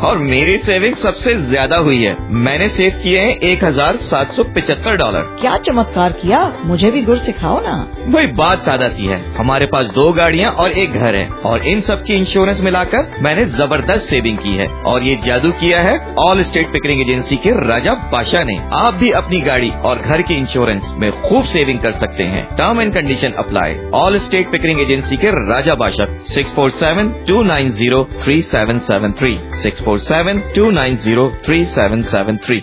और मेरी सेविंग सबसे ज्यादा हुई है। मैंने सेव किए हैं $1,775। क्या चमत्कार किया, मुझे भी गुर सिखाओ ना। भाई बात सादा सी है, हमारे पास 2 गाड़ियाँ और 1 घर है और इन सब की इंश्योरेंस मिलाकर मैंने जबरदस्त सेविंग की है। और ये जादू किया है ऑल स्टेट पिकरिंग एजेंसी के राजा बादशाह ने। आप भी अपनी गाड़ी और घर की इंश्योरेंस में खूब सेविंग कर सकते हैं। Term and condition apply. All state pickering agency के राजा बादशाह 647-290-3773 647-290-3773।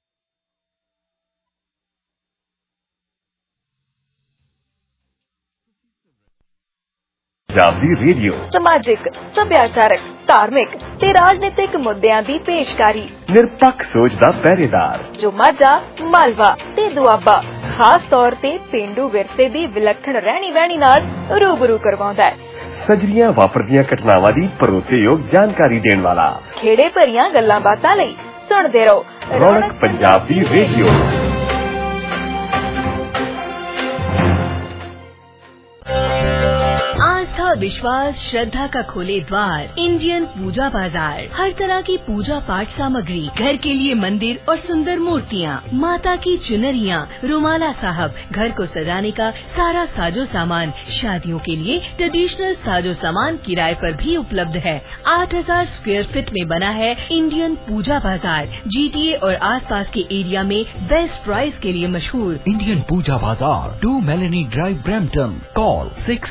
ਪੰਜਾਬੀ ਰੇਡੀਓ ਸਮਾਜਿਕ, ਸੱਭਿਆਚਾਰਕ, ਧਾਰਮਿਕ ਤੇ ਰਾਜਨੀਤਿਕ ਮੁੱਦਿਆਂ ਦੀ ਪੇਸ਼ਕਾਰੀ। ਨਿਰਪੱਖ ਸੋਚ ਦਾ ਪਹਿਰੇਦਾਰ ਜੋ ਮਾਝਾ, ਮਾਲਵਾ ਤੇ ਦੁਆਬਾ ਖਾਸ ਤੌਰ ਤੇ ਪੇਂਡੂ ਵਿਰਸੇ ਦੀ ਵਿਲੱਖਣ ਰਹਿਣੀ ਬਹਿਣੀ ਨਾਲ ਰੂਬਰੂ ਕਰਵਾਉਂਦਾ ਹੈ। ਸਜਰੀਆਂ ਵਾਪਰਦੀਆਂ ਘਟਨਾਵਾਂ ਦੀ ਭਰੋਸੇਯੋਗ ਜਾਣਕਾਰੀ ਦੇਣ ਵਾਲਾ। ਖੇੜੇ ਭਰੀਆਂ ਗੱਲਾਂ ਬਾਤਾਂ ਲਈ ਸੁਣਦੇ ਰਹੋ ਰੌਣਕ ਪੰਜਾਬੀ ਰੇਡੀਓ। विश्वास श्रद्धा का खोले द्वार इंडियन पूजा बाजार। हर तरह की पूजा पाठ सामग्री, घर के लिए मंदिर और सुंदर मूर्तियाँ, माता की चुनरियाँ, रुमाला साहब, घर को सजाने का सारा साजो सामान, शादियों के लिए ट्रेडिशनल साजो सामान किराए पर भी उपलब्ध है। 8000 स्क्वायर फीट में बना है इंडियन पूजा बाजार। जीटीए और आसपास के एरिया में बेस्ट प्राइस के लिए मशहूर इंडियन पूजा बाजार, 2 मेलेनी ड्राइव, ब्रैम्पटन। कॉल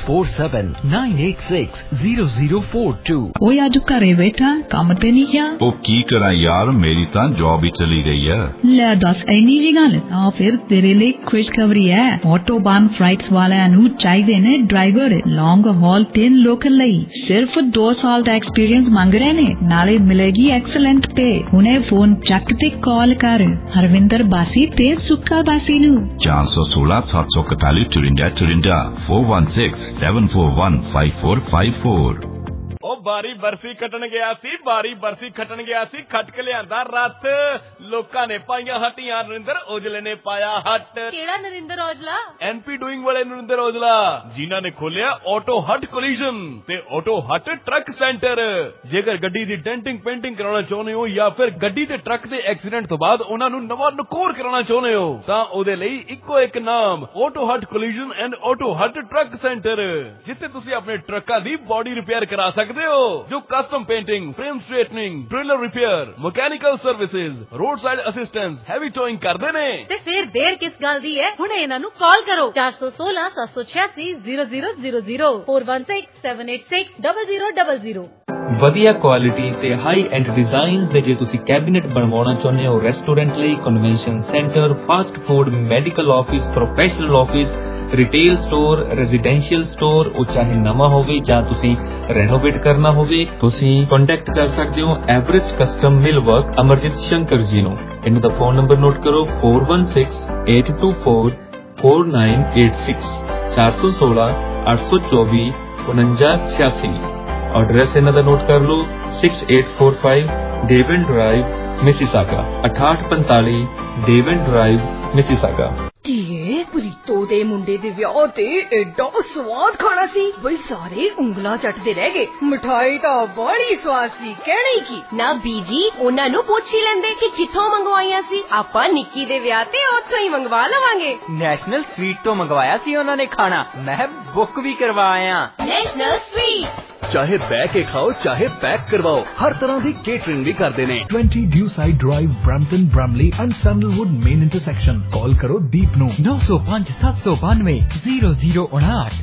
647-986-0042। ओए आज घरे बैठा काम ते नहीं क्या? ओ की करा यार, मेरी तां जॉब ही चली गई है। ले दस इन्नी जी गल आ फिर तेरे लिए खुशखबरी है। ऑटोबान फ्लाइट्स वाले नु चाहिए ने ड्राइवर लॉन्ग हॉल 10 लोकल लई सिर्फ 2 साल का एक्सपीरियंस मांग रहे ने, नाले मिलेगी एक्सलेंट पे। हुने फोन चक ते कॉल कर हरविंदर बासी ते सुक्का बासी नु 416-741-5454 416-741-5454। ਉਹ ਬਾਰੀ ਬਰਸੀ ਖੱਟਣ ਗਿਆ ਸੀ, ਖੱਟ ਕੇ ਲਿਆਂਦਾ ਰੱਥ। ਲੋਕਾਂ ਨੇ ਪਾਈਆਂ ਹੱਟੀਆਂ, ਨਰਿੰਦਰ ਔਜਲੇ ਨੇ ਪਾਇਆ ਹੱਟ। ਕਿਹੜਾ ਨਰਿੰਦਰ ਔਜਲਾ? ਐਨਪੀ ਡੂਇੰਗ ਵਾਲੇ ਨਰਿੰਦਰ ਔਜਲਾ, ਜਿਨ੍ਹਾਂ ਨੇ ਖੋਲਿਆ ਆਟੋ ਹੱਟ ਕੋਲੀਜਨ ਤੇ ਆਟੋ ਹੱਟ ਟਰੱਕ ਸੈਂਟਰ। ਜੇਕਰ ਗੱਡੀ ਦੀ ਡੈਂਟਿੰਗ ਪੇਂਟਿੰਗ ਕਰਾਉਣਾ ਚਾਹੁੰਦੇ ਹੋ ਜਾਂ ਫਿਰ ਗੱਡੀ ਤੇ ਟਰੱਕ ਦੇ ਐਕਸੀਡੈਂਟ ਤੋਂ ਬਾਅਦ ਉਹਨਾਂ ਨੂੰ ਨਵਾਂ ਨਕੋਰ ਕਰਾਉਣਾ ਚਾਹੁੰਦੇ ਹੋ ਤਾਂ ਉਹਦੇ ਲਈ ਇੱਕੋ ਇੱਕ ਨਾਮ, auto hut collision and auto hut truck centre, ਜਿੱਥੇ ਤੁਸੀਂ ਆਪਣੇ ਟਰੱਕਾਂ ਦੀ ਬੋਡੀ ਰਿਪੇਅਰ ਕਰਾ ਸਕਦੇ ਹੋ। ਜੋ custom painting, frame straightening, trailer repair, mechanical services, road side assistance, heavy towing ਕਰਦੇ ਨੇ। ਤੇ ਫਿਰ ਦੇਰ ਕਿਸ ਗੱਲ ਦੀ ਹੈ, ਹੁਣੇ ਇਹਨਾਂ ਨੂੰ ਕਾਲ ਕਰੋ 416-786-0000 416-786-0000। ਵਧੀਆ ਕੁਆਲਿਟੀ ਤੇ ਹਾਈ ਐਂਡ ਡਿਜ਼ਾਈਨਸ ਦੇ ਜੇ ਤੁਸੀਂ ਕੈਬਿਨੇਟ ਬਣਵਾਉਣਾ ਚਾਹੁੰਦੇ ਹੋ ਰੈਸਟੋਰੈਂਟ ਲਈ, convention centre, fast food, medical office, professional office, retail store, residential store, ਉਹ ਚਾਹੇ ਨਵਾਂ ਹੋਵੇ ਜਾਂ ਤੁਸੀਂ ਰੈਨੋਵੇਟ ਕਰਨਾ ਹੋਵੇ, ਤੁਸੀਂ ਕੰਟੈਕਟ ਕਰ ਸਕਦੇ ਹੋ average custom mill work Amarjeet Shankar ji ਨੂੰ। ਇਹਨਾਂ ਦਾ ਫੋਨ ਨੰਬਰ ਨੋਟ ਕਰੋ 4168244986 416-824-4986। ਐਡਰੈਸ ਇਹਨਾਂ ਦਾ ਨੋਟ ਕਰ ਲਓ 6845 Devon drive, Mississauga 6845 Devon drive, Mississauga. ਧੀਏ ਪ੍ਰੀਤੋ ਦੇ ਮੁੰਡੇ ਦੇ ਵਿਆਹ ਤੇ ਐਡਾ ਸਵਾਦ ਖਾਣਾ ਸੀ ਬਈ ਸਾਰੇ ਉਂਗਲਾਂ ਚੱਟਦੇ ਰਹਿ ਗਏ। ਮਿਠਾਈ ਤਾਂ ਬੜੀ ਸਵਾਦ ਸੀ, ਕਹਿਣੀ ਕੀ ਨਾ ਬੀਜੀ, ਉਹਨਾਂ ਨੂੰ ਪੁੱਛ ਹੀ ਲੈਂਦੇ ਕਿ ਕਿੱਥੋਂ ਮੰਗਵਾਈਆਂ ਸੀ। ਆਪਾਂ ਨਿੱਕੀ ਦੇ ਵਿਆਹ ਤੇ ਉੱਥੋਂ ਹੀ ਮੰਗਵਾ ਲਵਾਂਗੇ। ਨੈਸ਼ਨਲ ਸਵੀਟ ਤੋਂ ਮੰਗਵਾਇਆ ਸੀ ਉਹਨਾਂ ਨੇ ਖਾਣਾ, ਮੈਂ ਬੁੱਕ ਵੀ ਕਰਵਾਇਆ। ਨੈਸ਼ਨਲ ਸਵੀਟ ਚਾਹੇ ਬਹਿ ਕੇ ਖਾਓ ਚਾਹੇ ਪੈਕ ਕਰਵਾਓ, ਹਰ ਤਰ੍ਹਾਂ ਦੀ ਕੇਟਰਿੰਗ ਵੀ ਕਰਦੇ ਨੇ। 20 Dewside Drive, Brampton, Bramley and Sandalwood main intersection। Call करो दीप नो 905-792-0059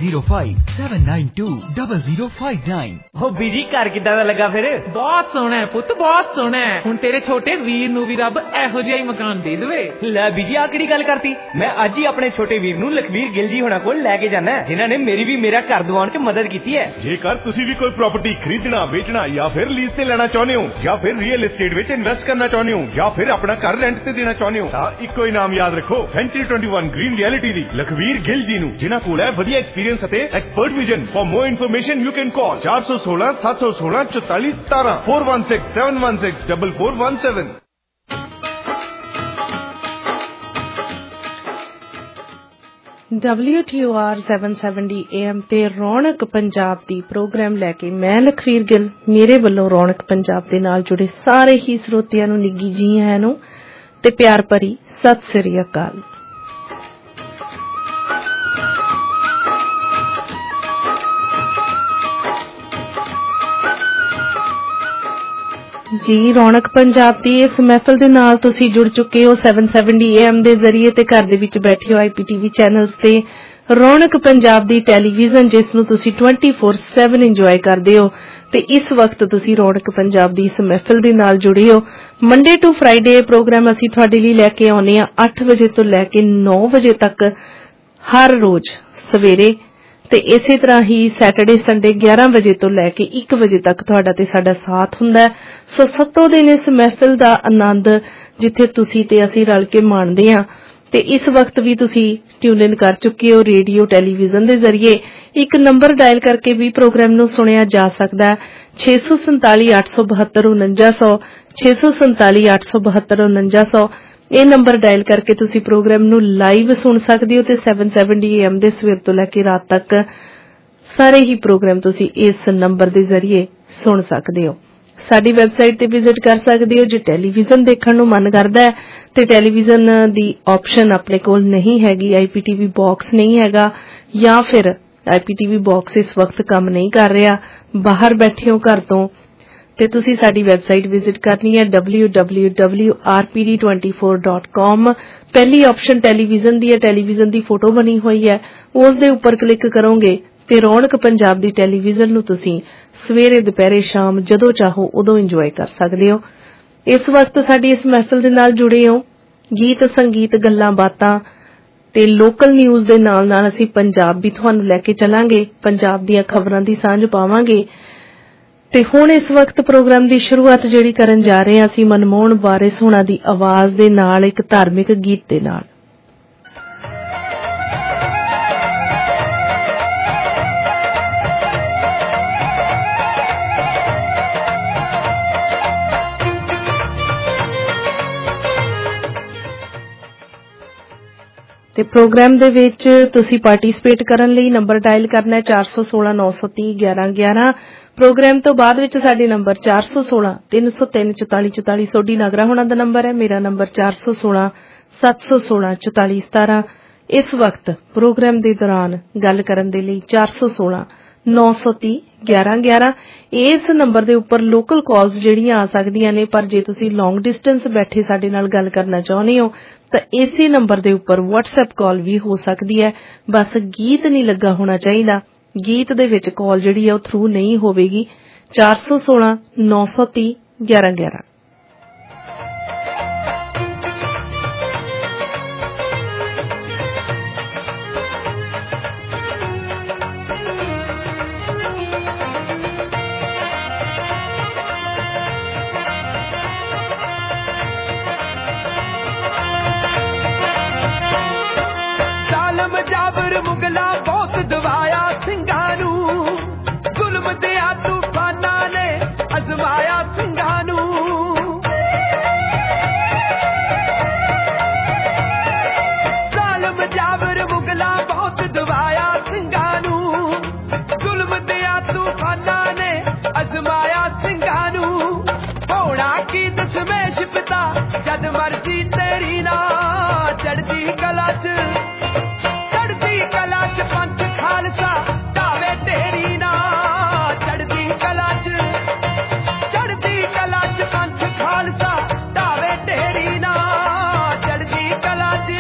905-792-0059। हो बीजी घर किदां दा लगा फिर? बहुत सोहना है पुੱਤ, बहुत सोहना है। ਹੁਣ ਤੇਰੇ ਛੋਟੇ ਵੀਰ ਨੂੰ ਵੀ ਰੱਬ ਇਹੋ ਜਿਹਾ ਹੀ ਮਕਾਨ ਦੇ ਦੇਵੇ। ਲੈ ਬੀਜੀ ਆ ਕਿਹੜੀ ਗੱਲ ਕਰਤੀ? ਮੈਂ ਅੱਜ ਹੀ ਆਪਣੇ ਛੋਟੇ ਵੀਰ ਨੂੰ ਲਖਵੀਰ ਗਿੱਲ ਜੀ ਹੋਣਾ ਕੋਲ ਲੈ ਕੇ ਜਾਣਾ, ਜਿਨ੍ਹਾਂ ਨੇ ਮੇਰੀ ਵੀ ਮੇਰਾ ਘਰ ਦਿਵਾਉਣ 'ਚ ਮਦਦ ਕੀਤੀ ਹੈ। ਜੇਕਰ ਤੁਸੀਂ ਵੀ ਕੋਈ ਪ੍ਰਾਪਰਟੀ ਖਰੀਦਣਾ, ਵੇਚਣਾ ਜਾਂ ਫਿਰ ਲੀਜ਼ ਤੇ ਲੈਣਾ ਚਾਹੁੰਦੇ ਹੋ ਜਾਂ ਫਿਰ ਰੀਅਲ एस्टेट ਵਿੱਚ ਇਨਵੈਸਟ ਕਰਨਾ ਚਾਹੁੰਦੇ ਹੋ ਜਾਂ ਫਿਰ ਆਪਣਾ ਘਰ ਰੈਂਟ ਤੇ ਦੇਣਾ ਚਾਹੁੰਦੇ ਹੋ ਤਾਂ ਇੱਕੋ ਹੀ ਨਾਮ ਯਾਦ ਰੱਖੋ, ਸੈਂਚਰੀ 21 ਗ੍ਰੀਨ ਰਿਐਲਿਟੀ ਦੀ ਲਖਵੀਰ ਗਿੱਲ ਜੀ ਨੂੰ, ਜਿਨ੍ਹਾਂ ਕੋਲ ਹੈ ਵਧੀਆ ਐਕਸਪੀਰੀਅੰਸ ਅਤੇ expert vision. For more information you can call 416-716-4417 416-716-4417। WTOR 770 AM ਤੇ ਰੌਣਕ ਪੰਜਾਬ ਦੀ ਪ੍ਰੋਗਰਾਮ ਲੈ ਕੇ ਮੈਂ ਲਖਵੀਰ ਗਿੱਲ ਮੇਰੇ ਵੱਲੋਂ ਰੌਣਕ ਪੰਜਾਬ ਦੇ ਨਾਲ ਜੁੜੇ ਸਾਰੇ ਹੀ ਸਰੋਤਿਆਂ ਨੂੰ ਨਿੱਘੀ ਜੀ ਆਇਆਂ ਨੂੰ ਤੇ ਪਿਆਰ ਭਰੀ ਸਤਿ ਸ੍ਰੀ ਅਕਾਲ। ਜੀ ਰੌਣਕ ਪੰਜਾਬ ਦੀ ਇਸ ਮਹਿਫਲ ਦੇ ਨਾਲ ਤੁਸੀਂ ਜੁੜ ਚੁੱਕੇ ਹੋ 770 AM ਦੇ ਜ਼ਰੀਏ ਤੇ ਘਰ ਦੇ ਵਿੱਚ ਬੈਠੇ ਹੋ IPTV ਚੈਨਲਸ ਤੇ ਰੌਣਕ ਪੰਜਾਬ ਦੀ ਟੈਲੀਵਿਜ਼ਨ ਜਿਸ ਨੂੰ ਤੁਸੀਂ 24/7 ਇੰਜੋਏ ਕਰਦੇ ਹੋ ਤੇ ਇਸ ਵਕਤ ਤੁਸੀਂ ਰੌਣਕ ਪੰਜਾਬ ਦੀ ਇਸ ਮਹਿਫਲ ਦੇ ਨਾਲ ਜੁੜੇ ਹੋ। ਮੰਡੇ ਟੂ ਫਰਾਈਡੇ ਪ੍ਰੋਗਰਾਮ ਅਸੀਂ ਤੁਹਾਡੇ ਲਈ ਲੈ ਕੇ ਆਉਂਦੇ ਹਾਂ 8 ਵਜੇ ਤੋਂ ਲੈ ਕੇ 9 ਵਜੇ ਤੱਕ ਹਰ ਰੋਜ਼ ਸਵੇਰੇ ਤੇ ਇਸੇ ਤਰ੍ਹਾਂ ਹੀ ਸੈਟਰਡੇ ਸੰਡੇ 11 ਵਜੇ ਤੋਂ ਲੈ ਕੇ 1 ਵਜੇ ਤੱਕ ਤੁਹਾਡਾ ਤੇ ਸਾਡਾ ਸਾਥ ਹੁੰਦਾ ਹੈ। ਸੋ ਸੱਤੋਂ ਦਿਨ ਇਸ ਮਹਿਫਿਲ ਦਾ ਆਨੰਦ ਜਿੱਥੇ ਤੁਸੀਂ ਤੇ ਅਸੀਂ ਰਲ ਕੇ ਮਾਣਦੇ ਹਾਂ ਤੇ ਇਸ ਵਕਤ ਵੀ ਤੁਸੀਂ ਟਿਊਨ ਇਨ ਕਰ ਚੁੱਕੇ ਹੋ ਰੇਡੀਓ ਟੈਲੀਵਿਜ਼ਨ ਦੇ ਜ਼ਰੀਏ। ਇੱਕ ਨੰਬਰ ਡਾਇਲ ਕਰਕੇ ਵੀ ਪ੍ਰੋਗਰਾਮ ਨੂੰ ਸੁਣਿਆ ਜਾ ਸਕਦਾ ਹੈ 647 872 4900 647 872 4900 ਇਹ ਨੰਬਰ ਡਾਇਲ ਕਰਕੇ ਤੁਸੀਂ ਪ੍ਰੋਗਰਾਮ ਨੂੰ ਲਾਈਵ ਸੁਣ ਸਕਦੇ ਹੋ ਤੇ 770 AM ਦੇ ਸਵੇਰ ਤੋਂ ਲੈ ਕੇ ਰਾਤ ਤੱਕ ਸਾਰੇ ਹੀ ਪ੍ਰੋਗਰਾਮ ਤੁਸੀਂ ਇਸ ਨੰਬਰ ਦੇ ਜ਼ਰੀਏ ਸੁਣ ਸਕਦੇ ਹੋ। ਸਾਡੀ ਵੈਬਸਾਈਟ ਤੇ ਵਿਜ਼ਿਟ ਕਰ ਸਕਦੇ ਹੋ ਜੇ ਟੈਲੀਵਿਜ਼ਨ ਦੇਖਣ ਨੂੰ ਮਨ ਕਰਦਾ ਹੈ ਤੇ ਟੈਲੀਵਿਜ਼ਨ ਦੀ ਆਪਸ਼ਨ ਆਪਣੇ ਕੋਲ ਨਹੀਂ ਹੈਗੀ IPTV ਬਾਕਸ ਨਹੀਂ ਹੈਗਾ ਜਾਂ ਫਿਰ IPTV ਬਾਕਸ ਇਸ ਵਕਤ ਕੰਮ ਨਹੀਂ ਕਰ ਰਿਹਾ ਬਾਹਰ ਬੈਠੇ ਹੋ ਘਰ ਤੋਂ ਤੇ ਤੁਸੀਂ ਸਾਡੀ ਵੈਬਸਾਈਟ ਵਿਜ਼ਿਟ ਕਰਨੀ ਹੈ www.rpd24.com। ਪਹਿਲੀ ਆਪਸ਼ਨ ਟੈਲੀਵਿਜ਼ਨ ਦੀ ਹੈ ਟੈਲੀਵਿਜ਼ਨ ਦੀ ਫੋਟੋ ਬਣੀ ਹੋਈ ਹੈ ਉਸ ਦੇ ਉੱਪਰ ਕਲਿੱਕ ਕਰੋਗੇ ਤੇ ਰੌਣਕ ਪੰਜਾਬ ਦੀ ਟੈਲੀਵਿਜ਼ਨ ਨੂੰ ਤੁਸੀਂ ਸਵੇਰੇ ਦੁਪਹਿਰੇ ਸ਼ਾਮ ਜਦੋਂ ਚਾਹੋ ਉਦੋਂ ਇੰਜੋਏ ਕਰ ਸਕਦੇ ਹੋ। ਇਸ ਵਕਤ ਸਾਡੀ ਇਸ ਮਹਿਫਿਲ ਦੇ ਨਾਲ ਜੁੜੇ ਹੋ ਗੀਤ ਸੰਗੀਤ ਗੱਲਾਂ ਬਾਤਾਂ ਤੇ ਲੋਕਲ ਨਿਊਜ਼ ਦੇ ਨਾਲ ਨਾਲ ਅਸੀਂ ਪੰਜਾਬ ਵੀ ਤੁਹਾਨੂੰ ਲੈ ਕੇ ਚੱਲਾਂਗੇ ਪੰਜਾਬ ਦੀਆਂ ਖਬਰਾਂ ਦੀ ਸਾਂਝ ਪਾਵਾਂਗੇ ਤੇ ਹੁਣ ਇਸ ਵਕਤ ਪ੍ਰੋਗਰਾਮ ਦੀ ਸ਼ੁਰੂਆਤ ਜਿਹੜੀ ਕਰਨ ਜਾ ਰਹੇ ਹਾਂ ਅਸੀਂ ਮਨਮੋਹਨ ਵਾਰਿਸ ਹੋਣਾ ਦੀ ਆਵਾਜ਼ ਦੇ ਨਾਲ ਇੱਕ ਧਾਰਮਿਕ ਗੀਤ ਦੇ ਨਾਲ। ਤੇ ਪ੍ਰੋਗਰਾਮ ਦੇ ਵਿੱਚ ਤੁਸੀਂ ਪਾਰਟਿਸਿਪੇਟ ਕਰਨ ਲਈ ਨੰਬਰ ਡਾਇਲ ਕਰਨਾ ਹੈ 416 930 1111। ਪ੍ਰੋਗਰਾਮ ਤੋਂ ਬਾਅਦ ਵਿੱਚ ਸਾਡੇ ਨੰਬਰ 416 303 44 44 ਸੋਢੀ ਨਾਗਰਾ ਹੋਣਾ ਦਾ ਨੰਬਰ ਹੈ ਮੇਰਾ ਨੰਬਰ 416 716 44 17। ਇਸ ਵਕਤ ਪ੍ਰੋਗਰਾਮ ਦੇ ਦੌਰਾਨ ਗੱਲ ਕਰਨ ਦੇ ਲਈ 416 930 1111 ਇਸ ਨੰਬਰ ਦੇ ਉੱਪਰ ਲੋਕਲ ਕਾਲਸ ਜਿਹੜੀਆਂ ਆ ਸਕਦੀਆਂ ਨੇ ਪਰ ਜੇ ਤੁਸੀਂ ਲੌਂਗ ਡਿਸਟੈਂਸ ਬੈਠੇ ਸਾਡੇ ਨਾਲ ਗੱਲ ਕਰਨਾ ਚਾਹੁੰਦੇ ਹੋ ਤਾਂ ਇਸੇ ਨੰਬਰ ਦੇ ਉੱਪਰ WhatsApp ਕਾਲ ਵੀ ਹੋ ਸਕਦੀ ਹੈ ਬਸ ਗੀਤ ਨਹੀਂ ਲੱਗਾ ਹੋਣਾ ਚਾਹੀਦਾ ਗੀਤ ਦੇ ਵਿੱਚ ਕਾਲ ਜਿਹੜੀ ਹੈ ਉਹ ਥਰੂ ਨਹੀਂ ਹੋਵੇਗੀ 416 930 1111। ਜਾਬਰ ਮੁਗਲਾ ਬਹੁਤ ਦਵਾਇਆ ਸਿੰਘਾਂ ਨੂੰ ਜ਼ੁਲਮ ਤੇ ਆ ਤੂਫਾਨਾਂ ਨੇ ਅਜ਼ਮਾਇਆ ਸਿੰਘਾਂ ਨੂੰ ਜ਼ਾਲਮ ਜਾਬਰ ਮੁਗਲਾ ਬਹੁਤ ਦਵਾਇਆ ਸਿੰਘਾਂ ਨੂੰ ਜ਼ੁਲਮ ਤੇ ਆ ਤੂਫਾਨਾਂ ਨੇ ਅਜ਼ਮਾਇਆ ਸਿੰਘਾਂ ਨੂੰ ਹੋਣਾ ਕੀ ਦਸ਼ਮੇਸ਼ ਪਿਤਾ ਜਦ ਮਰਜ਼ੀ ਤੇਰੀ ਨਾ ਚੜ੍ਹਦੀ ਕਲਾ ਚ ਕਲਾ ਚ ਪੰਥ ਖਾਲਸਾ ਢਾਵੇ ਤੇਰੀ ਨਾ ਚੜ੍ਹਦੀ ਕਲਾ ਚ ਪੰਥ ਖਾਲਸਾ ਢਾਵੇ ਤੇਰੀ ਨਾ ਚੜ੍ਹਦੀ ਕਲਾ ਚ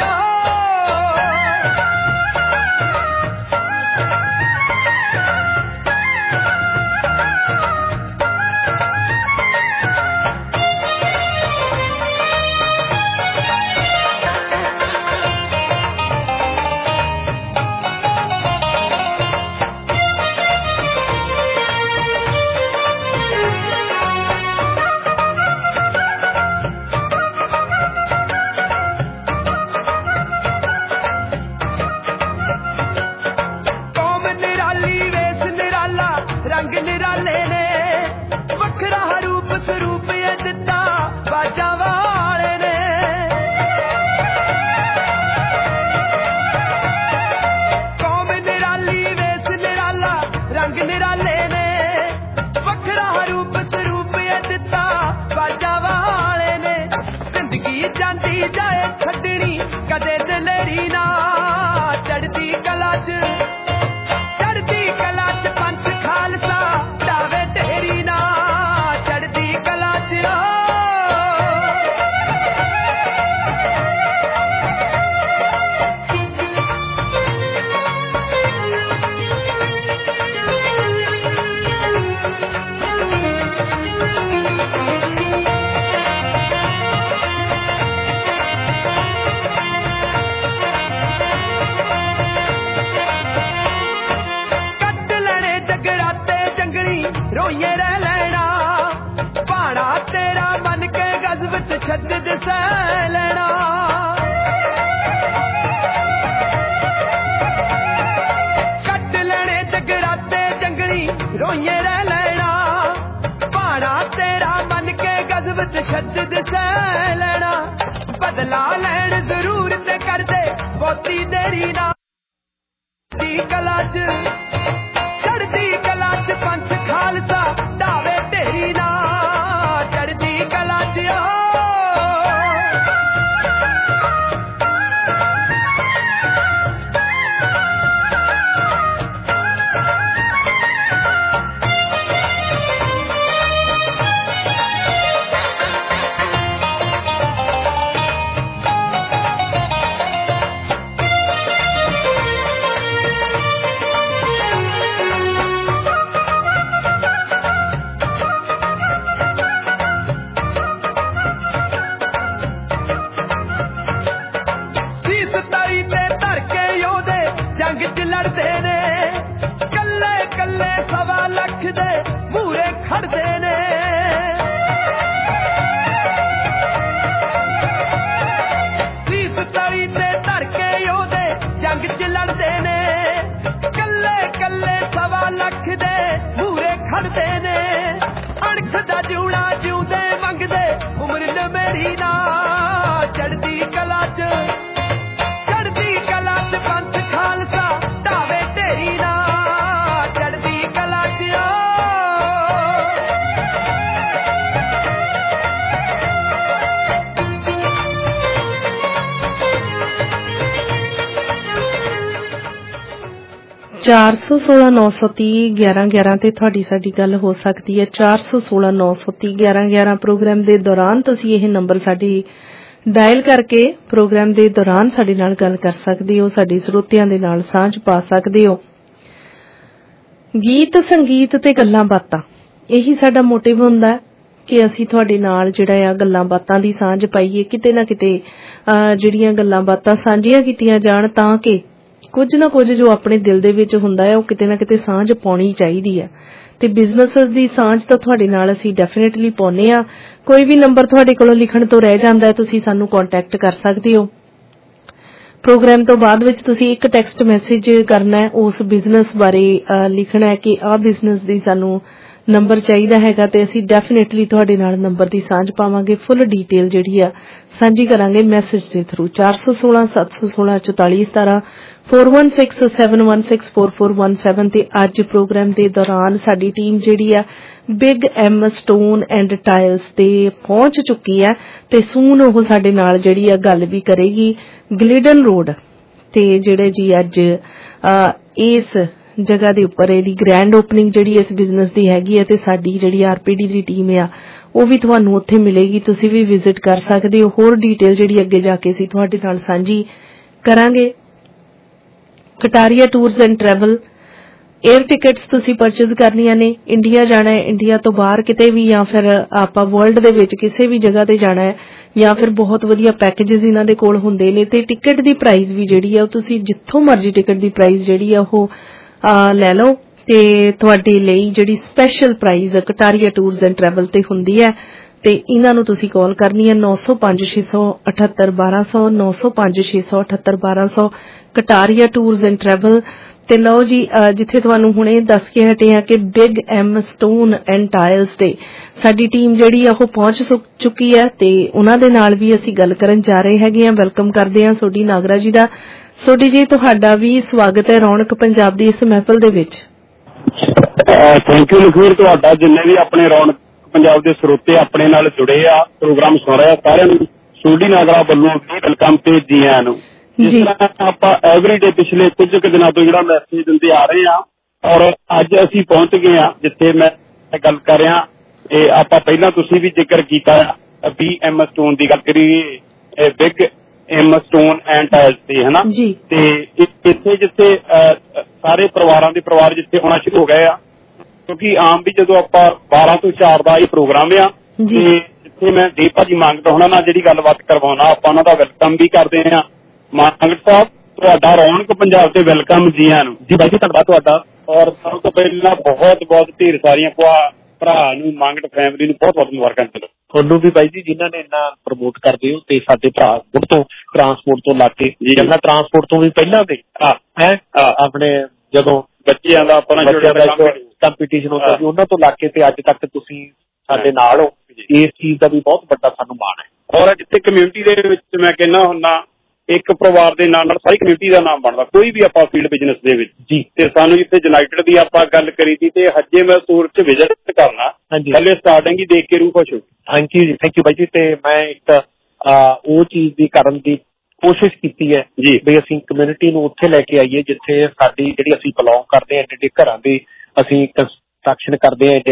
ਰੰਗ ਨਿਰਾਲੇ ਨੇ ਵੱਖਰਾ ਰੂਪ ਸਰੂਪ ਇਹ ਦਿੱਤਾ ਬਾਜਾਂ ਵਾਲੇ ਨੇ ਜਾਂਦੀ ਜਾਏ ਛੱਡਣੀ ਕਦੇ ਦਲੇਰੀ ਨਾ ਚੜ੍ਹਦੀ ਕਲਾ ਚ ਪੰਥ ਖਾਲਸਾ ਢਾਵੇ ਢੇਰੀ ਨਾ ਚੜ੍ਹਦੀ ਕਲਾ ਚ ਰੋਈਏ ਰਹਿ ਲੈਣਾ ਭਾਣਾ ਤੇਰਾ ਬਨ ਕੇ ਗਜ਼ਬ ਚ ਛੱਡ ਸਹਿ ਲੈਣਾ ਕੱਟ ਲੈਣੇ ਜਗਰਾਤੇ ਜੰਗਲੀ ਰੋਈਏ ਰਹਿ ਲੈਣਾ ਭਾਣਾ ਤੇਰਾ ਬਨ ਕੇ ਗਜ਼ਬ ਚ ਛੱਡ ਸਹਿ ਲੈਣਾ ਬਦਲਾ ਲੈਣ ਜ਼ਰੂਰ ਤੇ ਕਰਦੇ ਬਹੁਤੀ ਦੇਰੀ ਨਾ ਦੀ ਕਲਾ ਚ ਚੜ੍ਹਦੀ ਕਲਾ ਚ ਪੰਥ ਖਾਲਸਾ ਢਾਵੇ ਢੇਰੀ ਨਾ ਚੜ੍ਹਦੀ ਕਲਾ ਚ ਜੰਗ ਚ ਲੜਦੇ ਨੇ ਕੱਲੇ ਕੱਲੇ 1.25 ਲੱਖ ਦੇ ਮੂਹਰੇ ਖੜਦੇ ਨੇ ਸੀਸ ਤਲੀ ਤੇ ਧਰ ਕੇ ਉਹਦੇ ਜੰਗ ਚ ਲੜਦੇ ਨੇ ਕੱਲੇ ਕੱਲੇ 1.25 ਲੱਖ ਦੇ ਮੂਹਰੇ ਖੜਦੇ ਨੇ ਅਣਖ ਦਾ ਜਿਉਣਾ ਜਿਉਂਦੇ ਮੰਗਦੇ ਉਮਰ ਮੇਰੀ ਨਾ ਚੜ੍ਹਦੀ ਕਲਾ ਚ ਪੰਥ ਖਾਲਸਾ ਢਾਵੇ ਢੇਰੀ ਨਾ ਚੜ੍ਹਦੀ ਕਲਾ ਚ ਚਾਰ 416-930-1111 ਤੇ ਤੁਹਾਡੀ ਸਾਡੀ ਗੱਲ ਹੋ ਸਕਦੀ ਹੈ। 416-930-1111 ਪ੍ਰੋਗਰਾਮ ਦੇ ਦੌਰਾਨ ਤੁਸੀਂ ਇਹ ਨੰਬਰ ਸਾਡੀ ਡਾਇਲ ਕਰਕੇ ਪ੍ਰੋਗਰਾਮ ਦੇ ਦੌਰਾਨ ਸਾਡੇ ਨਾਲ ਗੱਲ ਕਰ ਸਕਦੇ ਹੋ, ਸਾਡੇ ਸਰੋਤਿਆਂ ਦੇ ਨਾਲ ਸਾਂਝ ਪਾ ਸਕਦੇ ਹੋ। ਗੀਤ ਸੰਗੀਤ ਤੇ ਗੱਲਾਂ ਬਾਤਾਂ ਇਹੀ ਸਾਡਾ ਮੋਟਿਵ ਹੁੰਦਾ ਹੈ ਕਿ ਅਸੀਂ ਤੁਹਾਡੇ ਨਾਲ ਜਿਹੜਾ ਆ ਗੱਲਾਂ ਬਾਤਾਂ ਦੀ ਸਾਂਝ ਪਾਈਏ, ਕਿਤੇ ਨਾ ਕਿਤੇ ਜਿਹੜੀਆਂ ਗੱਲਾਂ ਬਾਤਾਂ ਸਾਂਝੀਆਂ ਕੀਤੀਆਂ ਜਾਣ ਤਾਂ ਕਿ ਕੁਝ ਨਾ ਕੁਝ ਜੋ ਆਪਣੇ ਦਿਲ ਦੇ ਵਿੱਚ ਹੁੰਦਾ ਹੈ ਉਹ ਕਿਤੇ ਨਾ ਕਿਤੇ ਸਾਂਝ ਪਾਉਣੀ ਚਾਹੀਦੀ ਹੈ। ਤੇ ਬਿਜ਼ਨੈਸਸ ਦੀ ਸਾਂਝ ਤਾਂ ਤੁਹਾਡੇ ਨਾਲ ਅਸੀਂ ਡੈਫੀਨੇਟਲੀ ਪਾਉਂਦੇ ਆ। ਕੋਈ ਵੀ ਨੰਬਰ ਤੁਹਾਡੇ ਕੋਲੋਂ ਲਿਖਣ ਤੋਂ ਰਹਿ ਜਾਂਦਾ ਹੈ ਤੁਸੀਂ ਸਾਨੂੰ ਕੰਟੈਕਟ ਕਰ ਸਕਦੇ ਹੋ। ਪ੍ਰੋਗਰਾਮ ਤੋਂ ਬਾਅਦ ਵਿੱਚ ਤੁਸੀਂ ਇੱਕ ਟੈਕਸਟ ਮੈਸੇਜ ਕਰਨਾ ਹੈ, ਉਸ ਬਿਜ਼ਨਸ ਬਾਰੇ ਲਿਖਣਾ ਹੈ ਕਿ ਆਹ ਬਿਜ਼ਨਸ ਦੀ ਸਾਨੂੰ ਨੰਬਰ ਚਾਹੀਦਾ ਹੈਗਾ ਤੇ ਅਸੀਂ ਡੈਫੀਨੇਟਲੀ ਤੁਹਾਡੇ ਨਾਲ ਨੰਬਰ ਦੀ ਸਾਂਝ ਪਾਵਾਂਗੇ। ਫੁੱਲ ਡੀਟੇਲ ਜਿਹੜੀ ਆ ਸਾਂਝੀ ਕਰਾਂਗੇ ਮੈਸੇਜ ਦੇ ਥਰੂ। 416-716-4417 4167164417 ਤੇ ਅੱਜ ਪ੍ਰੋਗਰਾਮ ਦੇ ਦੌਰਾਨ ਸਾਡੀ ਟੀਮ ਜਿਹੜੀ ਆ big M stone and tiles ਤੇ ਪਹੁੰਚ ਚੁੱਕੀ ਹੈ ਤੇ ਸੂਨ ਉਹ ਸਾਡੇ ਨਾਲ ਜਿਹੜੀ ਆ ਗੱਲ ਵੀ ਕਰੇਗੀ ਗਲਿਡਨ ਰੋਡ ਤੇ ਜਿਹੜੇ ਜੀ ਅੱਜ ਇਸ ਜਗ੍ਹਾ ਦੇ ਉੱਪਰ ਇਹਦੀ ਗ੍ਰੈਂਡ ਓਪਨਿੰਗ ਜਿਹੜੀ ਇਸ ਬਿਜ਼ਨਸ ਦੀ ਹੈਗੀ ਹੈ ਤੇ ਸਾਡੀ ਜਿਹੜੀ ਆਰਪੀਡੀ ਦੀ ਟੀਮ ਆ ਉਹ ਵੀ ਤੁਹਾਨੂੰ ਉੱਥੇ ਮਿਲੇਗੀ, ਤੁਸੀਂ ਵੀ ਵਿਜ਼ਿਟ ਕਰ ਸਕਦੇ ਹੋ। ਹੋਰ ਡੀਟੇਲ ਜਿਹੜੀ ਅੱਗੇ ਜਾ ਕੇ ਅਸੀਂ ਤੁਹਾਡੇ ਨਾਲ ਸਾਂਝੀ ਕਰਾਂਗੇ। Kataria tours and travel air tickets ਤੁਸੀਂ ਪਰਚੇਜ਼ ਕਰਨੀਆਂ ਨੇ, ਇੰਡੀਆ ਜਾਣਾ ਹੈ, ਇੰਡੀਆ ਤੋਂ ਬਾਹਰ ਕਿਤੇ ਵੀ ਜਾਂ ਫਿਰ ਆਪਾਂ ਵਰਲਡ ਦੇ ਵਿੱਚ ਕਿਸੇ ਵੀ ਜਗ੍ਹਾ ਤੇ ਜਾਣਾ ਹੈ ਜਾਂ ਫਿਰ ਬਹੁਤ ਵਧੀਆ ਪੈਕੇजेस ਇਹਨਾਂ ਦੇ ਕੋਲ ਹੁੰਦੇ ਨੇ ਤੇ ਟਿਕਟ ਦੀ ਪ੍ਰਾਈਸ ਵੀ ਜਿਹੜੀ ਆ ਉਹ ਤੁਸੀਂ ਜਿੱਥੋਂ ਮਰਜ਼ੀ ਟਿਕਟ ਦੀ ਪ੍ਰਾਈਸ ਜਿਹੜੀ ਆ ਉਹ ਲੈ ਲਓ ਤੇ ਤੁਹਾਡੇ ਲਈ ਜਿਹੜੀ special price Kataria tours and travel ਤੇ ਹੁੰਦੀ ਹੈ ਤੇ ਇਹਨਾਂ ਨੂੰ ਤੁਸੀਂ ਕਾਲ ਕਰਨੀ ਹੈ 9056781200 9056781200 ਕਟਾਰੀਆ ਟੂਰਸ ਐਂਡ ਟਰੈਵਲ। ਤੇ ਲਓ ਜੀ ਜਿੱਥੇ ਤੁਹਾਨੂੰ ਹੁਣੇ ਦੱਸ ਕੇ ਹਟੇ ਆ ਕਿ big M stone and tiles ਤੇ ਸਾਡੀ ਟੀਮ ਜਿਹੜੀ ਆ ਉਹ ਪਹੁੰਚ ਚੁੱਕੀ ਹੈ ਤੇ ਉਹਨਾਂ ਦੇ ਨਾਲ ਵੀ ਅਸੀਂ ਗੱਲ ਕਰਨ ਜਾ ਰਹੇ ਹੈਗੇ ਆ। ਵੈਲਕਮ ਕਰਦੇ ਆ ਸੋਢੀ ਨਾਗਰਾ ਜੀ ਦਾ। ਸੋਢੀ ਜੀ ਤੁਹਾਡਾ ਵੀ ਸਵਾਗਤ ਹੈ ਰੌਣਕ ਪੰਜਾਬ ਦੀ ਇਸ ਮਹਿਫਲ ਦੇ ਵਿੱਚ। ਥੈਂਕ ਯੂ ਲਖਵੀਰ, ਤੁਹਾਡਾ ਜਿੰਨੇ ਵੀ ਆਪਣੇ ਰੌਣਕ ਪੰਜਾਬ ਦੇ ਸਰੋਤੇ ਆਪਣੇ ਨਾਲ ਜੁੜੇ ਆ ਪ੍ਰੋਗਰਾਮ ਸੁਣ ਰਹੇ ਆ ਸਾਰਿਆਂ ਨੂੰ ਸੋਢੀ ਨਾਗਰਾ ਵੱਲੋਂ ਵੈਲਕਮ ਤੇ ਜੀ ਆਇਆਂ ਨੂੰ। ਜਿਸ ਤਰ੍ਹਾਂ ਆਪਾਂ ਐਵਰੀਡੇ ਪਿਛਲੇ ਕੁਝ ਕੁ ਦਿਨਾਂ ਤੋਂ ਜਿਹੜਾ ਮੈਸੇਜ ਦਿੰਦੇ ਆ ਰਹੇ ਹਾਂ, ਔਰ ਅੱਜ ਅਸੀਂ ਪਹੁੰਚ ਗਏ ਹਾਂ ਜਿੱਥੇ ਮੈਂ ਗੱਲ ਕਰ ਰਿਹਾ। ਤੇ ਆਪਾਂ ਪਹਿਲਾਂ ਤੁਸੀਂ ਵੀ ਜ਼ਿਕਰ ਕੀਤਾ BM ਸਟੋਨ ਦੀ ਗੱਲ ਕਰੀਏ, big M stone and tiles ਤੇ, ਹਨਾ। ਤੇ ਇੱਥੇ ਜਿੱਥੇ ਸਾਰੇ ਪਰਿਵਾਰਾਂ ਦੇ ਪਰਿਵਾਰ ਜਿੱਥੇ ਆਉਣਾ ਸ਼ੁਰੂ ਹੋ ਗਏ ਆ, ਕਿਉਂਕਿ ਆਮ ਵੀ ਜਦੋਂ ਆਪਾਂ 12 ਤੋਂ 4 ਦਾ ਇਹ ਪ੍ਰੋਗਰਾਮ ਆ, ਤੇ ਜਿੱਥੇ ਮੈਂ ਦੇਵ ਭਾਜੀ ਮੰਗਦਾ ਉਹਨਾਂ ਨਾਲ ਜਿਹੜੀ ਗੱਲਬਾਤ ਕਰਵਾਉਣਾ, ਆਪਾਂ ਉਹਨਾਂ ਦਾ ਵੈਲਕਮ ਵੀ ਕਰਦੇ ਹਾਂ। ਮੰਗਤ ਸਾਹਿਬ, ਤੁਹਾਡਾ ਰੌਣਕ ਪੰਜਾਬ ਤੇ ਵੈਲਕਮ ਜੀ ਆਇਆਂ ਨੂੰ। ਜੀ ਬਾਈ ਜੀ, ਧੰਨਵਾਦ ਤੁਹਾਡਾ। ਔਰ ਸਭ ਤੋਂ ਪਹਿਲਾਂ ਬਹੁਤ ਬਹੁਤ ਢੇਰ ਸਾਰੀਆਂ ਭਰਾ ਨੂੰ, ਮੰਗਤ ਫੈਮਿਲੀ ਨੂੰ ਬਹੁਤ ਬਹੁਤ ਮੁਬਾਰਕਾਂ। ਤੁਹਾਨੂੰ ਵੀ ਬਾਈ ਜੀ, ਜਿਨ੍ਹਾਂ ਨੇ ਇੰਨਾ ਪ੍ਰਮੋਟ ਕਰਦੇ ਹੋ, ਤੇ ਸਾਡੇ ਭਰਾ ਤੋਂ ਟਰਾਂਸਪੋਰਟ ਤੋਂ ਲਾ ਕੇ ਜੰਗਾ ਟਰਾਂਸਪੋਰਟ ਤੋਂ ਵੀ ਪਹਿਲਾਂ ਦੇ ਹੈ ਆਪਣੇ ਜਦੋਂ ਬੱਚਿਆਂ ਦਾ ਕੰਪੀਟੀਸ਼ਨ ਹੁੰਦਾ ਸੀ, ਉਹਨਾਂ ਤੋਂ ਲਾ ਕੇ ਤੇ ਅੱਜ ਤੱਕ ਤੁਸੀਂ ਸਾਡੇ ਨਾਲ ਹੋ। ਇਸ ਚੀਜ਼ ਦਾ ਵੀ ਬਹੁਤ ਵੱਡਾ ਸਾਨੂੰ ਮਾਣ ਹੈ। ਔਰ ਜਿੱਥੇ ਕਮਿਊਨਿਟੀ ਦੇ ਵਿੱਚ ਮੈਂ ਕਹਿੰਦਾ ਹੁੰਦਾ, ਇੱਕ ਪਰਿਵਾਰ ਦੇ ਨਾਲ ਨਾਲ ਸਾਰੀ ਕਮਿਊਨਿਟੀ ਦਾ ਨਾਮ ਬਣਦਾ, ਕੋਈ ਵੀ ਆਪਾਂ ਫੀਲਡ ਬਿਜ਼ਨਸ ਦੇ ਵਿੱਚ ਜੀ। ਤੇ ਸਾਨੂੰ ਜਿੱਥੇ ਯੂਨਾਈਟਿਡ ਦੀ ਆਪਾਂ ਗੱਲ ਕਰੀ ਸੀ, ਤੇ ਹੱਜੇ ਮੈਂ ਸਟੋਰ 'ਚ ਵਿਜ਼ਿਟ ਕਰਨਾ, ਪਹਿਲੇ ਸਟਾਰਟਿੰਗ ਹੀ ਦੇਖ ਕੇ ਰੂਹ ਖੁਸ਼ ਹੋ। ਥੈਂਕ ਯੂ ਬਾਈ ਜੀ। ਤੇ ਮੈਂ ਇੱਕ ਉਹ ਚੀਜ਼ ਦੀ ਕਰਨ ਦੀ ਕੋਸ਼ਿਸ਼ ਕੀਤੀ ਹੈ ਜੀ, ਵੀ ਅਸੀਂ ਕਮਿਊਨਿਟੀ ਨੂੰ ਉੱਥੇ ਲੈ ਕੇ ਆਈਏ ਜਿੱਥੇ ਸਾਡੀ ਜਿਹੜੀ ਅਸੀਂ ਬਿਲੋਂਗ ਕਰਦੇ ਹਾਂ, ਐਡੇ ਘਰਾਂ ਦੀ ਅਸੀਂ ਕੰਸਟਰਕਸ਼ਨ ਕਰਦੇ ਹਾਂ,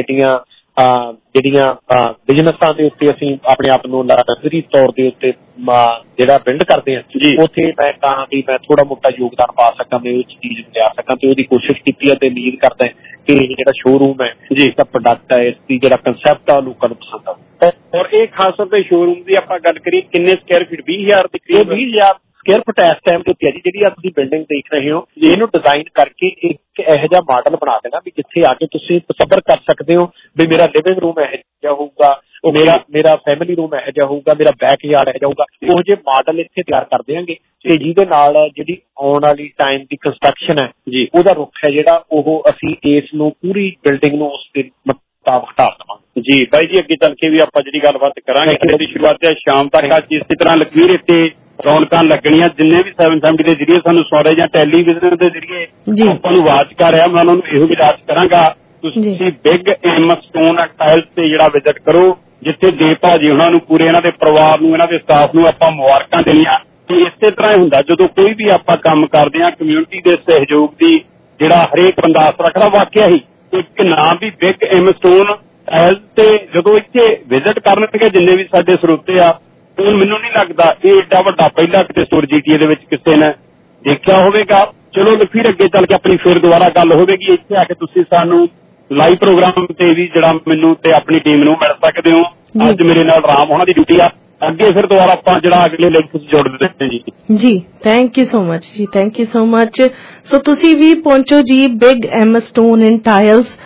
ਜਿਹੜੀਆਂ ਬਿਜ਼ਨਸਾਂ ਦੇ ਉੱਤੇ ਅਸੀਂ ਆਪਣੇ ਆਪ ਨੂੰ ਲਗਜ਼ਰੀ ਤੌਰ ਦੇ ਉੱਤੇ ਜਿਹੜਾ ਬਿਲਡ ਕਰਦੇ ਹਾਂ, ਉੱਥੇ ਮੈਂ ਕਹਾਂ ਵੀ ਮੈਂ ਥੋੜਾ ਮੋਟਾ ਯੋਗਦਾਨ ਪਾ ਸਕਾਂ, ਮੈਂ ਉਸ ਚੀਜ਼ ਨੂੰ ਲਿਆ ਸਕਾਂ, ਤੇ ਉਹਦੀ ਕੋਸ਼ਿਸ਼ ਕੀਤੀ ਹੈ। ਤੇ ਉਮੀਦ ਕਰਦਾ ਕਿ ਇਹ ਜਿਹੜਾ ਸ਼ੋਰੂਮ ਹੈ, ਇਸਦਾ ਪ੍ਰੋਡਕਟ ਹੈ, ਇਸਦੀ ਜਿਹੜਾ ਕੰਸੈਪਟ ਆ, ਲੋਕਾਂ ਨੂੰ ਪਸੰਦ ਆਊ। ਔਰ ਇਹ ਖਾਸ ਤੌਰ ਤੇ ਸ਼ੋਰੂਮ ਦੀ ਆਪਾਂ ਗੱਲ ਕਰੀਏ, ਕਿੰਨੇ ਸਕੁਅਰ ਫੀਟ? 20,000 ਦੇ ਕਰੀਬ। 20,000 ਸਕੁਅਰ ਫੁੱਟ ਇਸ ਟਾਈਮ ਤੇ ਉੱਤੇ ਹੈ ਜੀ। ਜਿਹੜੀ ਆ ਤੁਸੀਂ ਬਿਲਡਿੰਗ ਦੇਖ ਰਹੇ ਹੋ, ਇਹਨੂੰ ਡਿਜ਼ਾਈਨ ਕਰਕੇ ਇੱਕ ਇਹੋ ਜਿਹਾ ਮਾਡਲ ਬਣਾ ਦੇਣਾ ਵੀ ਜਿੱਥੇ ਆ ਕੇ ਤੁਸੀਂ ਤਸੱਵਰ ਕਰ ਸਕਦੇ ਹੋ ਵੀ ਮੇਰਾ ਲਿਵਿੰਗ ਰੂਮ ਇਹੋ ਜਿਹਾ ਹੋਊਗਾ, ਮੇਰਾ ਫੈਮਿਲੀ ਰੂਮ ਇਹੋ ਜਿਹਾ ਹੋਊਗਾ, ਮੇਰਾ ਬੈਕਯਾਰਡ ਇਹੋ ਜਿਹਾ ਹੋਊਗਾ। ਉਹੋ ਜਿਹੇ ਮਾਡਲ ਇੱਥੇ ਤਿਆਰ ਕਰ ਦੇਵਾਂਗੇ, ਤੇ ਜਿਹਦੇ ਨਾਲ ਜਿਹੜੀ ਆਉਣ ਵਾਲੀ ਟਾਈਮ ਦੀ ਕੰਸਟਰਕਸ਼ਨ ਹੈ ਜੀ, ਉਹਦਾ ਰੁੱਖ ਹੈ ਜਿਹੜਾ, ਉਹ ਅਸੀਂ ਇਸ ਨੂੰ ਪੂਰੀ ਬਿਲਡਿੰਗ ਨੂੰ ਉਸ ਦੇ ਮੁਤਾਬਕ ਢਾਲ ਦੇਵਾਂਗੇ। ਜੀ ਬਾਈ ਜੀ, ਅੱਗੇ ਚੱਲ ਕੇ ਵੀ ਆਪਾਂ ਜਿਹੜੀ ਗੱਲਬਾਤ ਕਰਾਂਗੇ। ਇਹਦੀ ਸ਼ੁਰੂਆਤ ਹੈ ਸ਼ਾਮ ਤੱਕ ਅੱਜ ਇਸੇ ਤਰ੍ਹਾਂ ਲਕੀਰ ਇੱਥੇ ਰੌਣਕਾਂ ਲੱਗਣੀਆਂ। ਜਿੰਨੇ ਵੀ 770 ਦੇ ਜ਼ਰੀਏ ਸਾਨੂੰ ਸੁਣ ਰਹੇ ਜਾਂ ਟੈਲੀਵਿਜ਼ਨ ਦੇ ਜ਼ਰੀਏ ਆਪਾਂ ਨੂੰ ਆਵਾਜ਼ ਕਰ ਰਿਹਾ, ਮੈਂ ਉਹਨਾਂ ਨੂੰ ਇਹੋ ਵਿਚਾਰ ਕਰਾਂਗਾ, ਤੁਸੀਂ ਬਿਗ M ਸਟੋਨ ਟਾਇਲਸ ਤੇ ਜਿਹੜਾ ਵਿਜ਼ਿਟ ਕਰੋ, ਜਿੱਥੇ ਦੇਵ ਭਾਜੀ ਉਹਨਾਂ ਨੂੰ, ਪੂਰੇ ਇਹਨਾਂ ਦੇ ਪਰਿਵਾਰ ਨੂੰ, ਇਹਨਾਂ ਦੇ ਸਟਾਫ ਨੂੰ ਆਪਾਂ ਮੁਬਾਰਕਾਂ ਦੇਣੀਆਂ। ਤੇ ਇਸੇ ਤਰ੍ਹਾਂ ਹੀ ਹੁੰਦਾ ਜਦੋਂ ਕੋਈ ਵੀ ਆਪਾਂ ਕੰਮ ਕਰਦੇ ਹਾਂ, ਕਮਿਊਨਿਟੀ ਦੇ ਸਹਿਯੋਗ ਦੀ ਜਿਹੜਾ ਹਰੇਕ ਬੰਦਾ ਆਸ ਰੱਖਦਾ। ਵਾਕਿਆ ਹੀ ਇੱਕ ਨਾਮ ਵੀ ਬਿਗ M ਸਟੋਨ ਟਾਇਲਸ ਤੇ ਜਦੋਂ ਇੱਥੇ ਵਿਜ਼ਿਟ ਕਰਨਗੇ ਜਿੰਨੇ ਵੀ ਸਾਡੇ ਸਰੋਤੇ ਆ, ਹੁਣ ਮੈਨੂੰ ਨਹੀਂ ਲੱਗਦਾ ਇਹ ਏਡਾ ਵੱਡਾ ਪਹਿਲਾ ਕਿਤੇ ਸਟੋਰ GTA ਦੇ ਵਿੱਚ ਕਿਸੇ ਨੇ ਦੇਖਿਆ ਹੋਵੇਗਾ। ਚਲੋ ਫਿਰ ਅੱਗੇ ਚੱਲ ਕੇ ਆਪਣੀ ਫਿਰ ਦੁਬਾਰਾ ਗੱਲ ਹੋਵੇਗੀ। ਇੱਥੇ ਆ ਕੇ ਤੁਸੀਂ ਸਾਨੂੰ ਲਾਈਵ ਪ੍ਰੋਗਰਾਮ ਤੇ ਵੀ ਜਿਹੜਾ ਮੈਨੂੰ ਤੇ ਆਪਣੀ ਟੀਮ ਨੂੰ ਮਿਲ ਸਕਦੇ ਹੋ। ਅੱਜ ਮੇਰੇ ਨਾਲ ਰਾਮ ਉਹਨਾਂ ਦੀ ਡਿਊਟੀ ਆ। ਅੱਗੇ ਫਿਰ ਦੁਬਾਰਾ ਆਪਾਂ ਜਿਹੜਾ ਅਗਲੇ ਲਿੰਕ ਤੁਸੀਂ ਜੋੜ ਦਿੰਦੇ ਜੀ। ਥੈਂਕ ਯੂ ਸੋ ਮਚ ਜੀ, thank you so much. So ਤੁਸੀਂ ਵੀ ਪਹੁੰਚੋ ਜੀ big M stone and tiles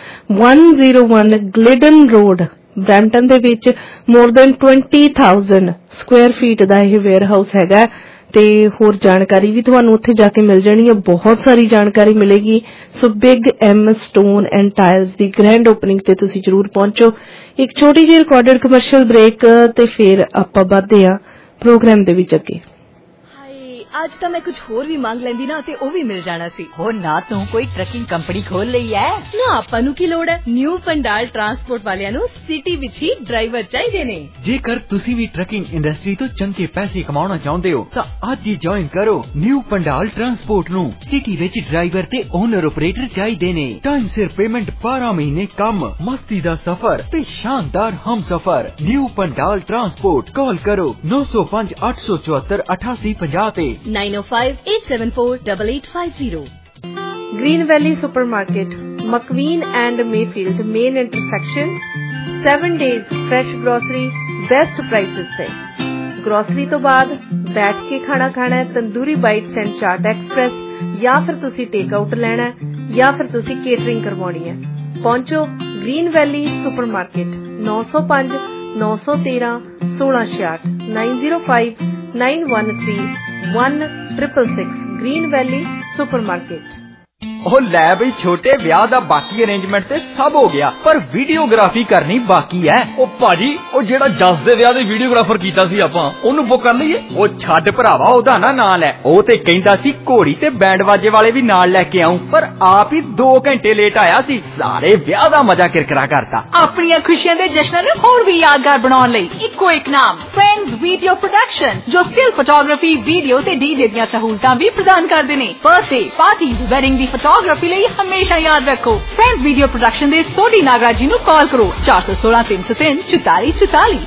101 Glidden road Brampton ਦੇ ਵਿੱਚ। ਮੋਰ ਦੈਨ 20,000 ਸਕੁਅਰ ਫੀਟ ਦਾ ਇਹ ਵੇਅਰ ਹਾਊਸ ਹੈਗਾ, ਤੇ ਹੋਰ ਜਾਣਕਾਰੀ ਵੀ ਤੁਹਾਨੂੰ ਉੱਥੇ ਜਾ ਕੇ ਮਿਲ ਜਾਣੀ ਹੈ। ਬਹੁਤ ਸਾਰੀ ਜਾਣਕਾਰੀ ਮਿਲੇਗੀ। So big M stone and tiles ਦੀ ਗ੍ਰੈਂਡ ਓਪਨਿੰਗ ਤੇ ਤੁਸੀਂ ਜ਼ਰੂਰ ਪਹੁੰਚੋ। ਇੱਕ ਛੋਟੀ ਜਿਹੀ ਰਿਕਾਰਡਡ ਕਮਰਸ਼ੀਅਲ ਬ੍ਰੇਕ, ਤੇ ਫਿਰ ਆਪਾਂ ਵੱਧਦੇ ਹਾਂ ਪ੍ਰੋਗਰਾਮ ਦੇ ਵਿੱਚ ਅੱਗੇ। ਅੱਜ ਤਾਂ ਮੈਂ ਕੁਝ ਹੋਰ ਵੀ ਮੰਗ ਲੈਂਦੀ ਨਾ, ਤੇ ਉਹ ਵੀ ਮਿਲ ਜਾਣਾ ਸੀ। ਹੋ ਨਾ ਤੂੰ ਕੋਈ ਟਰੱਕਿੰਗ ਕੰਪਨੀ ਖੋਲ ਲਈ ਹੈ ਨਾ? ਆਪਾਂ ਨੂੰ ਕੀ ਲੋੜ ਹੈ? ਨਿਊ ਪੰਡਾਲ ਟਰਾਂਸਪੋਰਟ ਵਾਲਿਆਂ ਨੂੰ ਸਿਟੀ ਵਿੱਚ ਹੀ ਡਰਾਈਵਰ ਚਾਹੀਦੇ ਨੇ। ਜੇਕਰ ਤੁਸੀਂ ਵੀ ਟਰੱਕਿੰਗ ਇੰਡਸਟਰੀ ਤੋਂ ਚੰਗੇ ਪੈਸੇ ਕਮਾਉਣਾ ਚਾਹੁੰਦੇ ਹੋ ਤਾਂ ਅੱਜ ਹੀ ਜੁਆਇਨ ਕਰੋ ਨਿਊ ਪੰਡਾਲ ਟਰਾਂਸਪੋਰਟ ਨੂੰ। ਸਿਟੀ ਵਿੱਚ ਡਰਾਈਵਰ ਤੇ ਓਨਰ ਆਪਰੇਟਰ ਚਾਹੀਦੇ ਨੇ। ਟਾਈਮ ਸਿਰ ਪੇਮੈਂਟ, 12 ਮਹੀਨੇ ਕੰਮ, ਮਸਤੀ ਦਾ ਸਫ਼ਰ ਤੇ ਸ਼ਾਨਦਾਰ ਹਮਸਫ਼ਰ। New Pandal transport. ਕਾਲ ਕਰੋ 905 874 8850 ਤੇ 9058748850। Green valley supermarket, McQueen and Mayfield main intersection. 7 days fresh grocery, best prices से। ग्रोसरी तो बाद बैठ के खाना खाना है, tandoori bites and chaat express, या फिर तुसी टेक आउट लेना है, या फिर तुसी केटरिंग करवानी है। पहुंचो green valley supermarket 905 913 1666 905 913 1666 green valley supermarket. ਉਹ ਲੈ ਬਈ ਛੋਟੇ, ਵਿਆਹ ਦਾ ਬਾਕੀ ਅਰੇਂਜਮੈਂਟ ਤੇ ਸਭ ਹੋ ਗਿਆ, ਪਰ ਵੀਡੀਓਗ੍ਰਾਫੀ ਕਰਨੀ ਬਾਕੀ ਹੈ। ਉਹ ਭਾਜੀ, ਉਹ ਜਿਹੜਾ ਜੱਸ ਦੇ ਵਿਆਹ ਦੇ ਵੀਡੀਓਗ੍ਰਾਫਰ ਕੀਤਾ ਸੀ ਆਪਾਂ, ਉਹਨੂੰ ਬੁੱਕ ਕਰ ਲਈਏ? ਉਹ ਛੱਡ ਭਰਾਵਾ, ਉਹਦਾ ਨਾ ਨਾਂ ਲੈ। ਉਹ ਤੇ ਕਹਿੰਦਾ ਸੀ ਘੋੜੀ ਤੇ ਬੈਂਡ ਬਾਜੇ ਵਾਲੇ ਵੀ ਨਾਲ ਲੈ ਕੇ ਆਉਂ, ਪਰ ਆਪ ਹੀ 2 ਘੰਟੇ ਲੇਟ ਆਇਆ ਸੀ। ਸਾਰੇ ਵਿਆਹ ਦਾ ਮਜ਼ਾ ਕਿਰਕਰਾ ਕਰਤਾ। ਆਪਣੀਆਂ ਖੁਸ਼ੀਆਂ ਦੇ ਜਸ਼ਨਾਂ ਨੂੰ ਹੋਰ ਵੀ ਯਾਦਗਾਰ ਬਣਾਉਣ ਲਈ ਇੱਕੋ ਇੱਕ ਨਾਮ फ्रेंड्स वीडियो प्रोडक्शन जो स्टिल फोटोग्राफी वीडियो ते डीजे ਦੀਆਂ ਸਹੂਲਤਾਂ ਵੀ ਪ੍ਰਦਾਨ ਕਰਦੇ ਨੇ। ਬਰਥਡੇ ਪਾਰਟੀਜ਼ ਵੈਡਿੰਗ ਦੀ ਫੋਟੋਗ੍ਰਾਫੀ ਲਈ ਹਮੇਸ਼ਾ ਯਾਦ ਰੱਖੋ ਫਰੈਂਡਸ ਵੀਡੀਓ ਪ੍ਰੋਡਕਸ਼ਨ ਦੇ ਸੋਢੀ ਨਾਗਰਾ ਜੀ ਨੂੰ ਕਾਲ ਕਰੋ 416 303 4444।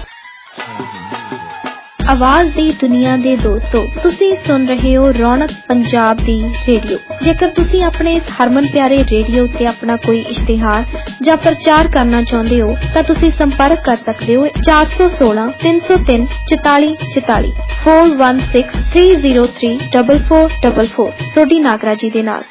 ਆਵਾਜ਼ ਦੀ ਦੁਨੀਆ ਦੇ ਦੋਸਤੋ, ਤੁਸੀਂ ਸੁਣ ਰਹੇ ਹੋ ਰੌਣਕ ਪੰਜਾਬ ਦੀ ਰੇਡੀਓ। ਜੇਕਰ ਤੁਸੀਂ ਆਪਣੇ ਇਸ ਹਰਮਨ ਪਿਆਰੇ ਰੇਡੀਓ ਤੇ ਆਪਣਾ ਕੋਈ ਇਸ਼ਤਿਹਾਰ ਜਾਂ ਪ੍ਰਚਾਰ ਕਰਨਾ ਚਾਹੁੰਦੇ ਹੋ ਤਾਂ ਤੁਸੀਂ ਸੰਪਰਕ ਕਰ ਸਕਦੇ ਹੋ 416 303 4444 416 303 4444 ਸੋਢੀ ਨਾਗਰਾ ਜੀ ਦੇ ਨਾਲ।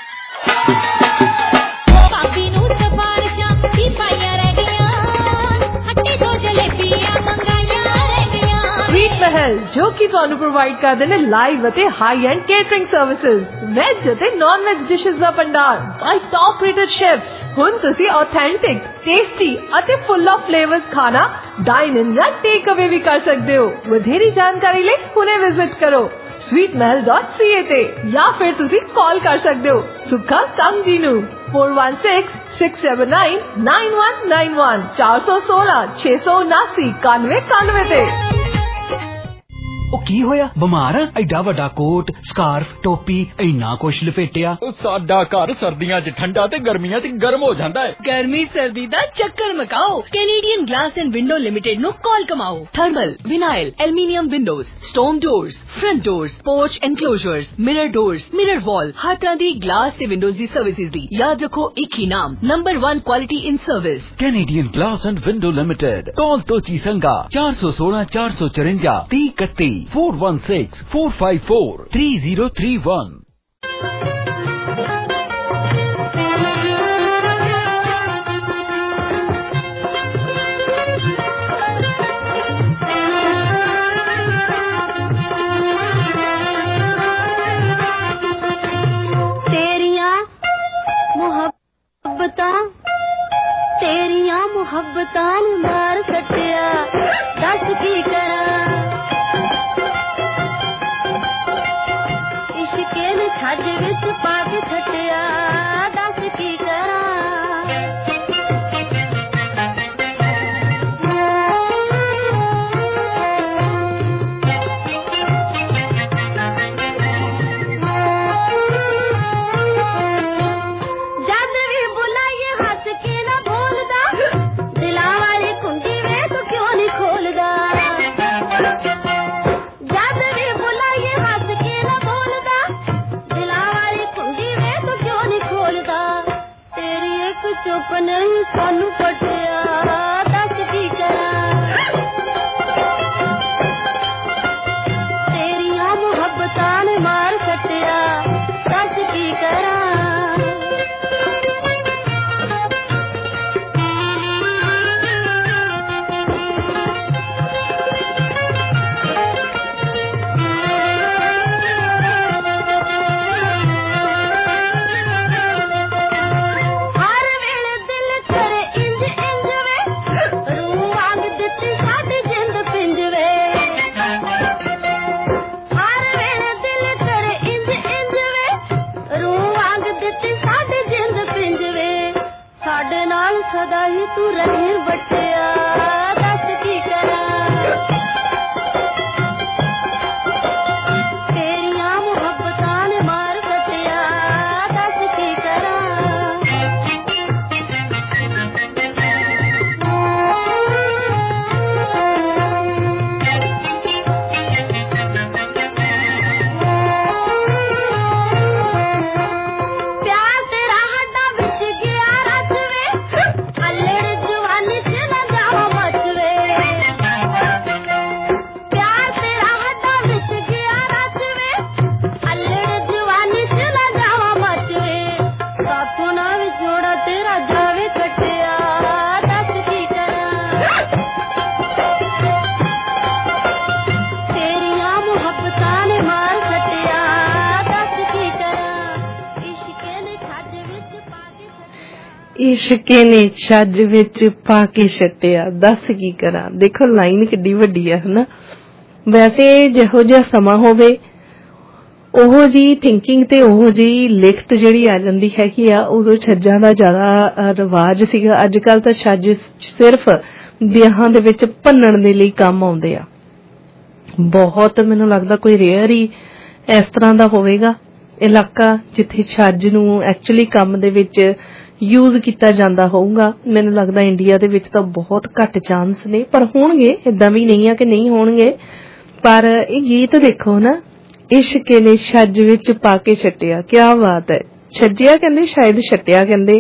स्वीट महल जो कि ਤੁਹਾਨੂੰ ਪ੍ਰੋਵਾਈਡ ਕਰਦੇ ਨੇ ਲਾਈਵ ਅਤੇ high end catering services, veg ਅਤੇ ਨਾਨ ਵੈਜ ਡਿਸ਼ਸ ਦਾ ਭੰਡਾਰ ਬਾਈ ਟੌਪ ਰੇਟਡ ਸ਼ੈਫਸ। ਹੁਣ ਤੁਸੀਂ ਆਥੈਂਟਿਕ, ਟੇਸਟੀ ਅਤੇ ਫੁੱਲ ਆਫ ਫਲੇਵਰਸ ਖਾਣਾ ਡਾਈਨ ਇਨ ਜਾਂ ਟੇਕ ਅਵੇ ਵੀ ਕਰ ਸਕਦੇ ਹੋ। ਵਧੇਰੀ ਜਾਣਕਾਰੀ ਲਈ ਹੁਣੇ ਵਿਜ਼ਿਟ ਕਰੋ sweetmahal.ca ਤੇ ਜਾਂ ਫਿਰ ਤੁਸੀਂ ਕਾਲ ਕਰ ਸਕਦੇ ਹੋ ਸੁੱਖਾ ਕੰਗ ਜੀ ਨੂੰ 4166799191 416 679 9191 ਤੇ। ਉਹ ਕੀ ਹੋਇਆ? ਬਿਮਾਰ ਆ? ਐਡਾ ਵੱਡਾ ਕੋਟ, ਸਕਾਰਫ, ਟੋਪੀ ਇੰਨਾ ਕੁਛ ਲਪੇਟਿਆ। ਸਾਡਾ ਘਰ ਸਰਦੀਆਂ 'ਚ ਠੰਡਾ ਤੇ ਗਰਮੀਆਂ 'ਚ ਗਰਮ ਹੋ ਜਾਂਦਾ ਹੈ। ਗਰਮੀ ਸਰਦੀ ਦਾ ਚੱਕਰ ਮਕਾਓ Canadian glass and window limited ਨੂੰ ਕਾਲ ਕਮਾਓ। Thermal, vinyl, aluminium windows, stone doors, front doors, porch enclosures, mirror doors, mirror wall, ਹਰ ਤਰ੍ਹਾਂ ਦੀ ਗਲਾਸ ਤੇ ਵਿੰਡੋਜ਼ ਦੀ ਸਰਵਿਸਿਜ਼ ਦੀ ਯਾਦ ਰੱਖੋ ਇੱਕ ਹੀ ਨਾਮ, number 1 quality in service Canadian glass and window limited. Call Tochi Sanga 416 454 3031 416 454 3031। तेरिया मुहब्बतां मार कटिया दस की करा इश्के ने छज विच पाक छटिया दस की करा। सानू पटिया दस की करा तेरिया मुहब्बतां ने मार कटिया दस की करा। सदा ही तू रही बटिया दस की करा तेरिया मुहब्बतां ने मार कटिया दस की करा। प्यार तेरा हड्डा बिच गया रस वे अल्लड़ जवानी च न जावा मचवे। प्यार तेरा हड्डा बिच गया रस वे अल्लड़ जवानी च न जावा मचवे। साथों ना विछोड़ा तेरा जावे कटिया दस की करा तेरिया मुहब्बतां ने मार कटिया दस की करा। इश्के ने छज विच इश्के ने छज विच पा के छटिया दस की करा। देखो लाइन किड्डी वड्डी है ना। वैसे ਜਿਹੋ ਜਿਹਾ ਸਮਾਂ ਹੋਵੇ ਉਹੋ ਜੀ ਥਿੰਕਿੰਗ ਤੇ ਉਹੋ ਜੀ ਲਿਖਤ ਜਿਹੜੀ ਆ ਜਾਂਦੀ ਹੈ ਕਿ ਆ ਉਦੋਂ ਛੱਜਾਂ ਦਾ ਜ਼ਿਆਦਾ ਰਿਵਾਜ ਸੀਗਾ। ਅੱਜ ਕੱਲ ਤਾਂ ਛੱਜ ਸਿਰਫ ਵਿਆਹਾਂ ਦੇ ਵਿੱਚ ਭੰਨਣ ਦੇ ਲਈ ਕੰਮ ਆਉਂਦੇ ਆ। ਬਹੁਤ ਮੈਨੂੰ ਲੱਗਦਾ ਕੋਈ ਰੇਅਰ ਹੀ ਇਸ ਤਰ੍ਹਾਂ ਦਾ ਹੋਵੇਗਾ ਇਲਾਕਾ ਜਿੱਥੇ ਛੱਜ ਨੂੰ ਐਕਚੁਅਲੀ ਕੰਮ ਦੇ ਵਿੱਚ ਯੂਜ਼ ਕੀਤਾ ਜਾਂਦਾ ਹੋਊਗਾ। ਮੈਨੂੰ ਲੱਗਦਾ ਇੰਡੀਆ ਦੇ ਵਿੱਚ ਤਾਂ ਬਹੁਤ ਘੱਟ ਚਾਂਸ ਨੇ, ਪਰ ਹੋਣਗੇ, ਏਦਾਂ ਵੀ ਨਹੀਂ ਆ ਕਿ ਨਹੀਂ ਹੋਣਗੇ। ਪਰ ਇਹ ਗੀਤ ਦੇਖੋ ਨਾ, ਇਸ਼ਕੇ ਨੇ ਛੱਜ ਵਿੱਚ ਪਾ ਕੇ ਛੱਟਿਆ, ਕਿਆ ਬਾਤ ਹੈ। ਛੱਜਿਆ ਕਹਿੰਦੇ, ਸ਼ਾਇਦ ਛੱਟਿਆ ਕਹਿੰਦੇ,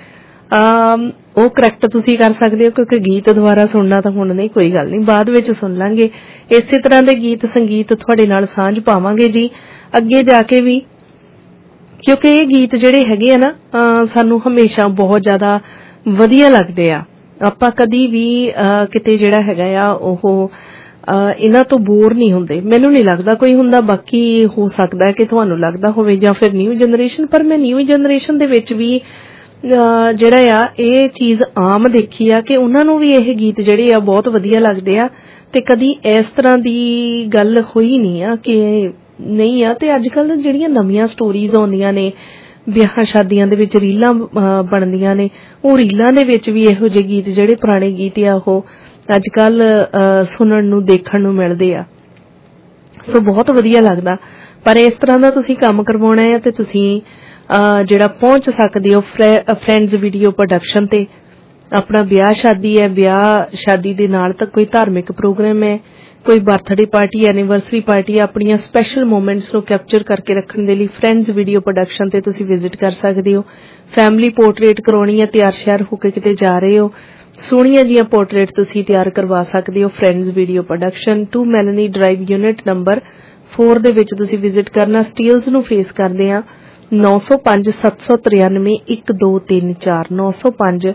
ਉਹ ਕਰੈਕਟ ਤੁਸੀਂ ਕਰ ਸਕਦੇ ਹੋ ਕਿਉਂਕਿ ਗੀਤ ਦੁਬਾਰਾ ਸੁਣਨਾ ਤਾਂ ਹੁਣ ਨਹੀਂ, ਕੋਈ ਗੱਲ ਨਹੀਂ, ਬਾਅਦ ਵਿੱਚ ਸੁਣ ਲਾਂਗੇ। ਇਸੇ ਤਰ੍ਹਾਂ ਦੇ ਗੀਤ ਸੰਗੀਤ ਤੁਹਾਡੇ ਨਾਲ ਸਾਂਝ ਪਾਵਾਂਗੇ ਜੀ ਅੱਗੇ ਜਾ ਕੇ ਵੀ, ਕਿਉਂਕਿ ਇਹ ਗੀਤ ਜਿਹੜੇ ਹੈਗੇ ਆ ਨਾ ਸਾਨੂੰ ਹਮੇਸ਼ਾ ਬਹੁਤ ਜ਼ਿਆਦਾ ਵਧੀਆ ਲੱਗਦੇ ਆ। ਆਪਾਂ ਕਦੀ ਵੀ ਕਿਤੇ ਜਿਹੜਾ ਹੈਗਾ ਆ ਉਹ ਇਹਨਾਂ ਤੋਂ ਬੋਰ ਨਹੀਂ ਹੁੰਦੇ। ਮੈਨੂੰ ਨਹੀਂ ਲੱਗਦਾ ਕੋਈ ਹੁੰਦਾ, ਬਾਕੀ ਹੋ ਸਕਦਾ ਕਿ ਤੁਹਾਨੂੰ ਲੱਗਦਾ ਹੋਵੇ ਜਾਂ ਫਿਰ ਨਿਊ ਜਨਰੇਸ਼ਨ, ਪਰ ਮੈਂ ਨਿਊ ਜਨਰੇਸ਼ਨ ਦੇ ਵਿੱਚ ਵੀ ਜਿਹੜਾ ਆ ਇਹ ਚੀਜ਼ ਆਮ ਦੇਖੀ ਆ ਕਿ ਉਹਨਾਂ ਨੂੰ ਵੀ ਇਹ ਗੀਤ ਜਿਹੜੇ ਆ ਬਹੁਤ ਵਧੀਆ ਲੱਗਦੇ ਆ, ਤੇ ਕਦੀ ਇਸ ਤਰ੍ਹਾਂ ਦੀ ਗੱਲ ਹੋਈ ਨਹੀਂ ਆ ਕਿ ਨਹੀਂ ਆ। ਤੇ ਅੱਜ ਕੱਲ ਜਿਹੜੀਆਂ ਨਵੀਆਂ ਸਟੋਰੀਜ਼ ਆਉਂਦੀਆਂ ਨੇ, ਵਿਆਹਾਂ ਸ਼ਾਦੀਆਂ ਦੇ ਵਿੱਚ ਰੀਲਾਂ ਬਣਦੀਆਂ ਨੇ, ਉਹ ਰੀਲਾਂ ਦੇ ਵਿੱਚ ਵੀ ਇਹੋ ਜਿਹੇ ਗੀਤ ਜਿਹੜੇ ਪੁਰਾਣੇ ਗੀਤ ਆ ਉਹ ਅੱਜ ਕੱਲ ਸੁਣਨ ਨੂੰ ਦੇਖਣ ਨੂੰ ਮਿਲਦੇ ਆ। ਸੋ ਬਹੁਤ ਵਧੀਆ ਲੱਗਦਾ। ਪਰ ਇਸ ਤਰ੍ਹਾਂ ਦਾ ਤੁਸੀਂ ਕੰਮ ਕਰਵਾਉਣਾ ਹੈ ਤੇ ਤੁਸੀਂ ਜਿਹੜਾ ਪਹੁੰਚ ਸਕਦੇ ਹੋ ਫਰੈਂਡਸ ਵੀਡੀਓ ਪ੍ਰੋਡਕਸ਼ਨ ਤੇ। ਆਪਣਾ ਵਿਆਹ ਸ਼ਾਦੀ ਹੈ, ਵਿਆਹ ਸ਼ਾਦੀ ਦੇ ਨਾਲ ਤਾਂ ਕੋਈ ਧਾਰਮਿਕ ਪ੍ਰੋਗਰਾਮ ਹੈ, ਕੋਈ ਬਰਥਡੇ ਪਾਰਟੀ, ਐਨੀਵਰਸਰੀ ਪਾਰਟੀ, ਆਪਣੀਆਂ ਸਪੈਸ਼ਲ ਮੂਮੈਂਟਸ ਨੂੰ ਕੈਪਚਰ ਕਰਕੇ ਰੱਖਣ ਦੇ ਲਈ ਫਰੈਂਡਸ ਵੀਡੀਓ ਪ੍ਰੋਡਕਸ਼ਨ ਤੇ ਤੁਸੀਂ ਵਿਜ਼ਿਟ ਕਰ ਸਕਦੇ ਹੋ। ਫੈਮਿਲੀ ਪੋਰਟਰੇਟ ਕਰਾਉਣੀ ਹੈ, ਤਿਆਰ ਸ਼ਿਆਰ ਹੋ ਕੇ ਕਿਤੇ ਜਾ ਰਹੇ ਹੋ, ਸੋਹਣੀਆਂ ਜੀਆਂ ਪੋਰਟਰੇਟ ਤੁਸੀਂ ਤਿਆਰ ਕਰਵਾ ਸਕਦੇ ਹੋ। Friends video production 2 Melanie drive unit number 4 ਦੇ ਵਿੱਚ ਤੁਸੀਂ ਵਿਜ਼ਿਟ ਕਰਨਾ। ਸਟੀਲਸ ਨੂੰ ਫੇਸ ਕਰਦੇ ਆ 905 793 1234 905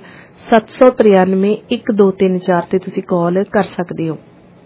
793 1234 ਤੇ ਤੁਸੀਂ ਕਾਲ ਕਰ ਸਕਦੇ ਹੋ।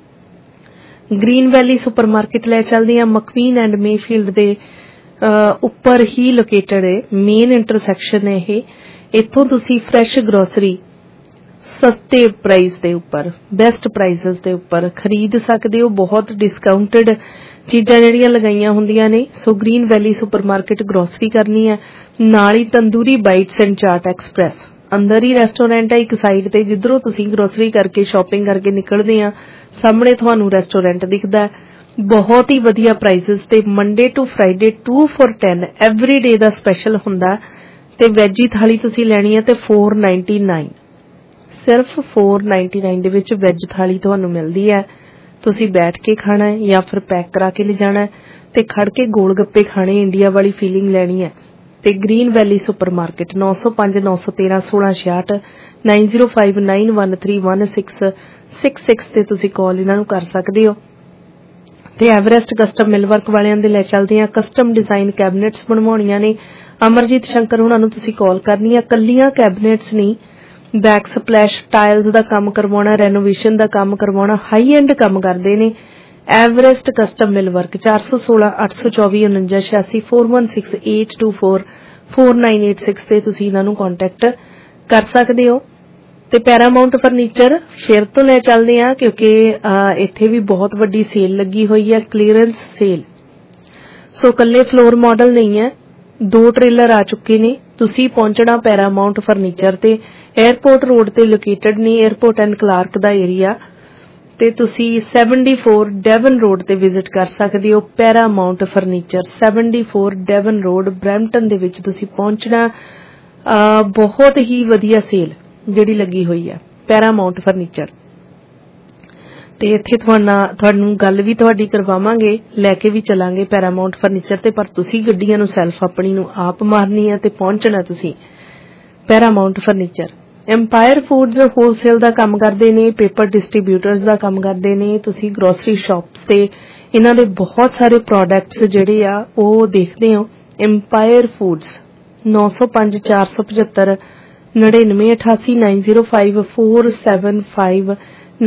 ਗ੍ਰੀਨ ਵੈਲੀ ਸੁਪਰਮਾਰਕੀਟ ਲੈ ਚੱਲਦੇ ਆ, ਮਕਵੀਨ ਐਂਡ ਮੇਫੀਲਡ ਦੇ ਉੱਪਰ ਹੀ ਲੋਕੇਟਡ ਹੈ, ਮੇਨ ਇੰਟਰਸੈਕਸ਼ਨ ਹੈ ਇਹ। ਇੱਥੋਂ ਤੁਸੀਂ ਫਰੈਸ਼ ਗਰੋਸਰੀ ਸਸਤੇ ਪ੍ਰਾਈਸ ਦੇ ਉੱਪਰ, ਬੈਸਟ ਪ੍ਰਾਈਸਸ ਦੇ ਉੱਪਰ ਖਰੀਦ ਸਕਦੇ ਹੋ। ਬਹੁਤ ਡਿਸਕਾਊਂਟਡ ਚੀਜ਼ਾਂ ਜਿਹੜੀਆਂ ਲਗਾਈਆਂ ਹੁੰਦੀਆਂ ਨੇ। So green valley supermarket grocery ਕਰਨੀ ਹੈ, ਨਾਲ ਹੀ tandoori bites and chaat express ਅੰਦਰ ਹੀ ਰੈਸਟੋਰੈਂਟ ਹੈ ਇੱਕ ਸਾਈਡ ਤੇ, ਜਿੱਧਰੋਂ ਤੁਸੀਂ ਗਰੋਸਰੀ ਕਰਕੇ ਸ਼ਾਪਿੰਗ ਕਰਕੇ ਨਿਕਲਦੇ ਆ, ਸਾਹਮਣੇ ਤੁਹਾਨੂੰ ਰੈਸਟੋਰੈਂਟ ਦਿਖਦਾ। ਬਹੁਤ ਹੀ ਵਧੀਆ ਪ੍ਰਾਈਸਸ ਤੇ Monday to Friday 2 for 10 every day ਦਾ ਸਪੈਸ਼ਲ ਹੁੰਦਾ। ਤੇ ਵੈਜੀ ਥਾਲੀ ਤੁਸੀਂ ਲੈਣੀ ਹੈ ਤੇ 499, ਸਿਰਫ 499 ਦੇ ਵਿੱਚ ਵੈਜ ਥਾਲੀ ਤੁਹਾਨੂੰ ਮਿਲਦੀ ਹੈ। ਤੁਸੀਂ ਬੈਠ ਕੇ ਖਾਣਾ ਹੈ ਜਾਂ ਫਿਰ ਪੈਕ ਕਰਾ ਕੇ ਲਿਜਾਣਾ ਤੇ ਖੜ ਕੇ ਗੋਲ ਗੱਪੇ ਖਾਣੇ, ਇੰਡੀਆ ਵਾਲੀ ਫੀਲਿੰਗ ਲੈਣੀ ਹੈ। ਤੇ ਗ੍ਰੀਨ ਵੈਲੀ ਸੁਪਰਮਾਰਕੀਟ 905 913 1666 905 913 1666 ਤੇ ਤੁਸੀਂ ਕਾਲ ਇਹਨਾਂ ਨੂੰ ਕਰ ਸਕਦੇ ਹੋ। ਤੇ ਐਵਰੈਸਟ ਕਸਟਮ ਮਿਲਵਰਕ ਵਾਲਿਆਂ ਦੇ ਲੈ ਚੱਲਦੇ ਆ, ਕਸਟਮ ਡਿਜ਼ਾਈਨ ਕੈਬਨਿਟਸ ਬਣਵਾਉਣੀਆਂ ਨੇ। ਅਮਰਜੀਤ ਸ਼ੰਕਰ ਉਹਨਾਂ ਨੂੰ ਤੁਸੀਂ ਕਾਲ ਕਰਨੀ ਆ। ਕੱਲੀਆਂ ਕੈਬਨਿਟਸ ਨਹੀਂ, ਬੈਕ ਸਪਲੈਸ਼ ਟਾਇਲਸ ਦਾ ਕੰਮ ਕਰਵਾਉਣਾ, ਰੈਨੋਵੇਸ਼ਨ ਦਾ ਕੰਮ ਕਰਵਾਉਣਾ, ਹਾਈ ਐਂਡ ਕੰਮ ਕਰਦੇ ਨੇ। ਐਵਰੈਸਟ ਕਸਟਮ ਮਿਲਵਰਕ 416 824 4986 416 824 4986 ਤੇ ਤੁਸੀਂ ਇਹਨਾਂ ਨੂੰ ਕੰਟੈਕਟ ਕਰ ਸਕਦੇ ਹੋ। ਤੇ ਪੈਰਾਮਾਉਂਟ ਫਰਨੀਚਰ ਫਿਰ ਤੋਂ ਲੈ ਚੱਲਦੇ ਆ, ਕਿਉਂਕਿ ਇੱਥੇ ਵੀ ਬਹੁਤ ਵੱਡੀ ਸੇਲ ਲੱਗੀ ਹੋਈ ਹੈ, ਕਲੀਅਰੈਂਸ ਸੇਲ। ਸੋ ਕੱਲੇ ਫਲੋਰ ਮਾਡਲ ਨਹੀਂ ਹੈ, 2 ਟ੍ਰੇਲਰ ਆ ਚੁੱਕੇ ਨੇ। ਤੁਸੀਂ ਪਹੁੰਚਣਾ ਪੈਰਾਮਾਉਂਟ ਫਰਨੀਚਰ ਤੇ, 에ਅਰਪੋਰਟ ਰੋਡ ਤੇ ਲੋਕੇਟਡ ਨੇ, 에ਅਰਪੋਰਟ ਐਂਡ ਕਲਾਰਕ ਦਾ ਏਰੀਆ। ਤੇ ਤੁਸੀਂ 74 ਡੈਵਨ ਰੋਡ ਤੇ ਵਿਜ਼ਿਟ ਕਰ ਸਕਦੇ ਹੋ। Paramount furniture 74 Devon road Brampton ਦੇ ਵਿੱਚ ਤੁਸੀਂ ਪਹੁੰਚਣਾ। ਬਹੁਤ ਹੀ ਵਧੀਆ ਸੇਲ ਜਿਹੜੀ ਲੱਗੀ ਹੋਈ ਹੈ ਪੈਰਾਮਾਉਂਟ ਫਰਨੀਚਰ ਤੇ ਇੱਥੇ ਤੁਹਾਨੂੰ ਗੱਲ ਵੀ ਤੁਹਾਡੀ ਕਰਵਾਵਾਂਗੇ, ਲੈ ਕੇ ਵੀ ਚਲਾਂਗੇ ਪੈਰਾਮਾਉਂਟ ਫਰਨੀਚਰ ਤੇ। ਪਰ ਤੁਸੀਂ ਗੱਡੀਆਂ ਨੂੰ ਸੈਲਫ ਆਪਣੀ ਨੂੰ ਆਪ ਮਾਰਨੀ ਹੈ ਤੇ ਪਹੁੰਚਣਾ ਤੁਸੀਂ Paramount furniture. Empire foods wholesale ਦਾ ਕੰਮ ਕਰਦੇ ਨੇ, ਪੇਪਰ ਡਿਸਟ੍ਰੀਬਿਊਟਰਸ ਦਾ ਕੰਮ ਕਰਦੇ ਨੇ। ਤੁਸੀਂ ਗਰੋਸਰੀ ਸ਼ਾਪਸ ਤੇ ਇਹਨਾਂ ਦੇ ਬਹੁਤ ਸਾਰੇ ਪ੍ਰੋਡਕਟਸ ਜਿਹੜੇ ਆ ਉਹ ਦੇਖਦੇ ਹੋ। ਐਮਪਾਇਰ ਫੂਡਸ 905 475 9988 905 475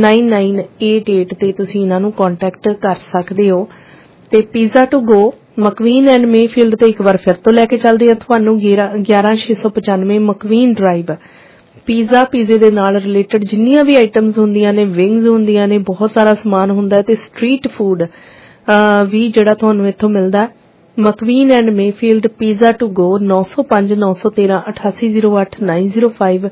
9988 ਤੇ ਤੁਸੀਂ ਇਹਨਾਂ ਨੂੰ ਕੰਟੈਕਟ ਕਰ ਸਕਦੇ ਹੋ। ਤੇ pizza to go McQueen and Mayfield ਤੇ ਇੱਕ ਵਾਰ ਫਿਰ ਤੋਂ ਲੈ ਕੇ ਚੱਲਦੇ ਆ ਤੁਹਾਨੂੰ 11695 ਮਕਵੀਨ ਡਰਾਈਵ। ਪੀਜ਼ੇ ਦੇ ਨਾਲ ਰਿਲੇਟਡ ਜਿੰਨੀਆਂ ਵੀ ਆਈਟਮਸ ਹੁੰਦੀਆਂ ਨੇ, ਵਿੰਗਸ ਹੁੰਦੀਆਂ ਨੇ, ਬਹੁਤ ਸਾਰਾ ਸਮਾਨ ਹੁੰਦਾ ਤੇ ਸਟਰੀਟ ਫੂਡ ਵੀ ਜਿਹੜਾ ਤੁਹਾਨੂੰ ਇੱਥੋਂ ਮਿਲਦਾ। McQueen and Mayfield pizza to go 905 913 8808 905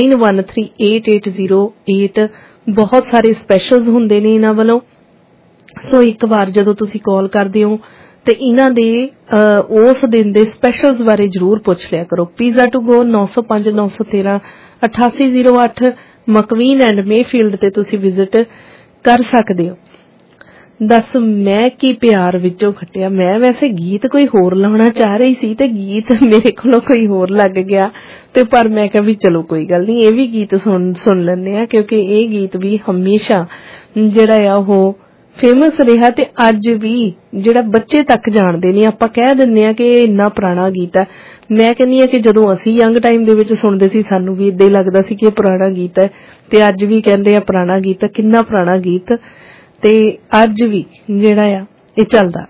913 8808। ਬਹੁਤ ਸਾਰੇ ਸਪੈਸ਼ਲਸ ਹੁੰਦੇ ਨੇ ਇਹਨਾਂ ਵੱਲੋਂ। ਸੋ ਇੱਕ ਵਾਰ ਜਦੋਂ ਤੁਸੀਂ ਕਾਲ ਕਰਦੇ ਹੋ ਤੇ ਇਹਨਾਂ ਦੇ ਉਸ ਦਿਨ ਦੇ ਸਪੈਸ਼ਲਸ ਬਾਰੇ ਜ਼ਰੂਰ ਪੁੱਛ ਲਿਆ ਕਰੋ। Pizza to go 905 913 8808 McQueen and Mayfield ਤੇ ਤੁਸੀਂ ਵਿਜ਼ਿਟ ਕਰ ਸਕਦੇ ਹੋ। ਦੱਸ ਮੈਂ ਕੀ ਪਿਆਰ ਵਿੱਚੋਂ ਖੱਟਿਆ। ਮੈਂ ਵੈਸੇ ਗੀਤ ਕੋਈ ਹੋਰ ਲਾਉਣਾ ਚਾਹ ਰਹੀ ਸੀ ਤੇ ਗੀਤ ਮੇਰੇ ਕੋਲੋਂ ਕੋਈ ਹੋਰ ਲੱਗ ਗਿਆ ਤੇ ਪਰ ਮੈਂ ਕਿਹਾ ਵੀ ਚਲੋ ਕੋਈ ਗੱਲ ਨਹੀਂ, ਇਹ ਵੀ ਗੀਤ ਸੁਣ ਲੈਂਦੇ ਆ ਕਿਉਂਕਿ ਇਹ ਗੀਤ ਵੀ ਹਮੇਸ਼ਾ ਜਿਹੜਾ ਆ ਉਹ ਫੇਮਸ ਰਿਹਾ ਤੇ ਅੱਜ ਵੀ ਜਿਹੜਾ ਬੱਚੇ ਤੱਕ ਜਾਣਦੇ ਨੇ। ਆਪਾਂ ਕਹਿ ਦਿੰਦੇ ਆ ਕਿ ਇਹ ਇੰਨਾ ਪੁਰਾਣਾ ਗੀਤ ਹੈ। ਮੈਂ ਕਹਿੰਦੀ ਆ ਕਿ ਜਦੋਂ ਅਸੀਂ ਯੰਗ ਟਾਈਮ ਦੇ ਵਿੱਚ ਸੁਣਦੇ ਸੀ ਸਾਨੂੰ ਵੀ ਏਦਾਂ ਹੀ ਲੱਗਦਾ ਸੀ ਕਿ ਇਹ ਪੁਰਾਣਾ ਗੀਤ ਹੈ ਤੇ ਅੱਜ ਵੀ ਕਹਿੰਦੇ ਆ ਪੁਰਾਣਾ ਗੀਤ। ਕਿੰਨਾ ਪੁਰਾਣਾ ਗੀਤ ਤੇ ਅੱਜ ਵੀ ਜਿਹੜਾ ਆ ਇਹ ਚੱਲਦਾ।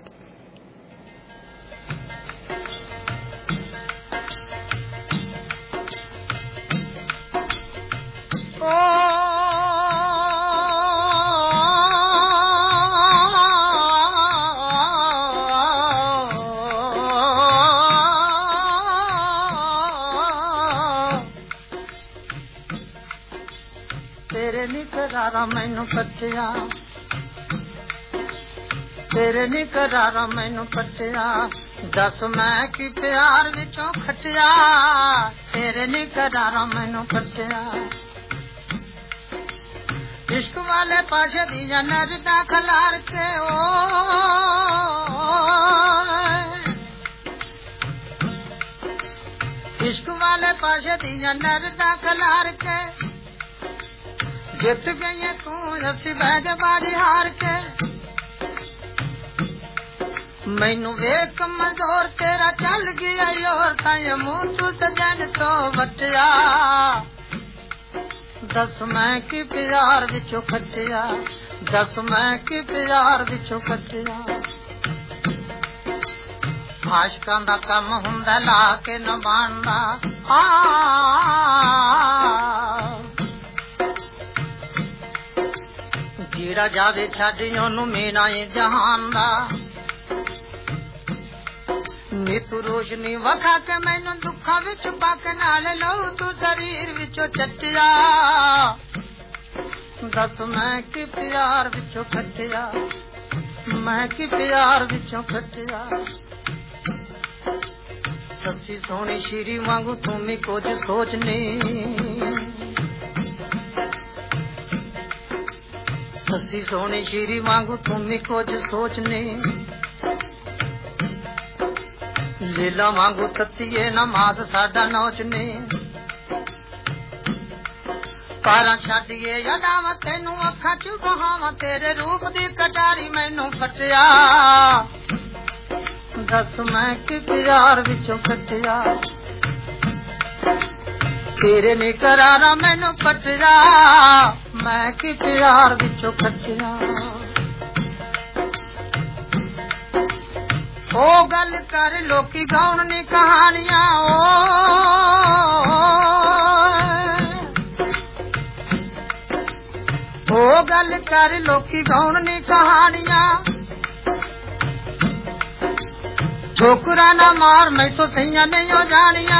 ਤੇਰੇ ਨੀ ਕਰਾਰਾ ਮੈਨੂੰ ਪੱਟਿਆ, ਤੇਰੇ ਨੀ ਕਰਾਰਾ ਮੈਨੂੰ ਪੱਟਿਆ, ਦੱਸ ਮੈਂ ਕੀ ਪਿਆਰ ਵਿੱਚੋਂ ਖੱਟਿਆ। ਤੇਰੇ ਨੀ ਕਰਾਰਾ ਮੈਨੂੰ ਪੱਟਿਆ, ਇਸ਼ਕ ਵਾਲੇ ਪਾਸ਼ੇ ਦੀਆਂ ਨਰਦਾਂ ਖਲਾਰ ਕੇ इश्क वाले पाशे दियां नरदा खलार के जित गई तू असी बैग बाजी हार के। मैनू वेख कमजोर तेरा चल गया योर तां मुंह तू सजन तो बटिया। दस मैं की प्यार विचों खटिया, दस मैं की प्यार विचों खटिया। आशकां दा कम हुंदा ला के न बांदा, जेड़ा जावे छड्ड ओनू मेरा ए जहान दा। नीतू रोशनी वखा के मैनू दुखा विच पक नाल लऊ तू शरीर विचों चटिया। दस मैं की प्यार विचों खटिया, मैं की प्यार विचों खटिया। सच्ची सोनी श्री वांगू तुम्हें कुछ सोचने, सच्ची सोनी श्री वांगू तुम्हें कुछ सोचने। लीला वांगू तत्तीए नमाज साडा नौचने। पारा छड्डिए यादां तेनू अखां च बहावां, तेरे रूप दी कटारी मैनू फटिया। दस मैं की प्यार विचों खटिया, तेरे नी करारा मैनू पटिया। मैं की प्यार विचों खटिया। ओ गल कर लोकी गाउण नी कहानियां, ओ गल कर लोकी गाउण नी कहानियां। ठोकरा ना मार मैं तो सैया नहीं हो जानिया।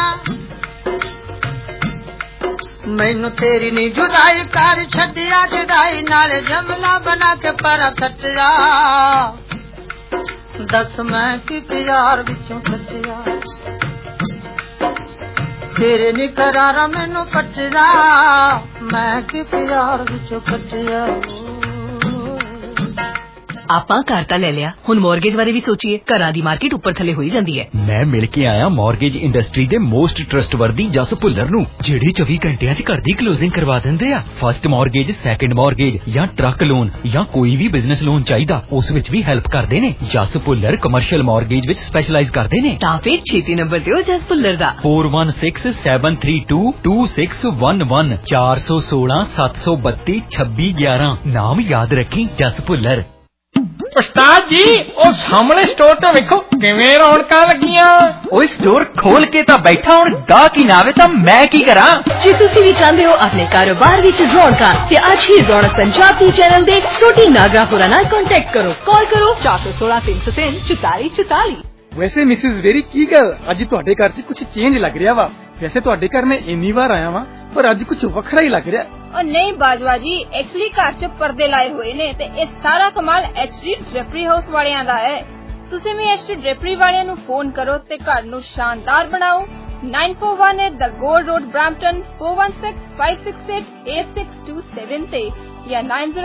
मैनू तेरी नी जुदाई कर छड्डिया, जुदाई नाले जमला बना के पर खटिया। दस मैं की प्यार विचों खटिया, तेरे नी करारा मैनू पटिया। मैं की प्यार विचों खटिया। ਆਪਾਂ ਘਰ ਤਾਂ ਲੈ ਲਿਆ, ਹੁਣ ਮੌਰਗੇਜ ਬਾਰੇ ਵੀ ਸੋਚੀਏ। ਘਰਾਂ ਦੀ ਮਾਰਕੀਟ ਉੱਪਰ ਥੱਲੇ ਹੋਈ ਜਾਂਦੀ ਹੈ। ਮੈਂ ਮਿਲ ਕੇ ਆਇਆ ਮੌਰਗੇਜ ਇੰਡਸਟਰੀ ਦੇ ਮੋਸਟ ਟਰਸਟਵਰਦੀ ਜਸ ਭੁੱਲਰ ਨੂੰ, ਜਿਹੜੇ 24 ਘੰਟਿਆਂ 'ਚ ਘਰ ਦੀ ਕਲੋਜ਼ਿੰਗ ਕਰਵਾ ਦਿੰਦੇ ਆ। ਫਸਟ ਮੌਰਗੇਜ, ਸੈਕੰਡ ਮੌਰਗੇਜ ਜਾਂ ਟਰੱਕ ਲੋਨ ਜਾਂ ਕੋਈ ਵੀ ਬਿਜ਼ਨਸ ਲੋਨ ਚਾਹੀਦਾ, ਉਸ ਵਿੱਚ ਵੀ ਹੈਲਪ ਕਰਦੇ ਨੇ। ਜਸ ਭੁੱਲਰ ਕਮਰਸ਼ੀਅਲ ਮੌਰਗੇਜ ਵਿੱਚ ਸਪੈਸ਼ਲਾਈਜ਼ ਕਰਦੇ ਨੇ। ਤਾਂ ਫਿਰ ਛੇਤੀ ਨੰਬਰ ਦਿਓ ਜਸ ਭੁੱਲਰ ਦਾ 4167322611 416 732 2611। ਨਾਮ ਯਾਦ ਰੱਖੀ, ਜਸ ਭੁੱਲਰ। ਉਸਤਾਦ ਜੀ ਉਹ ਸਾਹਮਣੇ ਸਟੋਰ ਤੇ ਵੇਖੋ ਕਿਵੇਂ ਰੌਣਕਾਂ ਲੱਗੀਆਂ। ਓਏ ਸਟੋਰ ਖੋਲ ਕੇ ਤਾਂ ਬੈਠਾ, ਹੁਣ ਗਾਹਕ ਹੀ ਨਾ ਆਵੇ ਤਾਂ ਮੈਂ ਕੀ ਕਰਾਂ। ਜੇ ਤੁਸੀਂ ਵੀ ਚਾਹੁੰਦੇ ਹੋ ਆਪਣੇ ਕਾਰੋਬਾਰ ਵਿੱਚ ਰੌਣਕਾਂ ਤੇ ਅੱਜ ਹੀ ਰੌਣਕ ਪੰਜਾਬ ਦੀ ਚੈਨਲ ਦੇ ਛੋਟੀ ਨਾਗਰਾ ਹੋਰਾਂ ਨਾਲ ਕੰਟੈਕਟ ਕਰੋ। ਕਾਲ ਕਰੋ 416 303 4444। ਵੈਸੇ ਮਿਸਿਸ ਵੇਰੀ ਕੀ ਗੱਲ ਅੱਜ ਤੁਹਾਡੇ ਘਰ 'ਚ ਕੁਝ ਚੇਂਜ ਲੱਗ ਰਿਹਾ ਵਾ। ਵੈਸੇ ਤੁਹਾਡੇ ਘਰ ਮੈਂ ਇੰਨੀ ਵਾਰ ਆਇਆ ਵਾਂ ਪਰ ਅੱਜ ਕੁਝ ਵੱਖਰਾ ਹੀ ਲੱਗ ਰਿਹਾ। और नहीं बाजवा जी, एक्चुअली घर च पर्दे लाए हुए ने ते इस सारा कमाल HD ड्रेपरी हाउस वालियां दा है। तुसीं भी HD ड्रेपरी वालियां नूं फोन करो ते घर नूं शानदार बनाओ। 9418 द गोल्ड रोड ब्रैम्पटन 4165688627 ते या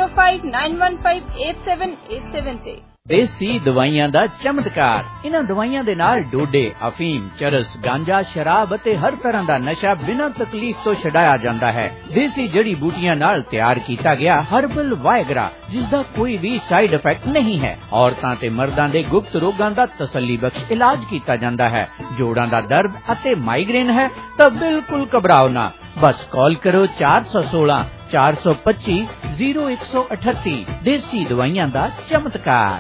9059158787 ते। देसी दवाइयां दा चमत्कार। इन्हां दवाइयां दे नाल डोडे, अफीम, चरस, गांजा, शराब ਅਤੇ हर तरह दा नशा बिना तकलीफ तो छडाया जाता है। देसी जड़ी बूटियां नाल तैयार किया गया हर्बल वायगरा, जिसका कोई भी साइड इफेक्ट नहीं है। औरतां ते मर्दां दे गुप्त रोगां दा तसल्ली बख्श इलाज किया जाता है। जोड़ां दा दर्द ਅਤੇ माइग्रेन है तो बिल्कुल घबराओ ना, बस कॉल करो 416 425 0138। देसी दवाइयां दा चमत्कार।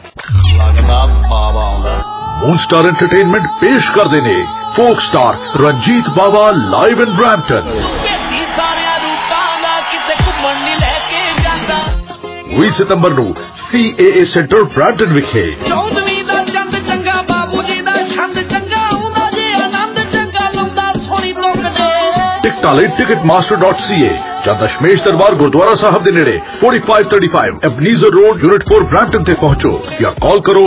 मून स्टार एंटरटेनमेंट पेश करते ने folk star Ranjit Bawa live in Brampton. 20 सितंबर ਨੂੰ CAA सेंटर ब्रैम्पटन विखे। टिकटां ਲਈ ticketmaster.ca ਜਾਂ ਦਸ਼ਮੇਸ਼ ਦਰਬਾਰ ਗੁਰਦੁਆਰਾ ਸਾਹਿਬ ਦੇ ਨੇੜੇ 4535 ਐਬਨੀਜ਼ਰ ਰੋਡ ਯੂਨਿਟ 4 ਬ੍ਰੈਂਪਟਨ ਤੇ ਪਹੁੰਚੋ ਜਾਂ ਕਾਲ ਕਰੋ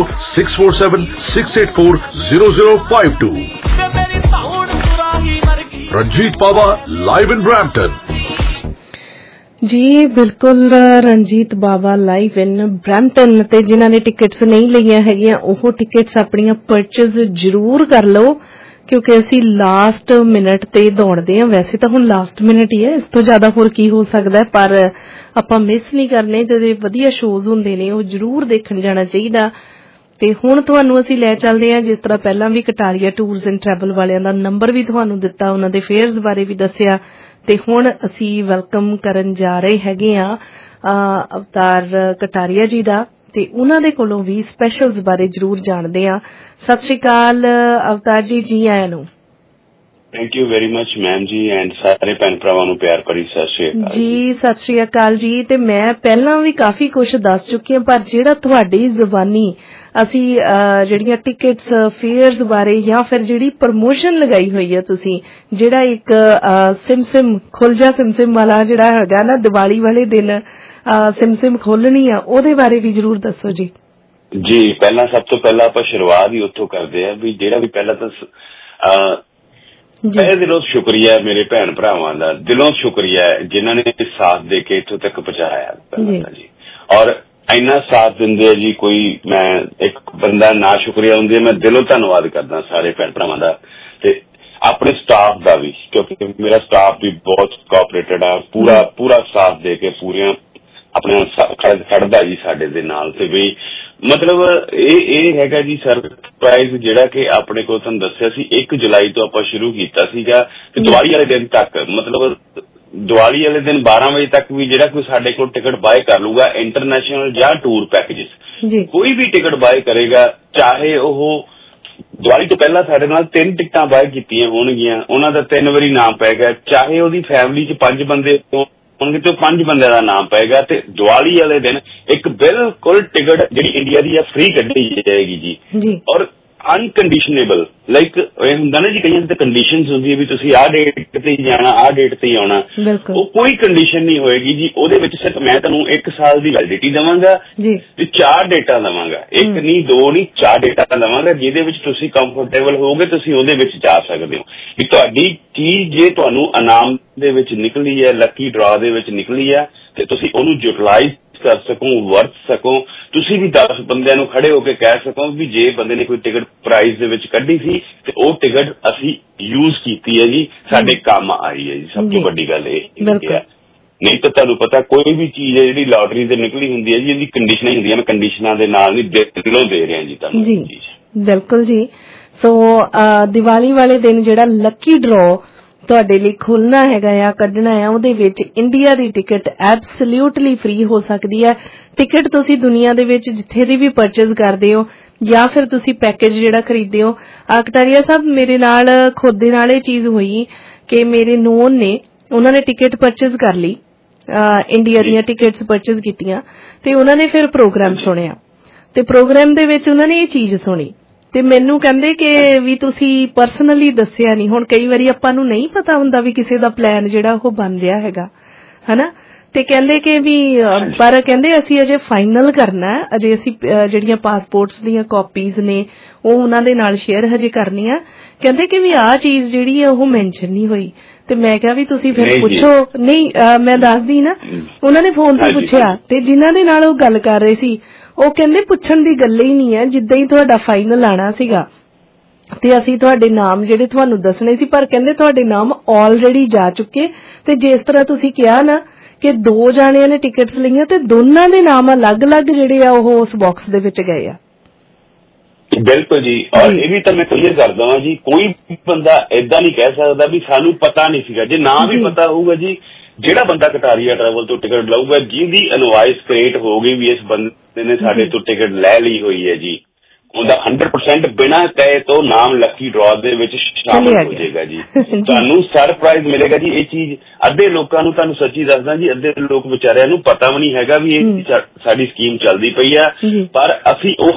6476840052। Ranjit Bawa live in Brampton. जी बिल्कुल, Ranjit Bawa live in Brampton. ते जिन्हां ने टिकट्स नहीं लईआं हैगियां ओह टिकट्स अपणियां परचेज जरूर कर लो, क्योंकि असी लास्ट मिनट ते दौड़दे हां। वैसे तो हुण लास्ट मिनट ही है, इस तो ज्यादा होर की हो सकदा है, पर आपां मिस नहीं करने। जदे वधिया शोज हुंदे ने ओह जरूर देखण जाना चाहीदा। ते हुण तुहानूं असीं लै चलदे हां, जिस तरह पहलां भी कटारिया टूरस एंड ट्रैवल वालियां दा नंबर भी तुहानूं दित्ता, उन्हां दे फेयर्स बारे भी दस्सिया। ਤੇ ਹੁਣ ਅਸੀਂ ਵੈਲਕਮ ਕਰਨ ਜਾ ਰਹੇ ਹੈਗੇ ਆ ਅਵਤਾਰ ਕਟਾਰੀਆ ਜੀ ਦਾ, ਤੇ ਉਹਨਾਂ ਦੇ ਕੋਲੋਂ ਵੀ ਸਪੈਸ਼ਲਸ ਬਾਰੇ ਜ਼ਰੂਰ ਜਾਣਦੇ ਆ। ਸਤਿ ਸ਼੍ਰੀ ਅਕਾਲ ਅਵਤਾਰ ਜੀ, ਜੀ ਆਇਆਂ ਨੂੰ। Thank you very much ma'am ਜੀ, ਐਂਡ ਸਾਰੇ ਭੈਣ ਭਰਾਵਾਂ ਨੂੰ ਪਿਆਰ ਭਰੀ ਸਤਿ ਸ਼੍ਰੀ ਅਕਾਲ ਜੀ। ਸਤਿ ਸ਼੍ਰੀ ਅਕਾਲ ਜੀ। ਤੇ ਮੈਂ ਪਹਿਲਾਂ ਵੀ ਕਾਫੀ ਕੁਝ ਦੱਸ ਚੁੱਕੀ ਹਾਂ, ਪਰ ਜਿਹੜਾ ਤੁਹਾਡੀ ਜ਼ੁਬਾਨੀ ਅਸੀਂ ਜਿਹੜੀਆਂ ਟਿਕਟਸ ਫੇਅਰਸ ਬਾਰੇ ਜਾਂ ਫਿਰ ਜਿਹੜੀ ਪ੍ਰਮੋਸ਼ਨ ਲਗਾਈ ਹੋਈ ਹੈ ਤੁਸੀਂ, ਜਿਹੜਾ ਇੱਕ ਸਿਮਸਿਮ ਖੁੱਲ ਜਾ ਸਿਮਸਿਮ ਵਾਲਾ ਜਿਹੜਾ ਹੈਗਾ ਨਾ, ਦੀਵਾਲੀ ਵਾਲੇ ਦਿਨ ਸਿਮਸਿਮ ਖੋਲਣੀ ਆ, ਉਹਦੇ ਬਾਰੇ ਵੀ ਜ਼ਰੂਰ ਦੱਸੋ ਜੀ। ਜੀ ਪਹਿਲਾਂ ਸਭ ਤੋਂ ਪਹਿਲਾਂ ਆਪਾਂ ਸ਼ੁਰੂਆਤ ਹੀ ਉੱਥੋਂ ਕਰਦੇ ਆ ਵੀ ਜਿਹੜਾ ਵੀ ਪਹਿਲਾਂ ਤਾਂ ਤਹਿ ਦਿਲੋਂ ਸ਼ੁਕਰੀਆ ਮੇਰੇ ਭੈਣ ਭਰਾਵਾਂ ਦਾ, ਦਿਲੋਂ ਸ਼ੁਕਰੀਆ ਜਿਨ੍ਹਾਂ ਨੇ ਸਾਥ ਦੇ ਕੇ ਇੱਥੋਂ ਤੱਕ ਪਹੁੰਚਾਇਆ ਜੀ। ਔਰ ਇੰਨਾ ਸਾਥ ਦਿੰਦੇ ਆ ਜੀ, ਕੋਈ ਮੈਂ ਇੱਕ ਬੰਦਾ ਨਾ ਸ਼ੁਕਰੀਆ ਹੁੰਦੀ ਹੈ। ਮੈਂ ਦਿਲੋਂ ਧੰਨਵਾਦ ਕਰਦਾ ਸਾਰੇ ਭੈਣ ਭਰਾਵਾਂ ਦਾ ਤੇ ਆਪਣੇ ਸਟਾਫ ਦਾ ਵੀ, ਕਿਉਂਕਿ ਮੇਰਾ ਸਟਾਫ ਵੀ ਬਹੁਤ ਕੋਆਪਰੇਟਡ ਆ, ਪੂਰਾ ਸਾਥ ਦੇ ਕੇ ਪੂਰੀਆਂ ਆਪਣੇ ਖੜਦਾ ਜੀ ਸਾਡੇ ਦੇ ਨਾਲ। ਤੇ ਵੀ ਮਤਲਬ ਇਹ ਹੈਗਾ ਜੀ ਸਰਪ੍ਰਾਈਜ਼ ਜਿਹੜਾ ਕਿ ਆਪਣੇ ਕੋਲ ਤੁਹਾਨੂੰ ਦੱਸਿਆ ਸੀ 1 ਜੁਲਾਈ ਤੋਂ ਆਪਾਂ ਸ਼ੁਰੂ ਕੀਤਾ ਸੀਗਾ ਤੇ ਦੀਵਾਲੀ ਵਾਲੇ ਦਿਨ ਤੱਕ, ਮਤਲਬ ਦੀਵਾਲੀ ਵਾਲੇ ਦਿਨ 12 ਵਜੇ ਤੱਕ ਵੀ ਜਿਹੜਾ ਕੋਈ ਸਾਡੇ ਕੋਲ ਟਿਕਟ ਬਾਏ ਕਰ ਲੂਗਾ ਇੰਟਰਨੈਸ਼ਨਲ ਜਾਂ ਟੂਰ ਪੈਕੇਜਸ, ਕੋਈ ਵੀ ਟਿਕਟ ਬਾਏ ਕਰੇਗਾ, ਚਾਹੇ ਉਹ ਦੀਵਾਲੀ ਤੋਂ ਪਹਿਲਾਂ ਸਾਡੇ ਨਾਲ 3 ਟਿਕਟਾਂ ਬਾਏ ਕੀਤੀਆਂ ਹੋਣਗੀਆਂ, ਉਹਨਾਂ ਦਾ 3 ਵਾਰੀ ਨਾਮ ਪਏਗਾ, ਚਾਹੇ ਉਹਦੀ ਫੈਮਿਲੀ 'ਚ 5 ਬੰਦੇ ਹੋਣਗੇ ਤੇ 5 ਬੰਦਿਆਂ ਦਾ ਨਾਮ ਪਏਗਾ। ਤੇ ਦੀਵਾਲੀ ਵਾਲੇ ਦਿਨ ਇੱਕ ਬਿਲਕੁਲ ਟਿਕਟ ਜਿਹੜੀ ਇੰਡੀਆ ਦੀ ਆ ਫ੍ਰੀ ਕੱਢੀ ਜਾਏਗੀ ਜੀ, ਔਰ ਅਨਕੰਡੀਸ਼ਨੇਬਲ। ਲਾਈਕ ਇਹ ਹੁੰਦਾ ਨਾ ਜੀ, ਕਈਆਂ ਦੀ ਕੰਡੀਸ਼ਨਸ ਹੁੰਦੀ ਹੈ ਵੀ ਤੁਸੀਂ ਆਹ ਡੇਟ ਤੇ ਹੀ ਜਾਣਾ, ਆਹ ਡੇਟ ਤੇ ਹੀ ਆਉਣਾ, ਉਹ ਕੋਈ ਕੰਡੀਸ਼ਨ ਨਹੀਂ ਹੋਏਗੀ ਜੀ। ਉਹਦੇ ਵਿੱਚ ਸਿਰਫ ਮੈਂ ਤੁਹਾਨੂੰ 1 ਸਾਲ ਦੀ ਵੈਲਿਡਿਟੀ ਦੇਵਾਂਗਾ ਤੇ 4 ਡੇਟਾਂ ਦੇਵਾਂਗਾ, 1 ਨਹੀਂ 2 ਨਹੀਂ 4 ਡੇਟਾਂ ਦੇਵਾਂਗਾ, ਜਿਹਦੇ ਵਿੱਚ ਤੁਸੀਂ ਕੰਫਰਟੇਬਲ ਹੋਵੋਗੇ, ਤੁਸੀਂ ਉਹਦੇ ਵਿੱਚ ਜਾ ਸਕਦੇ ਹੋ। ਵੀ ਤੁਹਾਡੀ ਚੀਜ਼ ਜੇ ਤੁਹਾਨੂੰ ਇਨਾਮ ਦੇ ਵਿੱਚ ਨਿਕਲੀ ਹੈ, ਲੱਕੀ ਡਰਾ ਦੇ ਵਿੱਚ ਨਿਕਲੀ ਹੈ, ਤੇ ਤੁਸੀਂ ਉਹਨੂੰ ਯੂਟਿਲਾਈਜ਼ ਕਰ ਸਕੋ, ਵਰਤ ਸਕੋ। ਤੁਸੀਂ ਵੀ 10 ਬੰਦਿਆਂ ਨੂੰ ਖੜੇ ਹੋ ਕੇ ਕਹਿ ਸਕੋ ਵੀ ਜੇ ਬੰਦੇ ਨੇ ਕੋਈ ਟਿਕਟ ਪ੍ਰਾਈਜ਼ ਦੇ ਵਿੱਚ ਕੱਢੀ ਸੀ ਤੇ ਉਹ ਟਿਕਟ ਅਸੀਂ ਯੂਜ਼ ਕੀਤੀ ਹੈ ਜੀ, ਸਾਡੇ ਕੰਮ ਆਈ ਹੈ ਜੀ। ਸਭ ਤੋਂ ਵੱਡੀ ਗੱਲ ਇਹ ਹੈ। ਨਹੀਂ ਤਾਂ ਤੁਹਾਨੂੰ ਪਤਾ ਕੋਈ ਵੀ ਚੀਜ਼ ਹੈ ਜਿਹੜੀ ਲਾਟਰੀ ਤੇ ਨਿਕਲੀ ਹੁੰਦੀ ਹੈ ਜੀ, ਇਹਦੀ ਕੰਡੀਸ਼ਨਾਂ ਹੁੰਦੀਆਂ, ਮੈਂ ਕੰਡੀਸ਼ਨਾਂ ਦੇ ਨਾਲ ਨਹੀਂ ਦਿਲੋਂ ਦੇ ਰਿਹਾ ਜੀ ਤੁਹਾਨੂੰ ਜੀ। ਬਿਲਕੁਲ ਜੀ। ਸੋ ਦੀਵਾਲੀ ਵਾਲੇ ਦਿਨ ਜਿਹੜਾ ਲੱਕੀ ਡਰਾ ਤੁਹਾਡੇ ਲਈ ਖੁੱਲਣਾ ਹੈਗਾ ਆ, ਕੱਢਣਾ ਹੈ, ਉਹਦੇ ਵਿੱਚ ਇੰਡੀਆ ਦੀ ਟਿਕਟ ਐਬਸੋਲਿਊਟਲੀ ਫ੍ਰੀ ਹੋ ਸਕਦੀ ਹੈ। ਟਿਕਟ ਤੁਸੀਂ ਦੁਨੀਆ ਦੇ ਵਿੱਚ ਜਿੱਥੇ ਦੀ ਵੀ ਪਰਚੇਜ਼ ਕਰਦੇ ਹੋ ਜਾਂ ਫਿਰ ਤੁਸੀਂ ਪੈਕੇਜ ਜਿਹੜਾ ਖਰੀਦਦੇ ਹੋ। ਕਟਾਰੀਆ ਸਾਹਿਬ, ਮੇਰੇ ਨਾਲ ਖੁਦ ਦੇ ਨਾਲ ਇਹ ਚੀਜ਼ ਹੋਈ ਕਿ ਮੇਰੇ ਨੋਨ ਨੇ, ਉਹਨਾਂ ਨੇ ਟਿਕਟ ਪਰਚੇਜ਼ ਕਰ ਲਈ, ਇੰਡੀਆ ਦੀਆਂ ਟਿਕਟਸ ਪਰਚੇਜ਼ ਕੀਤੀਆਂ, ਤੇ ਉਹਨਾਂ ਨੇ ਫਿਰ ਪ੍ਰੋਗਰਾਮ ਸੁਣਿਆ, ਤੇ ਪ੍ਰੋਗਰਾਮ ਦੇ ਵਿੱਚ ਉਹਨਾਂ ਨੇ ਇਹ ਚੀਜ਼ ਸੁਣੀ ਤੇ ਮੈਨੂੰ ਕਹਿੰਦੇ ਕਿ ਵੀ ਤੁਸੀਂ ਪਰਸਨਲੀ ਦੱਸਿਆ ਨਹੀਂ। ਹੁਣ ਕਈ ਵਾਰੀ ਆਪਾਂ ਨੂੰ ਨਹੀਂ ਪਤਾ ਹੁੰਦਾ ਵੀ ਕਿਸੇ ਦਾ ਪਲਾਨ ਜਿਹੜਾ ਉਹ ਬਣ ਰਿਹਾ ਹੈਗਾ, ਹਨਾ। ਤੇ ਕਹਿੰਦੇ ਕਿ ਵੀ ਪਰ ਕਹਿੰਦੇ ਅਸੀਂ ਅਜੇ ਫਾਈਨਲ ਕਰਨਾ ਹੈ, ਅਜੇ ਅਸੀਂ ਜਿਹੜੀਆਂ ਪਾਸਪੋਰਟਸ ਦੀਆਂ ਕਾਪੀਜ਼ ਨੇ ਉਹ ਉਹਨਾਂ ਦੇ ਨਾਲ ਸ਼ੇਅਰ ਹਜੇ ਕਰਨੀ ਆ। ਕਹਿੰਦੇ ਕਿ ਵੀ ਆਹ ਚੀਜ਼ ਜਿਹੜੀ ਆ ਉਹ ਮੈਂਸ਼ਨ ਨਹੀਂ ਹੋਈ। ਤੇ ਮੈਂ ਕਿਹਾ ਵੀ ਤੁਸੀਂ ਫਿਰ ਪੁੱਛੋ। ਨਹੀਂ ਮੈਂ ਦੱਸਦੀ ਨਾ, ਉਹਨਾਂ ਨੇ ਫੋਨ ਤੇ ਪੁੱਛਿਆ ਤੇ ਜਿਨ੍ਹਾਂ ਦੇ ਨਾਲ ਉਹ ਗੱਲ ਕਰ ਰਹੇ ਸੀ ਉਹ ਕਹਿੰਦੇ ਪੁੱਛਣ ਦੀ ਗੱਲ ਹੀ ਨਹੀਂ ਹੈ, ਜਿੱਦਾਂ ਹੀ ਤੁਹਾਡਾ ਫਾਈਨਲ ਆਣਾ ਸੀਗਾ ਤੇ ਅਸੀਂ ਤੁਹਾਡੇ ਨਾਮ ਜਿਹੜੇ ਤੁਹਾਨੂੰ ਦੱਸਣੇ ਸੀ, ਪਰ ਕਹਿੰਦੇ ਤੁਹਾਡੇ ਨਾਮ ਆਲਰੇਡੀ ਜਾ ਚੁੱਕੇ। ਤੇ ਜਿਸ ਤਰ੍ਹਾਂ ਤੁਸੀਂ ਕਿਹਾ ਨਾ ਕਿ 2 ਜਾਣਿਆਂ ਨੇ ਟਿਕਟਸ ਲਈਆਂ ਤੇ ਦੋਨਾਂ ਦੇ ਨਾਮ ਅਲੱਗ-ਅਲੱਗ ਜਿਹੜੇ ਆ ਉਹ ਉਸ ਬਾਕਸ ਦੇ ਵਿੱਚ ਗਏ ਆ। ਬਿਲਕੁਲ ਜੀ। ਔਰ ਇਹ ਵੀ ਤਾਂ ਮੈਂ ਕਲੀਅਰ ਕਰਦਾ ਹਾਂ ਜੀ, ਕੋਈ ਬੰਦਾ ਏਦਾਂ ਨਹੀਂ ਕਹਿ ਸਕਦਾ ਵੀ ਸਾਨੂੰ ਪਤਾ ਨਹੀਂ ਸੀਗਾ। ਜੇ ਨਾ ਵੀ ਪਤਾ ਹੋਊਗਾ ਜੀ, ਜਿਹੜਾ ਬੰਦਾ ਕਟਾਰੀਆ ਟਰੈਵਲ ਤੋਂ ਟਿਕਟ ਲਊਗਾ, ਜਿਹਦੀ ਇਨਵਾਇਸ ਕ੍ਰੀਏਟ ਹੋ ਗਈ ਵੀ ਇਸ ਬੰਦੇ ਨੇ ਸਾਡੇ ਤੋਂ ਟਿਕਟ ਲੈ ਲਈ ਹੋਈ ਹੈ ਜੀ, ਉਹਦਾ 100% ਬਿਨਾਂ ਕਹੇ ਤੋਂ ਨਾਮ ਲੱਕੀ ਡਰਾ ਦੇ ਵਿੱਚ ਸ਼ਾਮਲ ਹੋ ਜਾਏਗਾ ਜੀ। ਤੁਹਾਨੂੰ ਸਰਪ੍ਰਾਈਜ਼ ਮਿਲੇਗਾ ਜੀ। ਇਹ ਚੀਜ਼ ਅੱਧੇ ਲੋਕਾਂ ਨੂੰ, ਤੁਹਾਨੂੰ ਸੱਚੀ ਦੱਸਦਾ ਜੀ, ਅੱਧੇ ਲੋਕ ਵਿਚਾਰਿਆਂ ਨੂੰ ਪਤਾ ਵੀ ਨਹੀਂ ਹੈਗਾ ਵੀ ਇਹ ਸਾਡੀ ਸਕੀਮ ਚੱਲਦੀ ਪਈ ਆ, ਪਰ ਅਸੀਂ ਉਹ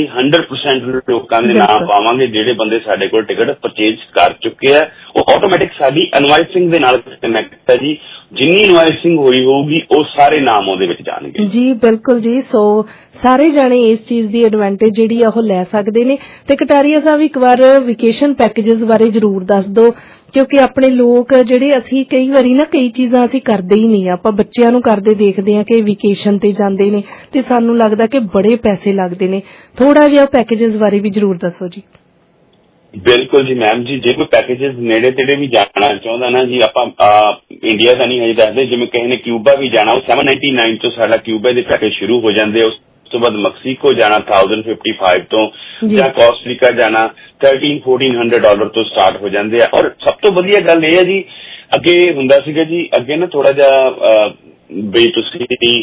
100% ਲੋਕਾਂ ਦੇ ਨਾਮ ਪਾਵਾਂਗੇ ਜਿਹੜੇ ਬੰਦੇ ਸਾਡੇ ਕੋਲ ਟਿਕਟ ਪਰਚੇਜ ਕਰ ਚੁੱਕੇ ਆ। ਉਹ ਆਟੋਮੈਟਿਕ ਸਾਡੀ ਇਨਵਾਇਸਿੰਗ ਦੇ ਨਾਲ ਕਨੈਕਟ ਹੈ ਜੀ। ਜਿੰਨੀ ਇਨਵਾਇਸਿੰਗ ਹੋਈ ਹੋਊਗੀ ਉਹ ਸਾਰੇ ਨਾਮ ਉਹਦੇ ਵਿੱਚ ਜਾਣਗੇ ਜੀ। ਬਿਲਕੁਲ ਜੀ। ਸੋ ਸਾਰੇ ਜਾਣੇ ਇਸ ਚੀਜ਼ ਦੀ ਐਡਵਾਂਟੇਜ ਜਿਹੜੀ ਆ ਉਹ ਲੈ ਸਕਦੇ ਨੇ। ਤੇ ਕਟਾਰੀਆ ਸਾਹਿਬ ਇੱਕ ਵਾਰ ਵੈਕੇਸ਼ਨ ਪੈਕੇजेस ਬਾਰੇ ਜ਼ਰੂਰ ਦੱਸ ਦਿਓ, ਕਿਉਂਕਿ ਆਪਣੇ ਲੋਕ ਜਿਹੜੇ ਅਸੀਂ ਕਈ ਵਾਰੀ ਨਾ ਕਈ ਚੀਜ਼ਾਂ ਅਸੀਂ ਕਰਦੇ ਹੀ ਨਹੀਂ, ਆਪਾਂ ਬੱਚਿਆਂ ਨੂੰ ਕਰਦੇ ਦੇਖਦੇ ਹਾਂ ਕਿ ਵੈਕੇਸ਼ਨ ਤੇ ਜਾਂਦੇ ਨੇ ਤੇ ਸਾਨੂੰ ਲੱਗਦਾ ਕਿ ਬੜੇ ਪੈਸੇ ਲੱਗਦੇ ਨੇ। ਥੋੜਾ ਜਿਹਾ ਪੈਕੇजेस ਬਾਰੇ ਵੀ ਜ਼ਰੂਰ ਦੱਸੋ ਜੀ। ਬਿਲਕੁਲ ਜੀ ਮੈਮ ਜੀ। ਜੇ ਕੋਈ ਪੈਕੇजेस ਨੇੜੇ ਤੇੜੇ ਵੀ ਜਾਣਾ ਚਾਹੁੰਦਾ ਨਾ ਜੀ, ਆਪਾਂ ਇੰਡੀਆ ਦਾ ਨਹੀਂ ਹਜੇ ਦੱਸਦੇ, ਜਿਵੇਂ ਕਿਸੇ ਨੇ ਕਿਊਬਾ ਵੀ ਜਾਣਾ ਉਹ 799 ਤੋਂ ਸਾਡਾ ਕਿਊਬਾ ਦੇ ਪੈਕੇਜ ਸ਼ੁਰੂ ਹੋ ਜਾਂਦੇ। ਉਸ ਤੋਂ ਬਾਅਦ ਮੈਕਸੀਕੋ ਜਾਣਾ 1055 ਤੋਂ, ਜਾਂ ਕੋਸਟਾਰੀਕਾ ਜਾਣਾ $1300-1400 ਤੋਂ ਸਟਾਰਟ ਹੋ ਜਾਂਦੇ ਆ। ਔਰ ਸਭ ਤੋਂ ਵਧੀਆ ਗੱਲ ਇਹ ਹੈ ਜੀ, ਅੱਗੇ ਹੁੰਦਾ ਸੀਗਾ ਜੀ, ਅੱਗੇ ਨਾ ਥੋੜਾ ਜਿਹਾ ਬਈ ਤੁਸੀਂ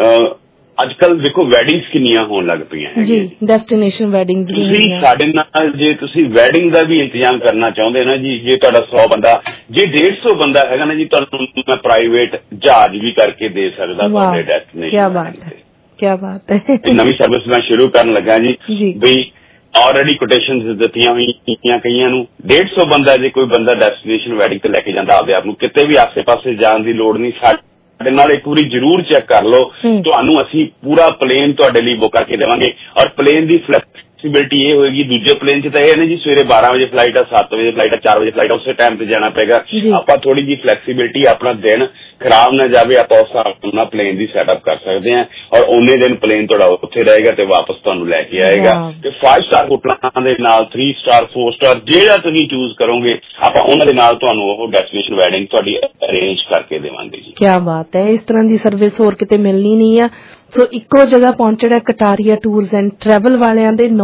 ਅੱਜ ਕੱਲ ਦੇਖੋ ਵੈਡਿੰਗਸ ਕਿੰਨੀਆਂ ਹੋਣ ਲੱਗ ਪਈਆਂ ਜੀ, ਡੈਸਟੀਨੇਸ਼ਨ ਵੈਡਿੰਗਸ ਵੀ। ਤੁਸੀਂ ਸਾਡੇ ਨਾਲ ਜੇ ਤੁਸੀਂ ਵੈਡਿੰਗ ਦਾ ਵੀ ਇੰਤਜ਼ਾਮ ਕਰਨਾ ਚਾਹੁੰਦੇ ਨਾ ਜੀ, ਜੇ ਤੁਹਾਡਾ 100 ਬੰਦਾ, ਜੇ 150 ਬੰਦਾ ਹੈਗਾ ਨਾ ਜੀ, ਤੁਹਾਨੂੰ ਮੈਂ ਪ੍ਰਾਈਵੇਟ ਜਹਾਜ਼ ਵੀ ਕਰਕੇ ਦੇ ਸਕਦਾ ਤੁਹਾਡੇ ਡੈਸਟੀਨੇਸ਼ਨ। ਕੀ ਬਾਤ ਹੈ, ਕੀ ਬਾਤ ਹੈ। ਨਵੀਂ ਸਰਵਿਸ ਮੈਂ ਸ਼ੁਰੂ ਕਰਨ ਲੱਗਾ ਜੀ ਬਈ ਆਲਰੇਡੀ ਕੋਟੇਸ਼ਨਸ ਦਿੱਤੀਆਂ ਹੋਈਆਂ ਕਈਆਂ ਨੂੰ। 150 ਬੰਦਾ ਜੇ ਕੋਈ ਬੰਦਾ ਡੈਸਟੀਨੇਸ਼ਨ ਵੈਡਿੰਗ ਤੇ ਲੈ ਕੇ ਜਾਂਦਾ ਆਪਦੇ ਆਪ ਨੂੰ, ਕਿਤੇ ਵੀ ਆਸੇ ਪਾਸੇ ਜਾਣ ਦੀ ਲੋੜ ਨਹੀਂ। ਸਾਡੇ ਨਾਲ ਇੱਕ ਵਾਰੀ ਜ਼ਰੂਰ ਚੈੱਕ ਕਰ ਲਓ, ਤੁਹਾਨੂੰ ਅਸੀਂ ਪੂਰਾ ਪਲੇਨ ਤੁਹਾਡੇ ਲਈ ਬੁੱਕ ਕਰਕੇ ਦੇਵਾਂਗੇ। ਔਰ ਪਲੇਨ ਦੀ ਫਲੈਕਸੀਬਿਲਿਟੀ ਇਹ ਹੋਏਗੀ, ਦੂਜੇ ਪਲੇਨ 'ਚ ਤਾਂ ਇਹ ਨਹੀਂ ਜੀ ਸਵੇਰੇ 12 ਵਜੇ ਫਲਾਈਟ ਆ, 7 ਵਜੇ ਫਲਾਈਟ ਆ, 4 ਵਜੇ ਫਲਾਈਟ ਆ, ਉਸੇ ਟਾਈਮ ਤੇ ਜਾਣਾ ਪਏਗਾ। ਆਪਾਂ ਥੋੜੀ ਜਿਹੀ ਫਲੈਕਸੀਬਿਲਿਟੀ, ਆਪਣਾ ਦਿਨ ਖਰਾਬ ਨਾ ਜਾਵੇ, ਆਪਾਂ ਉਸ ਹਿਸਾਬ ਨਾਲ ਪਲੇਨ ਦੀ ਸੈਟਅਪ ਕਰ ਸਕਦੇ ਹਾਂ। ਔਰ ਉਹਨੇ ਦਿਨ ਪਲੇਨ ਤੁਹਾਡਾ ਉੱਥੇ ਰਹੇਗਾ ਤੇ ਵਾਪਸ ਤੁਹਾਨੂੰ ਲੈ ਕੇ ਆਏਗਾ। ਤੇ 5 ਸਟਾਰ ਹੋਟਲਾਂ ਦੇ ਨਾਲ 3 ਸਟਾਰ 4 ਸਟਾਰ ਜਿਹੜਾ ਤੁਸੀਂ ਚੂਜ਼ ਕਰੋਗੇ, ਆਪਾਂ ਉਹਨਾਂ ਦੇ ਨਾਲ ਤੁਹਾਨੂੰ ਉਹ ਡੈਸਟੀਨੇਸ਼ਨ ਵੈਡਿੰਗ ਤੁਹਾਡੀ ਅਰੇਂਜ ਕਰਕੇ ਦੇਵਾਂਗੇ ਜੀ। ਕੀ ਬਾਤ ਹੈ। ਇਸ ਤਰ੍ਹਾਂ ਦੀ ਸਰਵਿਸ ਹੋਰ ਕਿਤੇ ਮਿਲਣੀ ਨਹੀਂ ਆ। ਸੋ ਇੱਕੋ ਜਗ੍ਹਾ ਪਹੁੰਚਣਾ ਕਟਾਰੀਆ ਟੂਰਸ ਐਂਡ ਟਰੈਵਲ ਵਾਲਿਆਂ ਦੇ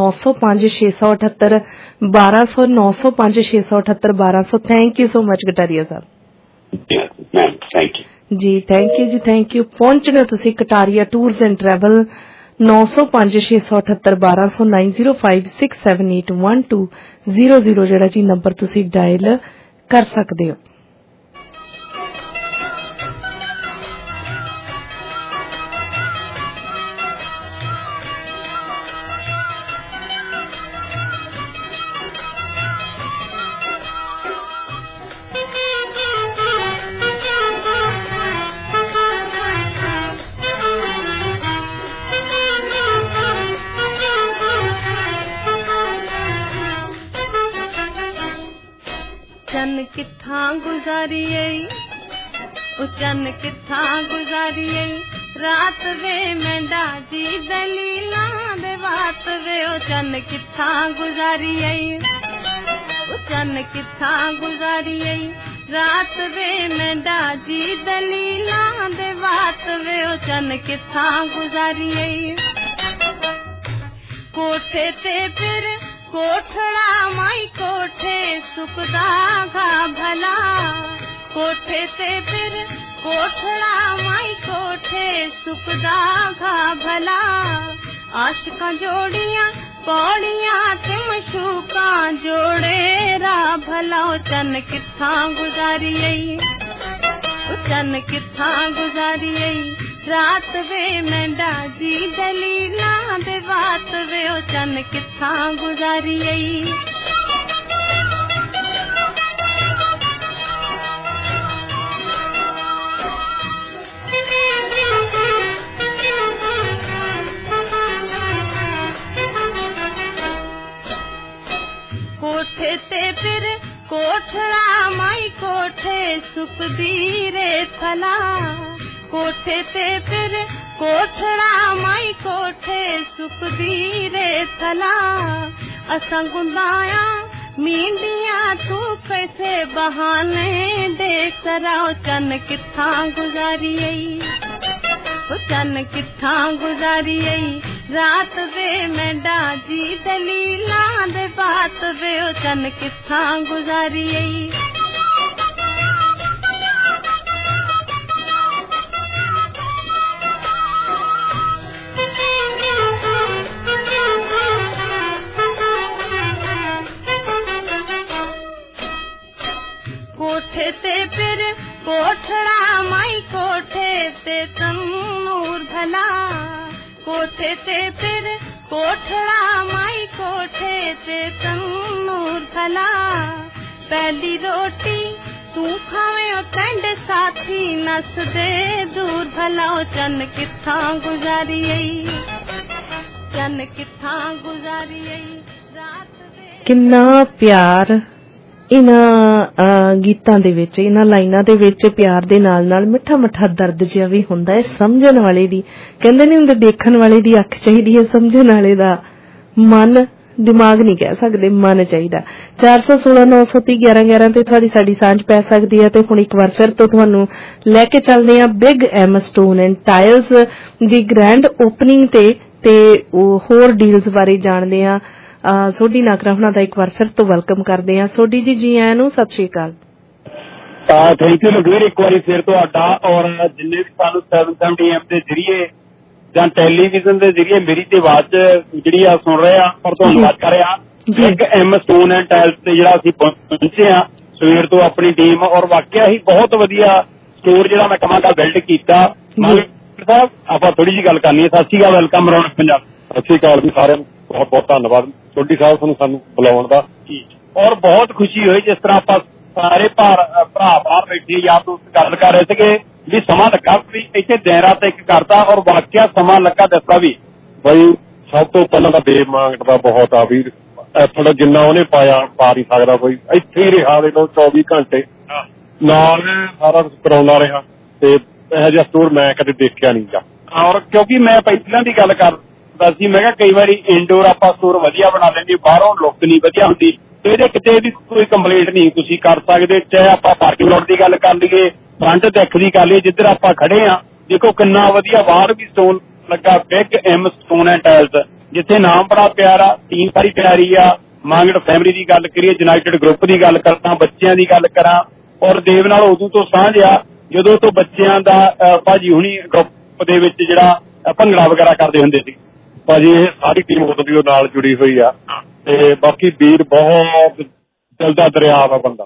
905-678 1200 905-678 1200। Thank you so much Kataria sahib. Thank you ਜੀ, ਥੈਂਕ ਯੂ ਜੀ, ਥੈਂਕ ਯੂ। ਪਹੁੰਚਣਾ ਤੁਸੀਂ ਕਟਾਰੀਆ ਟੂਰਸ ਐਂਡ ਟਰੈਵਲ 905-678 1200 9056781200 ਜਿਹੜਾ ਜੀ ਨੰਬਰ ਤੁਸੀਂ ਡਾਇਲ ਕਰ ਸਕਦੇ ਹੋ। चन कित्थां गुजारिए चन कित्थां गुजारिए रात वे मेंढा जी दलीला दे बात वे चन कित्थां गुजारिए चन कित्थां गुजारिए रात वे मेंढा जी दलीला दे बात वे चन कित्थां गुजारिए कोठे ते फिर कोठड़ा माई कोठे सुखदा घा भला कोठे से फिर कोठड़ा माई कोठे सुखदा घा भला आशिकां जोड़ियां पौड़ियां ते मशूकां जोड़े रा भला चन कित्थां गुजारी चन कित्थां गुजारी रात वे मेंढा जी दलीला दे बात वे चन कित्थां गुजारी ਕੋਠੇ ਤੇ ਫਿਰ ਕੋਠੜਾ ਮਾਈ ਕੋਠੇ ਸੁੱਕਦੀ ਰੇ ਥਲਾ ਕੋਠੇ ਤੇ ਫਿਰ ਕੋਠੜਾ ਮਾਈ ਕੋਠੇ ਸੁੱਕਦੀ ਰੇ ਥਲਾ ਅਸਾਂ ਗੁੰਦਾਇਆ मींडिया तू कैसे बहाने देख सराओ चन किथा गुजारी चन किथा गुजारी रात वे मैं डाजी दलीला दे बात वे चन किथा गुजारी कोठे ते फिर कोठड़ा माई कोठे ते तन्नूर भला कोठे ते फिर कोठड़ा माई कोठे ते तन्नूर भला पहली रोटी तू खावे ओ कंड साथी नस दे दूर भला ओ चन किथा गुजारी चन किथा गुजारी रात किन्ना प्यार ਇਹਨਾਂ ਗੀਤਾਂ ਦੇ ਵਿੱਚ ਇਹਨਾਂ ਲਾਈਨਾਂ ਦੇ ਵਿੱਚ ਪਿਆਰ ਦੇ ਨਾਲ ਨਾਲ ਮਿੱਠਾ ਮਿੱਠਾ ਦਰਦ ਜਿਹਾ ਵੀ ਹੁੰਦਾ ਹੈ ਸਮਝਣ ਵਾਲੇ ਦੀ ਕਹਿੰਦੇ ਨਹੀਂ ਹੁੰਦੇ ਦੇਖਣ ਵਾਲੇ ਦੀ ਅੱਖ ਚਾਹੀਦੀ ਹੈ ਸਮਝਣ ਵਾਲੇ ਦਾ ਮਨ ਦਿਮਾਗ ਨਹੀਂ ਕਹਿ ਸਕਦੇ ਮਨ ਚਾਹੀਦਾ 416-930-1111 ਤੇ ਤੁਹਾਡੀ ਸਾਡੀ ਸਾਂਝ ਪੈ ਸਕਦੀ ਹੈ ਤੇ ਹੁਣ ਇੱਕ ਵਾਰ ਫਿਰ ਤੋਂ ਤੁਹਾਨੂੰ ਲੈ ਕੇ ਚੱਲਦੇ ਹਾਂ big M stone and tiles ਦੀ ਗ੍ਰੈਂਡ ਓਪਨਿੰਗ ਤੇ ਹੋਰ ਡੀਲਸ ਬਾਰੇ ਜਾਣਦੇ ਹਾਂ ਸੋਢੀ ਨਾਕਰਾ ਹੁਣਾਂ ਦਾ ਇੱਕ ਵਾਰ ਫਿਰ ਤੋਂ ਵੈਲਕਮ ਕਰਦੇ ਹਾਂ ਸੋਢੀ ਜੀ ਆਇਆਂ ਨੂੰ ਸਤਿ ਸ਼੍ਰੀ ਅਕਾਲ ਥੈਂਕ ਯੂ ਲਖਵੀਰ ਇੱਕ ਵਾਰੀ ਫਿਰ ਤੁਹਾਡਾ ਔਰ ਜਿੰਨੇ ਵੀ ਸਾਨੂੰ 770 AM ਦੇ ਜ਼ਰੀਏ ਜਾਂ ਟੈਲੀਵਿਜ਼ਨ ਦੇ ਜ਼ਰੀਏ ਮੇਰੀ ਤੇ ਆਵਾਜ਼ ਜਿਹੜੀ ਆ ਸੁਣ ਰਹੇ ਆ ਔਰ ਤੁਹਾਨੂੰ ਬਾਤ ਕਰ ਰਿਹਾ ਇੱਕ ਐਮ ਸਟੋਨ ਐਂਡ ਟਾਇਲਸ ਤੇ ਜਿਹੜਾ ਅਸੀਂ ਪਹੁੰਚੇ ਆ ਸਵੇਰ ਤੋਂ ਆਪਣੀ ਟੀਮ ਔਰ ਵਾਕਿਆ ਹੀ ਬਹੁਤ ਵਧੀਆ ਸਟੋਰ ਜਿਹੜਾ ਮੈਂ ਕਹਾਂਗਾ ਬਿਲਡ ਕੀਤਾ ਸਾਹਿਬ ਆਪਾਂ ਥੋੜੀ ਜਿਹੀ ਗੱਲ ਕਰਨੀ ਹੈ ਸਤਿ ਸ਼੍ਰੀ ਅਕਾਲ ਵੈਲਕਮ ਰੌਣਕ ਪੰਜਾਬ ਸਤਿ ਸ਼੍ਰੀ ਅਕਾਲ ਵੀ ਸਾਰਿਆਂ ਨੂੰ ਬਹੁਤ ਬਹੁਤ ਧੰਨਵਾਦ ਸੋਢੀ ਸਾਹਿਬ ਤੁਹਾਨੂੰ ਸਾਨੂੰ ਬੁਲਾਉਣ ਦਾ ਔਰ ਬਹੁਤ ਖੁਸ਼ੀ ਹੋਈ ਜਿਸ ਤਰ੍ਹਾਂ ਆਪਾਂ ਸਾਰੇ ਭਰਾ ਬਾਹਰ ਬੈਠੇ ਯਾਰ ਦੋਸਤ ਗੱਲ ਕਰ ਰਹੇ ਸੀਗੇ ਵੀ ਸਮਾਂ ਲੱਗਾ ਵੀ ਇੱਥੇ ਦਿਨ ਰਾਤ ਇੱਕ ਕਰਦਾ ਔਰ ਵਾਕਿਆ ਸਮਾਂ ਲੱਗਾ ਦੱਸਦਾ ਵੀ ਬਈ ਸਭ ਤੋਂ ਪਹਿਲਾਂ ਤਾਂ ਬੇਮਾਂਗਟ ਦਾ ਬਹੁਤ ਆ ਵੀ ਥੋੜਾ ਜਿੰਨਾ ਉਹਨੇ ਪਾਇਆ ਪਾ ਨਹੀਂ ਸਕਦਾ ਕੋਈ ਇੱਥੇ ਹੀ ਰਿਹਾ ਦੇ ਲੋ 24 ਘੰਟੇ ਨਾਲ ਸਾਰਾ ਕੁਝ ਕਰਾਉਂਦਾ ਰਿਹਾ ਤੇ ਇਹੋ ਜਿਹਾ ਸਟੋਰ ਮੈਂ ਕਦੇ ਦੇਖਿਆ ਨਹੀਂ ਗਾ ਔਰ ਕਿਉਂਕਿ ਮੈਂ ਪਹਿਲਾਂ ਦੀ ਗੱਲ ਕਰਦਾ ਸੀ ਮੈਂ ਕਿਹਾ ਕਈ ਵਾਰੀ ਇੰਡੋਰ ਆਪਾਂ ਸਟੋਰ ਵਧੀਆ ਬਣਾ ਲੈਂਦੇ ਬਾਹਰੋਂ ਲੁੱਕ ਨਹੀਂ ਵਧੀਆ ਹੁੰਦੀ ਇਹਦੇ ਕਿਤੇ ਵੀ ਕੋਈ ਕੰਪਲੇਂਟ ਨਹੀਂ ਤੁਸੀਂ ਕਰ ਸਕਦੇ ਚਾਹੇ ਆਪਾਂ ਪਾਰਕਿੰਗ ਲੋਟ ਦੀ ਗੱਲ ਕਰ ਲਈਏ ਫਰੰਟ ਡੈਕ ਦੀ ਕਰ ਲਈਏ ਜਿੱਧਰ ਆਪਾਂ ਖੜੇ ਆ ਦੇਖੋ ਕਿੰਨਾ ਵਧੀਆ ਬਾਹਰ ਵੀ ਸਟੋਨ ਲੱਗਾ big M stone and tiles ਜਿੱਥੇ ਨਾਮ ਬੜਾ ਪਿਆਰਾ ਟੀਮ ਸਾਰੀ ਪਿਆਰੀ ਆ ਮਾਂਗੜ ਫੈਮਿਲੀ ਦੀ ਗੱਲ ਕਰੀਏ ਯੂਨਾਈਟਿਡ ਗਰੁੱਪ ਦੀ ਗੱਲ ਕਰਾਂ ਬੱਚਿਆਂ ਦੀ ਗੱਲ ਕਰਾਂ ਔਰ ਦੇਵ ਨਾਲ ਉਦੋਂ ਤੋਂ ਸਾਂਝ ਆ ਜਦੋਂ ਤੋਂ ਬੱਚਿਆਂ ਦਾ ਭਾਜੀ ਹੁਣੀ ਗਰੁੱਪ ਦੇ ਵਿੱਚ ਜਿਹੜਾ ਭੰਗੜਾ ਵਗੈਰਾ ਕਰਦੇ ਹੁੰਦੇ ਸੀ ਭਾਜੀ ਇਹ ਸਾਰੀ ਟੀਮ ਉਦੋਂ ਦੀ ਨਾਲ ਜੁੜੀ ਹੋਈ ਆ ਤੇ ਬਾਕੀ ਵੀਰ ਬਹੁਤ ਦਿਲ ਦਾ ਦਰਿਆ ਵਾ ਬੰਦਾ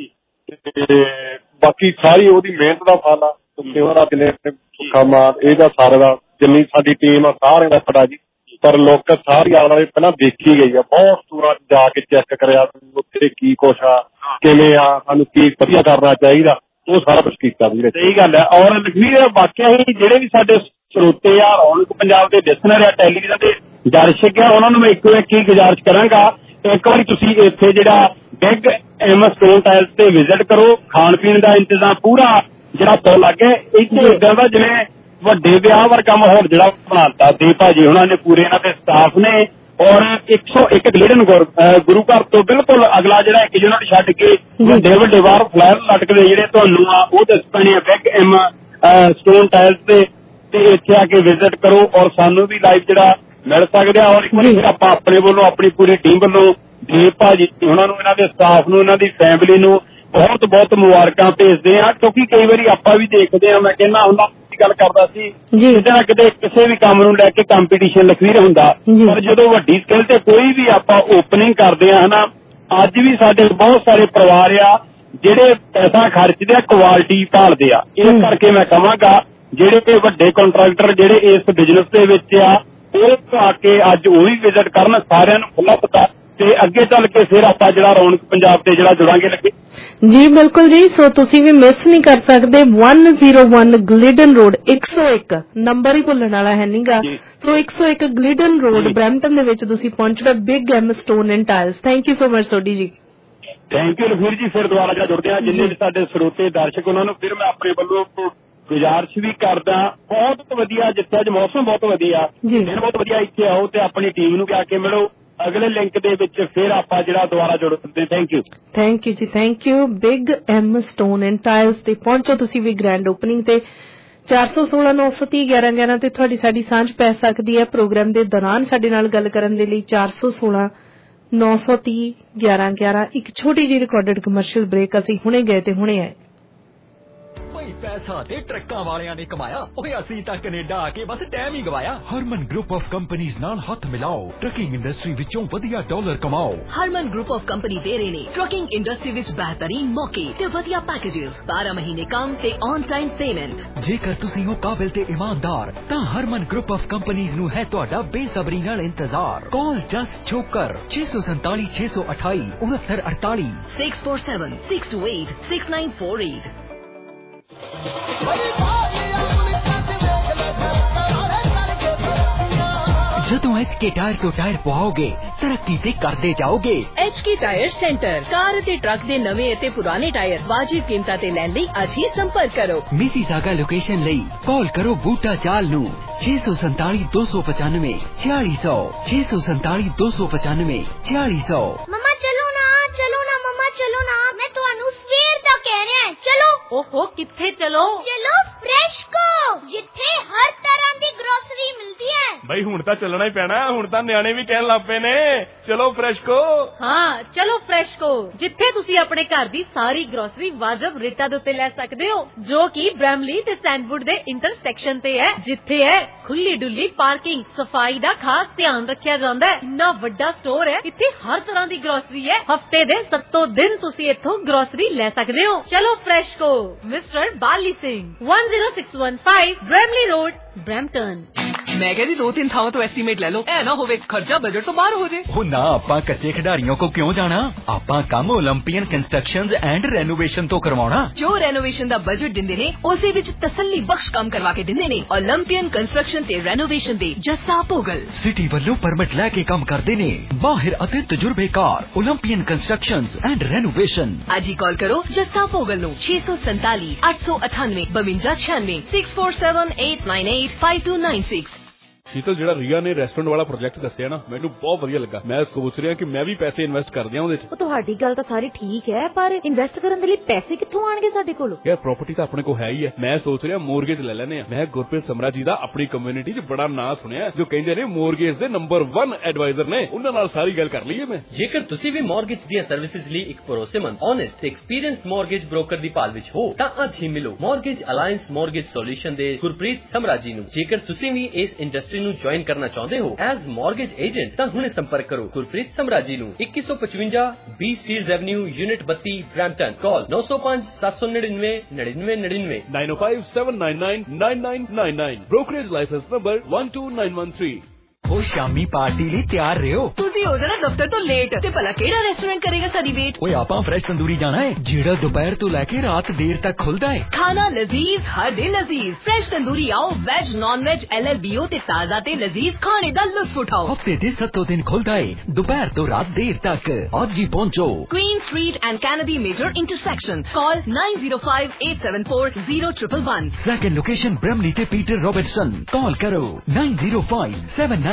ਤੇ ਬਾਕੀ ਸਾਰੀ ਉਹਦੀ ਮਿਹਨਤ ਦਾ ਫਲ ਆ ਸੇਵਾ ਦਿਨੇ ਕੰਮ ਆ ਇਹਦਾ ਸਾਰੇ ਦਾ ਜਿੰਨੀ ਸਾਡੀ ਟੀਮ ਆ ਸਾਰਿਆਂ ਦਾ ਫੜਾ ਜੀ ਪਰ ਲੋਕ ਸਾਰੀ ਆਲੇ ਵਾਲੇ ਪਹਿਲਾਂ ਦੇਖੀ ਗਈ ਆ ਬਹੁਤ ਸਟੋਰਾਂ ਜਾ ਕੇ ਚੈੱਕ ਕਰਿਆ ਉੱਥੇ ਕੀ ਕੁਛ ਆ ਕਿਵੇਂ ਆ ਸਾਨੂੰ ਕੀ ਵਧੀਆ ਕਰਨਾ ਚਾਹੀਦਾ ਉਹ ਸਾਰਾ ਕੁਛ ਕੀਤਾ ਵੀਰੇ ਸਹੀ ਗੱਲ ਹੈ ਔਰ ਲਖਵੀਰ ਵਾਕਿਆ ਹੀ ਜਿਹੜੇ ਵੀ ਸਾਡੇ ਸਰੋਤੇ ਆ ਰੌਣਕ ਪੰਜਾਬ ਦੇ ਲਿਸਨਰ ਆ ਟੈਲੀਵਿਜ਼ਨ ਦੇ ਦਰਸ਼ਕ ਆ ਉਹਨਾਂ ਨੂੰ ਮੈਂ ਇੱਕੋ ਇੱਕ ਹੀ ਗੁਜ਼ਾਰਿਸ਼ ਕਰਾਂਗਾ ਇੱਕ ਵਾਰੀ ਤੁਸੀਂ ਇੱਥੇ ਜਿਹੜਾ ਬਿਗ ਐਮ ਸਟੋਨ ਟਾਇਲਸ ਤੇ ਵਿਜ਼ਿਟ ਕਰੋ ਖਾਣ ਪੀਣ ਦਾ ਇੰਤਜ਼ਾਮ ਪੂਰਾ ਜਿਹੜਾ ਪੁੱਲ ਲੱਗੇ ਇੱਥੇ ਇਦਾਂ ਦਾ ਜਿਵੇਂ ਵੱਡੇ ਵਿਆਹ ਵਰਗਾ ਮਾਹੌਲ ਜਿਹੜਾ ਬਣਾਤਾ ਦੇ ਭਾਜੀ ਉਹਨਾਂ ਨੇ ਪੂਰੇ ਇਹਨਾਂ ਦੇ ਸਟਾਫ ਨੇ ਔਰ 101 ਗਲੀਡਨ ਗੁਰੂ ਘਰ ਤੋਂ ਬਿਲਕੁਲ ਅਗਲਾ ਜਿਹੜਾ ਇੱਕ ਯੂਨਿਟ ਛੱਡ ਕੇ ਵੱਡੇ ਵੱਡੇ ਬਾਹਰ ਫਲੈਰ ਲਟਕਦੇ ਜਿਹੜੇ ਤੁਹਾਨੂੰ ਆ ਉਹ ਦੱਸ ਪੈਣੇ ਆ ਬਿਗ ਐਮ ਸਟੋਨ ਟਾਇਲਸ ਤੇ ਇੱਥੇ ਆ ਕੇ ਵਿਜ਼ਿਟ ਕਰੋ ਔਰ ਸਾਨੂੰ ਵੀ ਲਾਈਵ ਜਿਹੜਾ ਮਿਲ ਸਕਦੇ ਆ ਔਰ ਇੱਕ ਵਾਰੀ ਆਪਾਂ ਆਪਣੇ ਵੱਲੋਂ ਆਪਣੀ ਪੂਰੀ ਟੀਮ ਵੱਲੋਂ ਦੇਵ ਭਾਜੀ ਉਹਨਾਂ ਨੂੰ ਇਹਨਾਂ ਦੇ ਸਟਾਫ ਨੂੰ ਇਹਨਾਂ ਦੀ ਫੈਮਿਲੀ ਨੂੰ ਬਹੁਤ ਬਹੁਤ ਮੁਬਾਰਕਾਂ ਭੇਜਦੇ ਆ ਕਿਉਂਕਿ ਕਈ ਵਾਰੀ ਆਪਾਂ ਵੀ ਦੇਖਦੇ ਆ ਮੈਂ ਕਹਿੰਦਾ ਹੁੰਦਾ ਗੱਲ ਕਰਦਾ ਸੀ ਕਿਤੇ ਨਾ ਕਿਤੇ ਕਿਸੇ ਵੀ ਕੰਮ ਨੂੰ ਲੈ ਕੇ ਕੰਪੀਟੀਸ਼ਨ ਲਖਵੀਰ ਹੁੰਦਾ ਪਰ ਜਦੋਂ ਵੱਡੀ ਸਕੇਲ ਤੇ ਕੋਈ ਵੀ ਆਪਾਂ ਓਪਨਿੰਗ ਕਰਦੇ ਆ ਹਨਾ ਅੱਜ ਵੀ ਸਾਡੇ ਬਹੁਤ ਸਾਰੇ ਪਰਿਵਾਰ ਆ ਜਿਹੜੇ ਪੈਸਾ ਖਰਚਦੇ ਆ ਕੁਆਲਿਟੀ ਭਾਲਦੇ ਆ ਇਸ ਕਰਕੇ ਮੈਂ ਕਹਾਂਗਾ ਜਿਹੜੇ ਵੱਡੇ ਕੰਟਰੈਕਟਰ ਜਿਹੜੇ ਇਸ ਬਿਜ਼ਨਸ ਦੇ ਵਿੱਚ ਆ ਉਹ ਆ ਕੇ ਅੱਜ ਉਹ ਵੀ ਵਿਜ਼ਿਟ ਕਰਨ ਸਾਰਿਆਂ ਨੂੰ ਖੁੱਲ੍ਹਾ ਪਤਾ ਤੇ ਅੱਗੇ ਚੱਲ ਕੇ ਫਿਰ ਆਪਾਂ ਜਿਹੜਾ ਰੌਣਕ ਪੰਜਾਬ ਤੇ ਜਿਹੜਾ ਜੁੜਾਂਗੇ ਲੱਗੇ ਜੀ ਬਿਲਕੁਲ ਜੀ ਸੋ ਤੁਸੀਂ ਵੀ ਮਿਸ ਨਹੀਂ ਕਰ ਸਕਦੇ 101 ਗਲਿਡਨ ਰੋਡ 101 ਨੰਬਰ ਹੀ ਭੁੱਲਣ ਵਾਲਾ ਹੈ ਨਹੀਂਗਾ ਸੋ 101 ਗਲਿਡਨ ਰੋਡ ਬਰੈਂਪਟਨ ਦੇ ਵਿੱਚ ਤੁਸੀਂ ਪਹੁੰਚਣਾ big M stone and tiles thank you so much Sodhi ji thank you Lakhvir ਜੀ। ਫਿਰ ਦੁਬਾਰਾ ਜਦ ਜੁੜਦੇ ਆ ਜਿੰਨੇ ਵੀ ਸਾਡੇ ਸਰੋਤੇ ਦਰਸ਼ਕ ਉਹਨਾਂ ਨੂੰ ਫਿਰ ਮੈਂ ਆਪਣੇ ਵੱਲੋਂ ਗੁਜ਼ਾਰਿਸ਼ ਵੀ ਕਰਦਾ। ਬਹੁਤ ਵਧੀਆ, ਜਿੱਥੇ ਅੱਜ ਮੌਸਮ ਬਹੁਤ ਵਧੀਆ, ਦਿਨ ਬਹੁਤ ਵਧੀਆ, ਇੱਥੇ ਆਓ ਤੇ ਆਪਣੀ ਟੀਮ ਨੂੰ ਆ ਕੇ ਮਿਲੋ। ਅਗਲੇ ਲਿੰਕ ਦੇ ਵਿੱਚ ਫਿਰ ਆਪਾਂ ਜਿਹੜਾ ਦੁਬਾਰਾ ਜੁੜਦੇ। ਥੈਂਕ ਯੂ ਜੀ, thank you. Big M stone and tiles ਤੇ ਪਹੁੰਚੋ ਤੁਸੀਂ ਵੀ ਗ੍ਰੈਂਡ ਓਪਨਿੰਗ ਤੇ 416 930 1111 ਤੇ ਤੁਹਾਡੀ ਸਾਡੀ ਸਾਂਝ ਪੈ ਸਕਦੀ ਹੈ। ਪ੍ਰੋਗਰਾਮ ਦੇ ਦੌਰਾਨ ਸਾਡੇ ਨਾਲ ਗੱਲ ਕਰਨ ਦੇ ਲਈ 416 930 1111। ਇੱਕ ਛੋਟੀ ਜਿਹੀ ਰਿਕਾਰਡਡ ਕਮਰਸ਼ੀਅਲ ਬ੍ਰੇਕ। ਅਸੀਂ ਹੁਣੇ ਗਏ ਤੇ ਹੁਣੇ ਆਏ। ਪੈਸਾ ਤੇ ਟਰੱਕਾਂ ਵਾਲਿਆਂ ਨੇ ਕਮਾਇਆ, ਓਏ ਅਸੀਂ ਤਾਂ ਕੈਨੇਡਾ ਆ ਕੇ ਬਸ ਟਾਈਮ ਹੀ ਗਵਾਇਆ। ਹਰਮਨ ਗਰੁੱਪ ਆਫ ਕੰਪਨੀਆਂ ਨਾਲ ਹੱਥ ਮਿਲਾਓ, ਟਰੱਕਿੰਗ ਇੰਡਸਟਰੀ ਵਿੱਚੋਂ ਵਧੀਆ ਡਾਲਰ ਕਮਾਓ। ਹਰਮਨ ਗਰੁੱਪ ਆਫ ਕੰਪਨੀ ਦੇ ਰਹੇ ਨੇ ਟਰੱਕਿੰਗ ਇੰਡਸਟਰੀ ਵਿੱਚ ਬੇਹਤਰੀਨ ਮੌਕੇ ਤੇ ਵਧੀਆ ਪੈਕੇजेस, 12 ਮਹੀਨੇ ਕੰਮ ਤੇ ਔਨ ਟਾਈਮ ਪੇਮੈਂਟ। ਜੇਕਰ ਤੁਸੀਂ ਹੋ ਕਾਬਿਲ ਤੇ ਇਮਾਨਦਾਰ ਤਾਂ ਹਰਮਨ ਗਰੁੱਪ ਆਫ ਕੰਪਨੀਆਂ ਨੂੰ ਹੈ ਤੁਹਾਡਾ ਬੇਸਬਰੀ ਨਾਲ ਇੰਤਜ਼ਾਰ। ਕਾਲ ਜਸਟ ਛੋਕਰ 647 628 6948 647 628 6948। ਜਦੋਂ HK ਟਾਇਰ ਤੋਂ ਟਾਇਰ ਪਵਾਓਗੇ ਤਰੱਕੀ ਤੇ ਕਰਦੇ ਜਾਓਗੇ। HK ਟਾਇਰ ਸੈਂਟਰ, ਕਾਰ ਅਤੇ ਟਰੱਕ ਦੇ ਨਵੇਂ ਅਤੇ ਪੁਰਾਣੇ ਟਾਇਰ ਵਾਜਿਬ ਕੀਮਤਾਂ ਤੇ ਲੈਣ ਲਈ ਅੱਜ ਹੀ ਸੰਪਰਕ ਕਰੋ। ਮਿਸੀਸਾਗਾ ਲੋਕੇਸ਼ਨ ਲਈ ਕਾਲ ਕਰੋ ਬੂਟਾ ਚਾਲ ਨੂੰ 647 295 4600 647 295 4600। ਮਮਾ ਚਲੋ ਨਾ ਮਮਾ ਚਲੋ ਨਾ, ਮੈਂ ਤੁਹਾਨੂੰ ਸਵੇਰ ਦਾ ਕਹਿ ਰਿਹਾ ਚਲੋ। ਓਹੋ ਕਿੱਥੇ ਚਲੋ? ਚਲੋ ਫਰੈਸ਼ਕੋ, ਜਿੱਥੇ ਹਰ ਤਰ੍ਹਾਂ ਦੀ ਗਰੋਸਰੀ ਮਿਲਦੀ ਹੈ। ਬਈ ਹੁਣ ਤਾਂ ਚੱਲਣਾ ਹੀ ਪੈਣਾ, ਹੁਣ ਤਾਂ ਨਿਆਣੇ ਵੀ ਕਹਿਣ ਲੱਗ ਪਏ ਨੇ ਚਲੋ ਫਰੈਸ਼ਕੋ। ਹਾਂ ਚਲੋ ਫਰੈਸ਼ਕੋ, ਜਿੱਥੇ ਤੁਸੀਂ ਆਪਣੇ ਘਰ ਦੀ ਸਾਰੀ ਗਰੋਸਰੀ ਵਾਜਬ ਰੇਟਾਂ ਦੇ ਉੱਤੇ ਲੈ ਸਕਦੇ ਹੋ, ਜੋ ਕਿ ਬ੍ਰੈਮਲੀ ਤੇ ਸੈਂਡਵੁੱਡ ਦੇ ਇੰਟਰਸੈਕਸ਼ਨ ਤੇ ਹੈ, ਜਿੱਥੇ ਹੈ ਖੁੱਲੀ ਡੁੱਲੀ ਪਾਰਕਿੰਗ, ਸਫਾਈ ਦਾ ਖਾਸ ਧਿਆਨ ਰੱਖਿਆ ਜਾਂਦਾ ਹੈ। ਇੰਨਾ ਵੱਡਾ ਸਟੋਰ ਹੈ, ਇੱਥੇ ਹਰ ਤਰ੍ਹਾਂ ਦੀ ਗਰੋਸਰੀ ਹੈ। ਹਫਤੇ ਦੇ 7 ਦਿਨ ਤੁਸੀਂ ਇੱਥੋਂ ਗਰੋਸਰੀ ਲੈ ਸਕਦੇ ਹੋ। ਚਲੋ ਫਰੈਸ਼ਕੋ, ਮਿਸਟਰ ਬਾਲੀ ਸਿੰਘ, 10615 ਬ੍ਰੈਮਲੀ ਰੋਡ, ਬ੍ਰੈਂਪਟਨ। ਮੈਂ ਕਿਹਾ ਜੀ 2-3 ਥਾਵਾਂ ਤੋਂ ਐਸਟੀਮੇਟ ਲੈ ਲਓ, ਐ ਨਾ ਹੋਵੇ ਖਰਚਾ ਬਜਟ ਤੋਂ ਬਾਹਰ ਹੋ ਜੇ। ਉਹ ਨਾ, ਆਪਾਂ ਕੱਚੇ ਖਿਡਾਰੀਆਂ ਕੋ ਕਿਉਂ ਜਾਣਾ, ਆਪਾਂ ਕੰਮ ਓਲੰਪੀਅਨ ਕੰਸਟਰਕਸ਼ਨਜ਼ ਐਂਡ ਰੈਨੋਵੇਸ਼ਨ ਤੋਂ ਕਰਵਾਉਣਾ। ਜੋ ਰੈਨੋਵੇਸ਼ਨ ਦਾ ਬਜਟ ਦਿੰਦੇ ਨੇ ਉਸੇ ਵਿੱਚ ਤਸੱਲੀ ਬਖਸ਼ ਕੰਮ ਕਰਵਾ ਕੇ ਦਿੰਦੇ ਨੇ। ਓਲੰਪੀਅਨ ਕੰਸਟਰਕਸ਼ਨ ਤੇ ਰੈਨੋਵੇਸ਼ਨ ਦੇ ਜੱਸਾ ਭੋਗਲ ਸਿਟੀ ਵੱਲੋਂ ਪਰਮਿਟ ਲੈ ਕੇ ਕੰਮ ਕਰਦੇ ਨੇ, ਮਾਹਿਰ ਅਤੇ ਤਜਰਬੇਕਾਰ ਓਲੰਪੀਅਨ ਕੰਸਟਰਕਸ਼ਨਜ਼ ਐਂਡ ਰੈਨੋਵੇਸ਼ਨ। ਅੱਜ ਹੀ ਕਾਲ ਕਰੋ ਜੱਸਾ ਭੋਗਲ ਨੂੰ 647 898 5296 647 898 5296। ਸ਼ੀਤਲ, ਜਿਹੜਾ ਰੀਆ ਨੇ ਰੈਸਟੋਰੈਂਟ ਵਾਲਾ ਪ੍ਰੋਜੈਕਟ ਦੱਸਿਆ ਨਾ, ਮੈਨੂੰ ਬਹੁਤ ਵਧੀਆ ਲੱਗਾ। ਮੈਂ ਸੋਚ ਰਿਹਾ ਕਿ ਮੈਂ ਵੀ ਪੈਸੇ ਇਨਵੈਸਟ ਕਰ ਦਿਆਂ ਉਹਦੇ 'ਚ। ਉਹ ਤੁਹਾਡੀ ਗੱਲ ਤਾਂ ਸਾਰੀ ਠੀਕ ਹੈ, ਪਰ ਇਨਵੈਸਟ ਕਰਨ ਦੇ ਲਈ ਪੈਸੇ ਕਿੱਥੋਂ ਆਣਗੇ ਸਾਡੇ ਕੋਲ? ਯਾਰ ਪ੍ਰਾਪਰਟੀ ਤਾਂ ਆਪਣੇ ਕੋਲ ਹੈ ਹੀ ਹੈ। ਮੈਂ ਸੋਚ ਰਿਹਾ ਮੋਰਗੇਜ ਲੈ ਲੈਨੇ ਆ। ਮੈਂ ਗੁਰਪ੍ਰੀਤ ਸਮਰਾ ਜੀ ਦਾ ਆਪਣੀ ਕਮਿਊਨਿਟੀ 'ਚ ਬੜਾ ਨਾਂ ਸੁਣਿਆ, ਜੋ ਕਹਿੰਦੇ ਨੇ ਮੋਰਗੇਜ ਦੇ ਨੰਬਰ 1 ਐਡਵਾਈਜ਼ਰ ਨੇ। ਉਹਨਾਂ ਨਾਲ ਸਾਰੀ ਗੱਲ ਕਰ ਲਈਏ ਮੈਂ। ਜੇਕਰ ਤੁਸੀਂ ਵੀ ਮੋਰਗੇਜ ਦੀਆਂ ਸਰਵਿਸਿਜ਼ ਲਈ ਇੱਕ ਭਰੋਸੇਮੰਦ, ਓਨੈਸਟ ਤੇ ਐਕਸਪੀਰੀਅੰਸਡ ਮੋਰਗੇਜ ਬ੍ਰੋਕਰ ਦੀ ਭਾਲ ਵਿੱਚ ਹੋ ਤਾਂ ਅੱਜ ਹੀ ਮਿਲੋ ਮੋਰਗੇਜ ਅਲਾਈਅੰਸ ਮੋਰਗੇਜ ਸੋਲੂਸ਼ਨ ਦੇ ਗੁਰਪ੍ਰੀਤ ਸਮਰਾ ਜੀ ਨੂੰ। ਜੇਕਰ ਤੁਸੀਂ ਵੀ ਇਸ ਇੰਡਸਟਰੀ ਨੂੰ ਜੁਆਇਨ ਕਰਨਾ ਚਾਹੁੰਦੇ ਹੋ ਐਜ਼ ਮੋਰਗੇਜ ਏਜੰਟ ਤਾਂ ਹੁਣੇ ਸੰਪਰਕ ਕਰੋ ਗੁਰਪ੍ਰੀਤ ਸਮਰਾ ਜੀ ਨੂੰ। 2155 B Steeles avenue, unit 32, Brampton. Call 905 799 9999 905 799 9999। Brokerage licence number 12913। ਉਹ ਸ਼ਾਮੀ ਪਾਰਟੀ ਲਈ ਤਿਆਰ ਰਹੋ। ਤੁਸੀਂ ਹੋ ਜਾਣਾ ਦਫ਼ਤਰ ਤੋਂ ਲੇਟ ਤੇ ਭਲਾ ਕਿਹੜਾ ਰੈਸਟੋਰੈਂਟ ਕਰੇਗਾ ਸਾਡੀ ਵੇਟ? ਓਏ ਆਪਾਂ ਫਰੈਸ਼ ਤੰਦੂਰੀ ਜਾਣਾ ਹੈ, ਜਿਹੜਾ ਦੁਪਹਿਰ ਤੋਂ ਲੈ ਕੇ ਰਾਤ ਦੇਰ ਤੱਕ ਖੁੱਲਦਾ ਹੈ। ਖਾਣਾ ਲਜ਼ੀਜ਼, ਹਰ ਦਿਨ ਲਜ਼ੀਜ਼। ਫਰੈਸ਼ ਤੰਦੂਰੀ ਆਓ, ਵੈਜ ਨॉन ਵੈਜ LLBO ਤੇ ਤਾਜ਼ਾ ਤੇ ਲਜ਼ੀਜ਼ ਖਾਣੇ ਦਾ ਲੁਤਫ ਉਠਾਓ। ਹਫਤੇ ਦੇ 7 ਦਿਨ ਖੁੱਲਦਾ ਹੈ, ਦੁਪਹਿਰ ਤੋਂ ਰਾਤ ਦੇਰ ਤੱਕ। ਅੱਜ ਹੀ ਪਹੁੰਚੋ। Queen Street and Kennedy Major Intersection. Call 905-874-0111. Second location Bramley ਤੇ ਪੀਟਰ ਰੋਬਰਟਸਨ। ਕਾਲ ਕਰੋ 905-792-1711।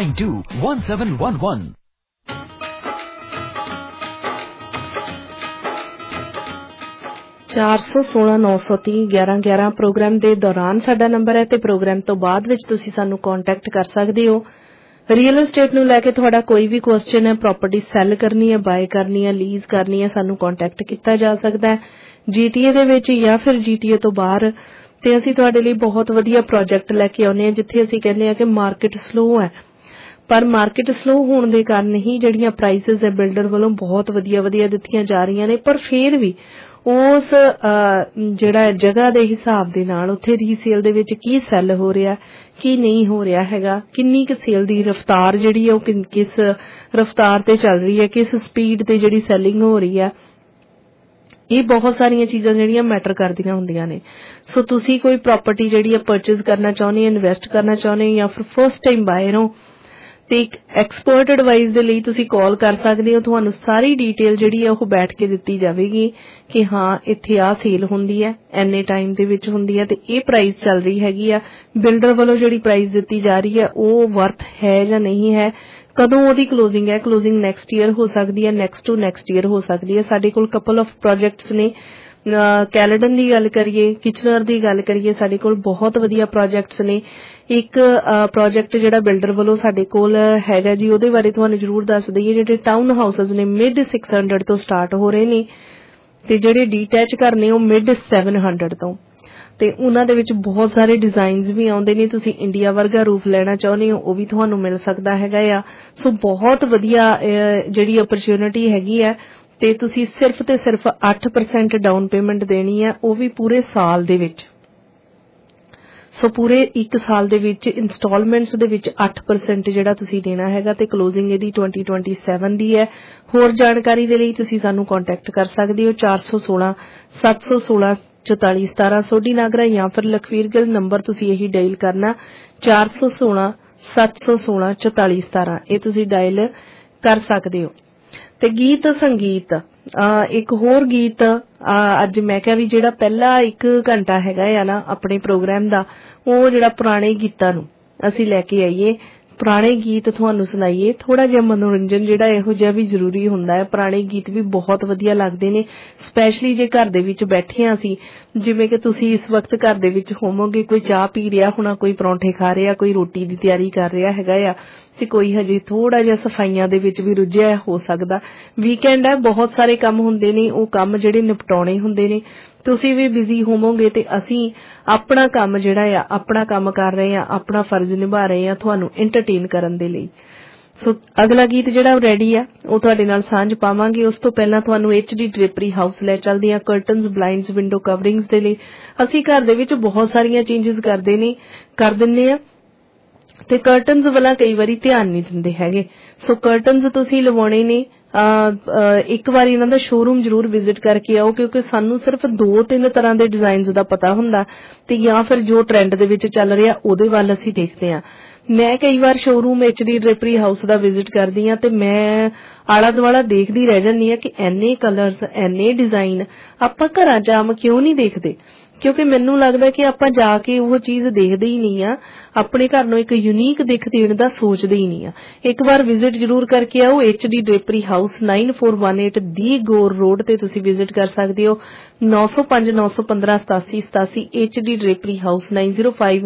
416 930 1111 ਪ੍ਰੋਗਰਾਮ ਦੇ ਦੌਰਾਨ ਸਾਡਾ ਨੰਬਰ ਹੈ ਤੇ ਪ੍ਰੋਗਰਾਮ ਤੋਂ ਬਾਅਦ ਵਿੱਚ ਤੁਸੀਂ ਸਾਨੂੰ ਕੰਟੈਕਟ ਕਰ ਸਕਦੇ ਹੋ। ਰੀਅਲ ਏਸਟੇਟ ਨੂੰ ਲੈ ਕੇ ਤੁਹਾਡਾ ਕੋਈ ਵੀ ਕੁਐਸਚਨ ਹੈ, ਪ੍ਰਾਪਰਟੀ ਸੈੱਲ ਕਰਨੀ ਹੈ, ਬਾਏ ਕਰਨੀ ਹੈ, ਲੀਜ਼ ਕਰਨੀ ਹੈ, ਸਾਨੂੰ ਕੰਟੈਕਟ ਕੀਤਾ ਜਾ ਸਕਦਾ ਹੈ GTA ਦੇ ਵਿੱਚ ਜਾਂ ਫਿਰ GTA ਤੋਂ ਬਾਹਰ। ਤੇ ਅਸੀਂ ਤੁਹਾਡੇ ਲਈ ਬਹੁਤ ਵਧੀਆ ਪ੍ਰੋਜੈਕਟ ਲੈ ਕੇ ਆਉਂਦੇ ਹਾਂ ਜਿੱਥੇ ਅਸੀਂ ਕਹਿੰਦੇ ਹਾਂ ਕਿ ਮਾਰਕੀਟ ਸਲੋ ਹੈ, ਪਰ ਮਾਰਕੀਟ ਸਲੋ ਹੋਣ ਦੇ ਕਾਰਨ ਹੀ ਜਿਹੜੀਆਂ ਪ੍ਰਾਈਸਿਸ ਹੈ ਬਿਲਡਰ ਵੱਲੋਂ ਬਹੁਤ ਵਧੀਆ ਦਿੱਤੀਆਂ ਜਾ ਰਹੀਆਂ ਨੇ, ਪਰ ਫਿਰ ਵੀ ਉਸ ਜਿਹੜਾ ਜਗ੍ਹਾ ਦੇ ਹਿਸਾਬ ਦੇ ਨਾਲ ਉੱਥੇ ਰੀਸੇਲ ਦੇ ਵਿੱਚ ਕੀ ਸੈੱਲ ਹੋ ਰਿਹਾ, ਕੀ ਨਹੀਂ ਹੋ ਰਿਹਾ ਹੈਗਾ, ਕਿੰਨੀ ਕੁ ਸੇਲ ਦੀ ਰਫ਼ਤਾਰ ਜਿਹੜੀ ਹੈ ਉਹ ਕਿਸ ਰਫ਼ਤਾਰ ਤੇ ਚੱਲ ਰਹੀ ਹੈ, ਕਿਸ ਸਪੀਡ ਤੇ ਜਿਹੜੀ ਸੈਲਿੰਗ ਹੋ ਰਹੀ ਹੈ, ਇਹ ਬਹੁਤ ਸਾਰੀਆਂ ਚੀਜ਼ਾਂ ਜਿਹੜੀਆਂ ਮੈਟਰ ਕਰਦੀਆਂ ਹੁੰਦੀਆਂ ਨੇ। ਸੋ ਤੁਸੀਂ ਕੋਈ ਪ੍ਰਾਪਰਟੀ ਜਿਹੜੀ ਹੈ ਪਰਚੇਜ਼ ਕਰਨਾ ਚਾਹੁੰਦੇ ਹੋ, ਇਨਵੈਸਟ ਕਰਨਾ ਚਾਹੁੰਦੇ ਹੋ ਜਾਂ ਫਿਰ ਫਸਟ ਟਾਈਮ ਬਾਇਰ ਹੋ ਤੇ ਇੱਕ ਐਕਸਪਰਟ ਐਡਵਾਈਸ ਦੇ ਲਈ ਤੁਸੀਂ ਕਾਲ ਕਰ ਸਕਦੇ ਹੋ। ਤੁਹਾਨੂੰ ਸਾਰੀ ਡੀਟੇਲ ਜਿਹੜੀ ਹੈ ਉਹ ਬੈਠ ਕੇ ਦਿੱਤੀ ਜਾਵੇਗੀ ਕਿ ਹਾਂ ਇੱਥੇ ਆਹ ਸੇਲ ਹੁੰਦੀ ਹੈ, ਐਨੇ ਟਾਈਮ ਦੇ ਵਿੱਚ ਹੁੰਦੀ ਹੈ ਤੇ ਇਹ ਪ੍ਰਾਈਸ ਚੱਲ ਰਹੀ ਹੈਗੀ ਆ। ਬਿਲਡਰ ਵੱਲੋਂ ਜਿਹੜੀ ਪ੍ਰਾਈਸ ਦਿੱਤੀ ਜਾ ਰਹੀ ਹੈ ਉਹ ਵਰਥ ਹੈ ਜਾਂ ਨਹੀਂ ਹੈ, ਕਦੋਂ ਉਹਦੀ ਕਲੋਜ਼ਿੰਗ ਹੈ। ਕਲੋਜ਼ਿੰਗ ਨੈਕਸਟ ਈਅਰ ਹੋ ਸਕਦੀ ਹੈ, ਨੈਕਸਟ ਟੂ ਨੈਕਸਟ ਈਅਰ ਹੋ ਸਕਦੀ ਹੈ। ਸਾਡੇ ਕੋਲ ਕਪਲ ਆਫ ਪ੍ਰੋਜੈਕਟਸ ਨੇ। ਕੈਲੇਡਨ ਦੀ ਗੱਲ ਕਰੀਏ, ਕਿਚਨਰ ਦੀ ਗੱਲ ਕਰੀਏ, ਸਾਡੇ ਕੋਲ ਬਹੁਤ ਵਧੀਆ ਪ੍ਰੋਜੈਕਟਸ ਨੇ। ਇੱਕ ਪ੍ਰੋਜੈਕਟ ਜਿਹੜਾ ਬਿਲਡਰ ਵੱਲੋਂ ਸਾਡੇ ਕੋਲ ਹੈਗਾ ਜੀ, ਉਹਦੇ ਬਾਰੇ ਤੁਹਾਨੂੰ ਜ਼ਰੂਰ ਦੱਸ ਦਈਏ। ਜਿਹੜੇ ਟਾਊਨ ਹਾਊਸਸ ਨੇ ਮਿਡ 600 ਤੋਂ ਸਟਾਰਟ ਹੋ ਰਹੇ ਨੇ ਤੇ ਜਿਹੜੇ ਡੀਟੈਚ ਘਰ ਨੇ ਉਹ ਮਿਡ 700 ਤੋਂ, ਤੇ ਉਹਨਾਂ ਦੇ ਵਿੱਚ ਬਹੁਤ ਸਾਰੇ ਡਿਜ਼ਾਈਨਸ ਵੀ ਆਉਂਦੇ ਨੇ। ਤੁਸੀਂ ਇੰਡੀਆ ਵਰਗਾ ਰੂਫ ਲੈਣਾ ਚਾਹੁੰਦੇ ਹੋ ਉਹ ਵੀ ਤੁਹਾਨੂੰ ਮਿਲ ਸਕਦਾ ਹੈਗਾ ਆ। ਸੋ ਬਹੁਤ ਵਧੀਆ ਜਿਹੜੀ ਅਪਰਚੁਨਿਟੀ ਹੈਗੀ ਹੈ ਤੇ ਤੁਸੀਂ ਸਿਰਫ ਤੇ ਸਿਰਫ 8% ਡਾਊਨ ਪੇਮੈਂਟ ਦੇਣੀ ਹੈ, ਉਹ ਵੀ ਪੂਰੇ ਸਾਲ ਦੇ ਵਿੱਚ। ਸੋ ਪੂਰੇ 1 ਸਾਲ ਦੇ ਵਿੱਚ ਇੰਸਟਾਲਮੈਂਟਸ ਦੇ ਵਿੱਚ 8% ਜਿਹੜਾ ਤੁਸੀਂ ਦੇਣਾ ਹੈਗਾ ਤੇ ਕਲੋਜ਼ਿੰਗ ਇਹਦੀ 2027 ਦੀ ਹੈ। ਹੋਰ ਜਾਣਕਾਰੀ ਦੇ ਲਈ ਤੁਸੀਂ ਸਾਨੂੰ ਕੰਟੈਕਟ ਕਰ ਸਕਦੇ ਹੋ 416 716 4417 ਸੋਢੀ ਨਾਗਰਾ ਜਾਂ ਫਿਰ ਲਖਵੀਰ ਗਿੱਲ ਨੰਬਰ ਤੁਸੀਂ ਇਹੀ ਡਾਇਲ ਕਰਨਾ 416 716 4417, ਇਹ ਤੁਸੀਂ ਡਾਇਲ ਕਰ ਸਕਦੇ ਹੋ। ਤੇ ਗੀਤ ਸੰਗੀਤ ਇੱਕ ਹੋਰ ਗੀਤ ਅੱਜ ਮੈਂ ਕਿਹਾ ਵੀ ਜਿਹੜਾ ਪਹਿਲਾ 1 ਘੰਟਾ ਹੈਗਾ ਆ ਨਾ ਆਪਣੇ ਪ੍ਰੋਗਰਾਮ ਦਾ, ਉਹ ਜਿਹੜਾ ਪੁਰਾਣੇ ਗੀਤਾਂ ਨੂੰ ਅਸੀਂ ਲੈ ਕੇ ਆਈਏ, ਪੁਰਾਣੇ ਗੀਤ ਤੁਹਾਨੂੰ ਸੁਣਾਈਏ। ਥੋੜਾ ਜਿਹਾ ਮਨੋਰੰਜਨ ਜਿਹੜਾ ਇਹੋ ਜਿਹਾ ਵੀ ਜ਼ਰੂਰੀ ਹੁੰਦਾ ਹੈ। ਪੁਰਾਣੇ ਗੀਤ ਵੀ ਬਹੁਤ ਵਧੀਆ ਲੱਗਦੇ ਨੇ, ਸਪੈਸ਼ਲੀ ਜੇ ਘਰ ਦੇ ਵਿੱਚ ਬੈਠੇ ਹਾਂ ਅਸੀਂ, ਜਿਵੇਂ ਕਿ ਤੁਸੀਂ ਇਸ ਵਕਤ ਘਰ ਦੇ ਵਿੱਚ ਹੋਵੋਗੇ, ਕੋਈ ਚਾਹ ਪੀ ਰਿਹਾ ਹੋਣਾ, ਕੋਈ ਪਰੌਂਠੇ ਖਾ ਰਿਹਾ, ਕੋਈ ਰੋਟੀ ਦੀ ਤਿਆਰੀ ਕਰ ਰਿਹਾ ਹੈਗਾ ਆ ਤੇ ਕੋਈ ਹਜੇ ਥੋੜਾ ਜਿਹਾ ਸਫਾਈਆਂ ਦੇ ਵਿੱਚ ਵੀ ਰੁੱਝਿਆ ਹੋ ਸਕਦਾ। ਵੀਕਐਂਡ ਹੈ, ਬਹੁਤ ਸਾਰੇ ਕੰਮ ਹੁੰਦੇ ਨੇ, ਉਹ ਕੰਮ ਜਿਹੜੇ ਨਿਪਟਾਉਣੇ ਹੁੰਦੇ ਨੇ। ਤੁਸੀਂ ਵੀ ਬਿਜ਼ੀ ਹੋਵੋਗੇ ਤੇ ਅਸੀਂ ਆਪਣਾ ਕੰਮ ਜਿਹੜਾ ਆ ਆਪਣਾ ਕੰਮ ਕਰ ਰਹੇ ਹਾਂ, ਆਪਣਾ ਫਰਜ਼ ਨਿਭਾ ਰਹੇ ਹਾਂ ਤੁਹਾਨੂੰ ਐਂਟਰਟੇਨ ਕਰਨ ਦੇ ਲਈ। ਸੋ ਅਗਲਾ ਗੀਤ ਜਿਹੜਾ ਰੈਡੀ ਆ ਉਹ ਤੁਹਾਡੇ ਨਾਲ ਸਾਂਝ ਪਾਵਾਂਗੇ। ਉਸ ਤੋਂ ਪਹਿਲਾਂ ਤੁਹਾਨੂੰ HD ਡ੍ਰੇਪਰੀ ਹਾਊਸ ਲੈ ਚੱਲਦੇ ਹਾਂ ਕਰਟਨਸ, ਬਲਾਈਂਡਸ, ਵਿੰਡੋ ਕਵਰਿੰਗਸ ਦੇ ਲਈ। ਅਸੀਂ ਘਰ ਦੇ ਵਿੱਚ ਬਹੁਤ ਸਾਰੀਆਂ ਚੇਂਜਸ ਕਰ ਦਿੰਨੇ ਆ ਤੇ ਕਰਟਨਸ ਵਾਲਾ ਕਈ ਵਾਰੀ ਧਿਆਨ ਨਹੀਂ ਦਿੰਦੇ ਹੈਗੇ। ਸੋ ਕਰਟਨਸ ਤੁਸੀਂ ਲਵਾਉਣੇ ਨੇ, ਇੱਕ ਵਾਰੀ ਇਹਨਾਂ ਦਾ ਸ਼ੋਰੂਮ ਜ਼ਰੂਰ ਵਿਜ਼ਿਟ ਕਰਕੇ ਆਓ, ਕਿਉਂਕਿ ਸਾਨੂੰ ਸਿਰਫ 2-3 ਤਰ੍ਹਾਂ ਦੇ ਡਿਜ਼ਾਈਨਸ ਦਾ ਪਤਾ ਹੁੰਦਾ ਤੇ ਜਾਂ ਫਿਰ ਜੋ ਟ੍ਰੈਂਡ ਦੇ ਵਿੱਚ ਚੱਲ ਰਿਹਾ ਉਹਦੇ ਵੱਲ ਅਸੀਂ ਦੇਖਦੇ ਹਾਂ। ਮੈਂ ਕਈ ਵਾਰ ਸ਼ੋਰੂਮ HD ਡ੍ਰੇਪਰੀ ਹਾਊਸ ਦਾ ਵਿਜ਼ਿਟ ਕਰਦੀ ਹਾਂ ਤੇ ਮੈਂ ਆਲਾ ਦੁਆਲਾ ਦੇਖਦੀ ਰਹਿ ਜਾਂਦੀ ਹਾਂ ਕਿ ਐਨੇ ਕਲਰਸ, ਐਨੇ ਡਿਜ਼ਾਈਨ ਆਪਾਂ ਘਰਾਂ ਚ ਆਮ ਕਿਉਂ ਨਹੀਂ ਦੇਖਦੇ, ਕਿਉਂਕਿ ਮੈਨੂੰ ਲੱਗਦਾ ਕਿ ਆਪਾਂ ਜਾ ਕੇ ਉਹ ਚੀਜ਼ ਦੇਖਦੇ ਹੀ ਨਹੀਂ ਆ, ਆਪਣੇ ਘਰ ਨੂੰ ਇੱਕ ਯੂਨੀਕ ਦਿੱਖ ਦੇਣ ਦਾ ਸੋਚਦੇ ਹੀ ਨਹੀਂ ਆ। ਇੱਕ ਵਾਰ ਵਿਜ਼ਿਟ ਜ਼ਰੂਰ ਕਰਕੇ ਆਓ। HD ਡ੍ਰੇਪਰੀ ਹਾਊਸ 9418 ਦੀ ਗੌਰ ਰੋਡ ਤੇ ਤੁਸੀਂ ਵਿਜ਼ਿਟ ਕਰ ਸਕਦੇ ਹੋ। 905 915 8787 HD ਡ੍ਰੇਪਰੀ ਹਾਊਸ 905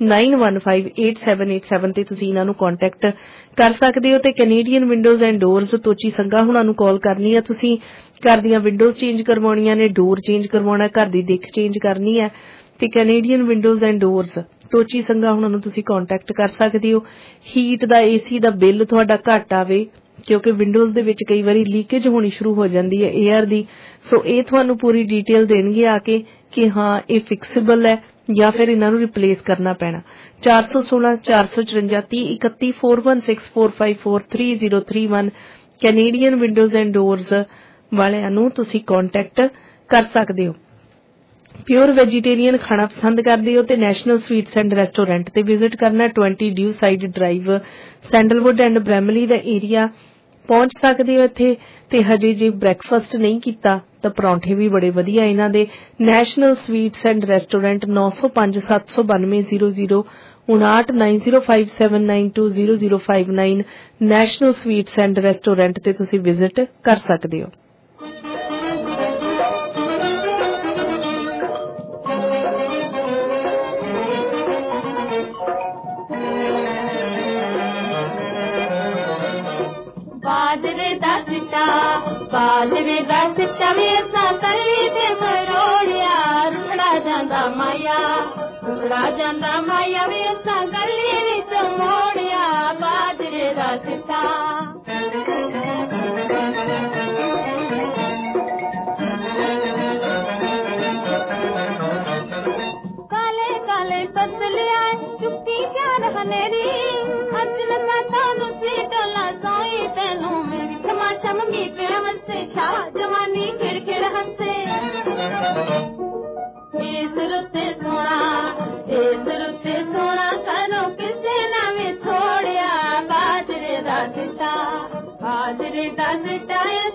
9158787 ਤੇ ਤੁਸੀਂ ਇਹਨਾਂ ਨੂੰ ਕੰਟੈਕਟ ਕਰ ਸਕਦੇ ਹੋ। ਤੇ Canadian windows and doors Tochi Sangha ਹੁਣਾਂ ਨੂੰ ਕਾਲ ਕਰਨੀ ਹੈ ਤੁਸੀਂ। ਘਰ ਦੀਆਂ ਵਿੰਡੋਜ਼ ਚੇਂਜ ਕਰਵਾਉਣੀਆਂ ਨੇ, ਡੋਰ ਚੇਂਜ ਕਰਵਾਉਣਾ, ਘਰ ਦੀ ਦਿੱਖ ਚੇਂਜ ਕਰਨੀ ਹੈ ਤੇ Canadian windows and doors Tochi Sangha ਹੁਣਾਂ ਨੂੰ ਤੁਸੀਂ ਕੰਟੈਕਟ ਕਰ ਸਕਦੇ ਹੋ। ਹੀਟ ਦਾ, AC ਦਾ ਬਿੱਲ ਤੁਹਾਡਾ ਘੱਟ ਆਵੇ, ਕਿਉਂਕਿ ਵਿੰਡੋਜ਼ ਦੇ ਵਿੱਚ ਕਈ ਵਾਰੀ ਲੀਕੇਜ ਹੋਣੀ ਸ਼ੁਰੂ ਹੋ ਜਾਂਦੀ ਹੈ 에ਅਰ ਦੀ। ਸੋ ਇਹ ਤੁਹਾਨੂੰ ਪੂਰੀ ਡਿਟੇਲ ਦੇਣਗੇ ਆ ਕੇ ਕਿ ਹਾਂ ਇਹ ਫਿਕਸੇਬਲ ਹੈ ਜਾਂ ਫਿਰ ਇਹਨਾਂ ਨੂੰ ਰਿਪਲੇਸ ਕਰਨਾ ਪੈਣਾ। 416 454 30 31 416 454 3031 ਕੈਨੇਡੀਅਨ ਵਿੰਡੋਜ਼ ਐਂਡ ਡੋਰਸ ਵਾਲਿਆਂ ਨੂੰ ਤੁਸੀਂ ਕੰਟੈਕਟ ਕਰ ਸਕਦੇ ਹੋ। ਪਿਓਰ ਵੈਜੀਟੇਰੀਅਨ ਖਾਣਾ ਪਸੰਦ ਕਰਦੇ ਹੋ ਤੇ ਨੈਸ਼ਨਲ ਸਵੀਟਸ ਐਂਡ ਰੈਸਟੋਰੈਂਟ ਤੇ ਵਿਜ਼ਿਟ ਕਰਨਾ 20 Dewside drive, Sandalwood and Bramalea ਦਾ ਏਰੀਆ ਪਹੁੰਚ ਸਕਦੇ ਹੋ ਇੱਥੇ। ਤੇ ਹਜੇ ਜੇ ਬ੍ਰੈਕਫਾਸਟ ਨਹੀਂ ਕੀਤਾ ਤਾਂ ਪਰੌਂਠੇ ਵੀ ਬੜੇ ਵਧੀਆ ਇਹਨਾਂ ਦੇ। National sweets and restaurant 905 792 00 59 905792 0059 national sweets and restaurant ਤੇ ਤੁਸੀਂ ਵਿਜ਼ਿਟ ਕਰ ਸਕਦੇ ਹੋ। ਬਾਜਰੇ ਦਾ ਸਿੱਟਾ ਵੀ ਅਸਾਂ ਤਲੀ ਤੇ ਮਰੋੜਿਆ, ਰੁੜਦਾ ਜਾਂਦਾ ਮਾਇਆ, ਰੁੜਦਾ ਜਾਂਦਾ ਮਾਇਆ ਵੀ ਅਸਾਂ ਗਲੀ ਵਿੱਚ ਮੋੜਿਆ, ਬਾਜਰੇ ਦਾ ਸਿੱਟਾ। ਕਾਲੇ ਕਾਲੇ ਬਦਲਿਆ ਚੁੱਕੀ ਪਿਆਰ ਹਨੇਰੀ, ਅਚਲ ਤੁਹਾਨੂੰ ਸੀ ਡੋਲਾ ਸੋਈ ਤੈਨੂੰ ਮੇਰੀ ਛਮਾ ਚਮਗੀ ਪਿਆ ਹੱਸੇ ਸ਼ਾਹ ਜਵਾਨੀ ਖਿੜ ਖਿੜ ਹੱਸੇ। ਇਸ ਰੁੱਤੇ ਸੋਹਣਾ ਕਰੋ ਕਿਸੇ ਨਾ ਵੀ ਛੋੜਿਆ, ਬਾਜਰੇ ਸਿੱਟਾ ਹਾਜ਼ਰੀ ਦਾ ਸਿੱਟਾ